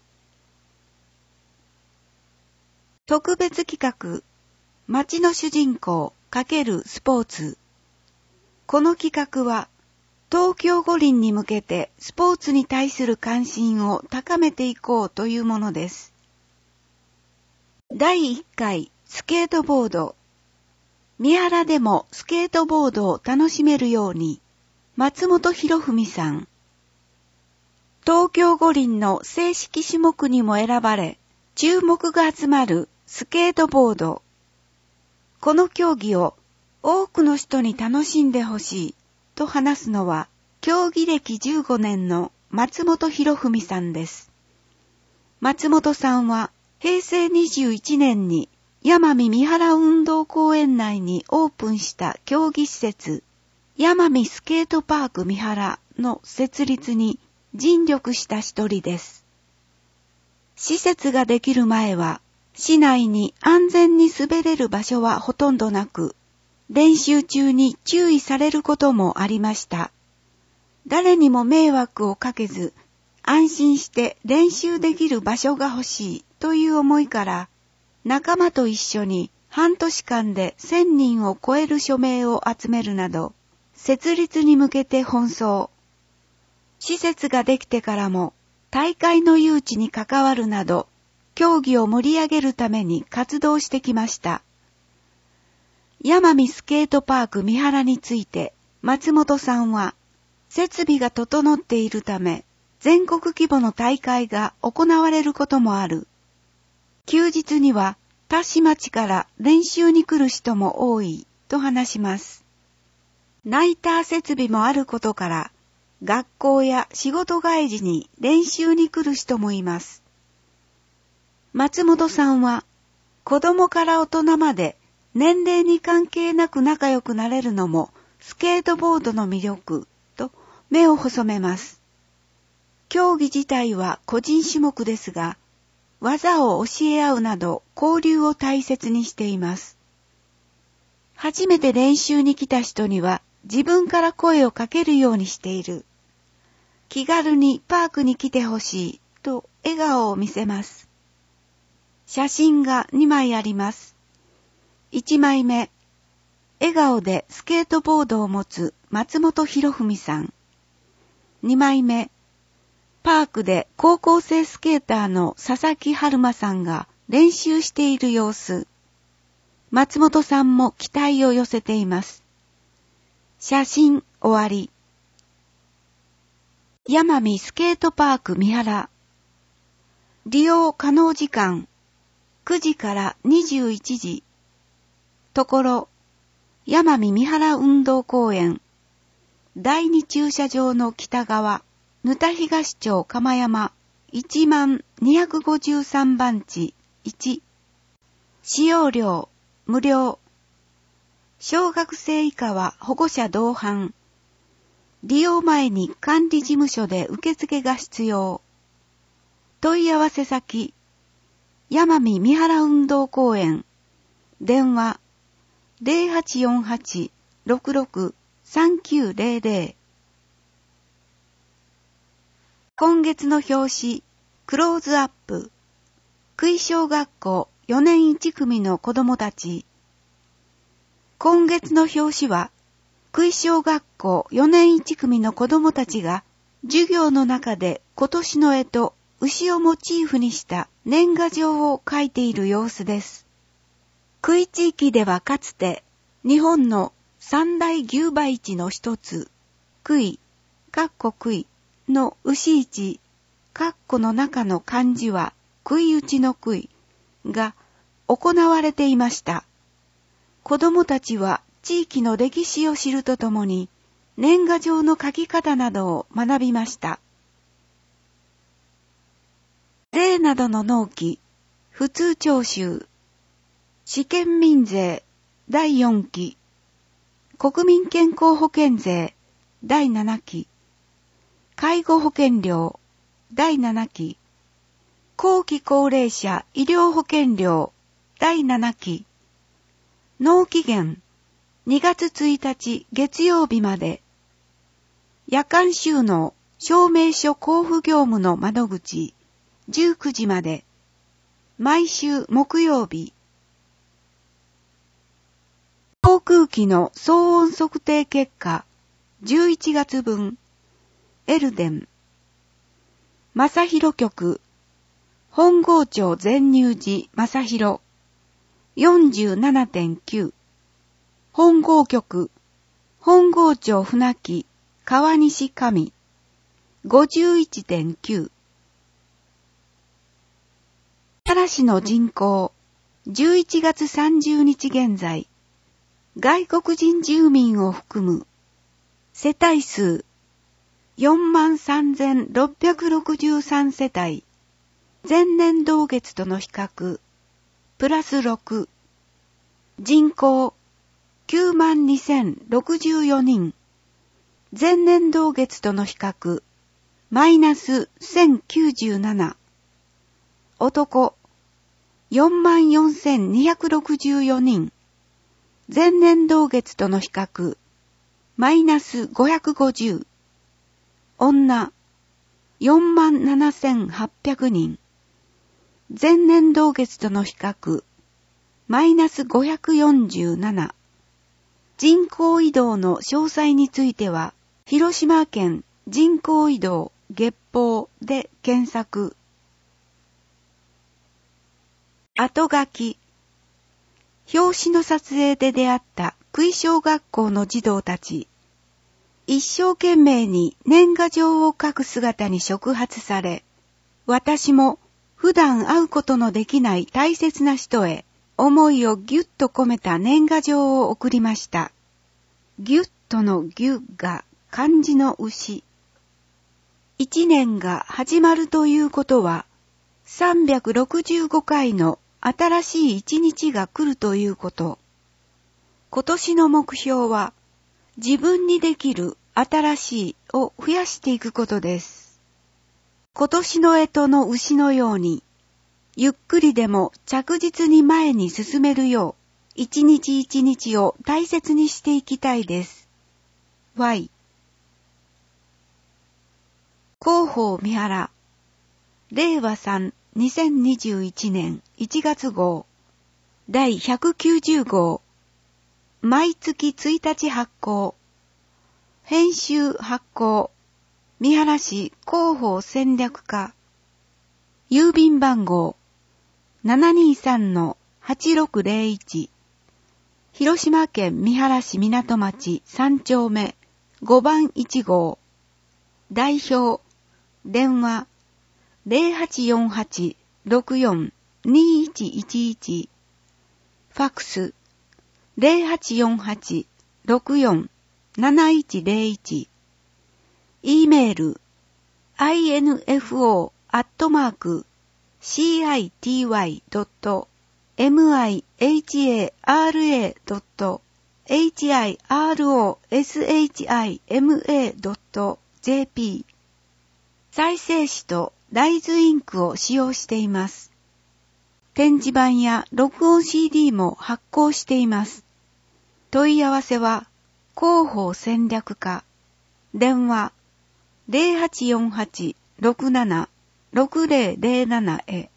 特別企画、町の主人公×スポーツ。この企画は、東京五輪に向けてスポーツに対する関心を高めていこうというものです。第1回スケートボード。三原でもスケートボードを楽しめるように、松本博文さん。東京五輪の正式種目にも選ばれ、注目が集まるスケートボード。この競技を多くの人に楽しんでほしいと話すのは、競技歴15年の松本博文さんです。松本さんは平成21年に山見三原運動公園内にオープンした競技施設、山見スケートパーク三原の設立に尽力した一人です。施設ができる前は、市内に安全に滑れる場所はほとんどなく、練習中に注意されることもありました。誰にも迷惑をかけず、安心して練習できる場所が欲しいという思いから、仲間と一緒に半年間で1000人を超える署名を集めるなど、設立に向けて奔走。施設ができてからも、大会の誘致に関わるなど、競技を盛り上げるために活動してきました。山見スケートパーク三原について、松本さんは、設備が整っているため、全国規模の大会が行われることもある。休日には、他市町から練習に来る人も多い、と話します。ナイター設備もあることから、学校や仕事帰りに練習に来る人もいます。松本さんは、子供から大人まで年齢に関係なく仲良くなれるのもスケートボードの魅力と目を細めます。競技自体は個人種目ですが、技を教え合うなど交流を大切にしています。初めて練習に来た人には自分から声をかけるようにしている。気軽にパークに来てほしいと笑顔を見せます。写真が2枚あります。1枚目、笑顔でスケートボードを持つ松本博文さん。2枚目、パークで高校生スケーターの佐々木春馬さんが練習している様子。松本さんも期待を寄せています。写真終わり。山見スケートパーク三原。利用可能時間9時から21時。ところ、山見三原運動公園。第2駐車場の北側、沼田東町釜山10253番地1。使用料無料。小学生以下は保護者同伴。利用前に管理事務所で受付が必要。問い合わせ先、山見三原運動公園。電話、0848-66-3900。今月の表紙、クローズアップ。杭小学校4年1組の子供たち。今月の表紙は、杭小学校4年1組の子供たちが、授業の中で今年の干支、牛をモチーフにした年賀状を書いている様子です。杭地域ではかつて、日本の三大牛馬市の一つ、杭の牛市、の中の漢字は、杭打ちの杭が行われていました。子供たちは地域の歴史を知るとともに、 年賀状の書き方などを学びました。税などの納期、普通徴収、試験民税第4期、国民健康保険税第7期、介護保険料第7期、後期高齢者医療保険料第7期、納期限2月1日月曜日まで、夜間収納証明書交付業務の窓口19時まで、毎週木曜日。航空機の騒音測定結果11月分、エルデン、正広局、本郷町全入寺正広 47.9、本郷局、本郷町船木川西上 51.9。嵐の人口、11月30日現在、外国人住民を含む世帯数 43,663 世帯、前年同月との比較、プラス6、人口 92,064 人、前年同月との比較、マイナス1097、男44,264 人、前年同月との比較、マイナス550、女47,800 人、前年同月との比較、マイナス547。人口移動の詳細については、広島県人口移動月報で検索。後書き。表紙の撮影で出会った杭小学校の児童たち。一生懸命に年賀状を書く姿に触発され、私も普段会うことのできない大切な人へ思いをぎゅっと込めた年賀状を送りました。ぎゅっとのぎゅが漢字の牛。一年が始まるということは、365回の新しい一日が来るということ。今年の目標は、自分にできる新しいを増やしていくことです。今年の干支の牛のように、ゆっくりでも着実に前に進めるよう、一日一日を大切にしていきたいです。Y。広報三原。令和3、2021年1月号。第190号。毎月1日発行。編集発行。三原市広報戦略課。郵便番号。723-8601。広島県三原市港町3丁目5番1号。代表。電話。0848-64-2111。ファックス。0848-64-7101。E メール。info@city.mihara.hiroshima.jp 再生紙と大豆インクを使用しています。展示板や録音 CD も発行しています。問い合わせは広報戦略課。電話0848-67-6007へ。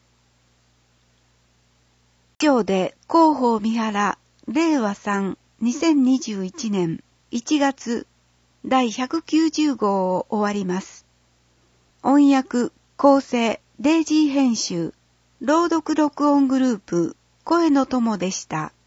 以上で広報三原令和3 2021年1月第190号を終わります。音訳、構成、デイジー編集、朗読録音グループ、声の友でした。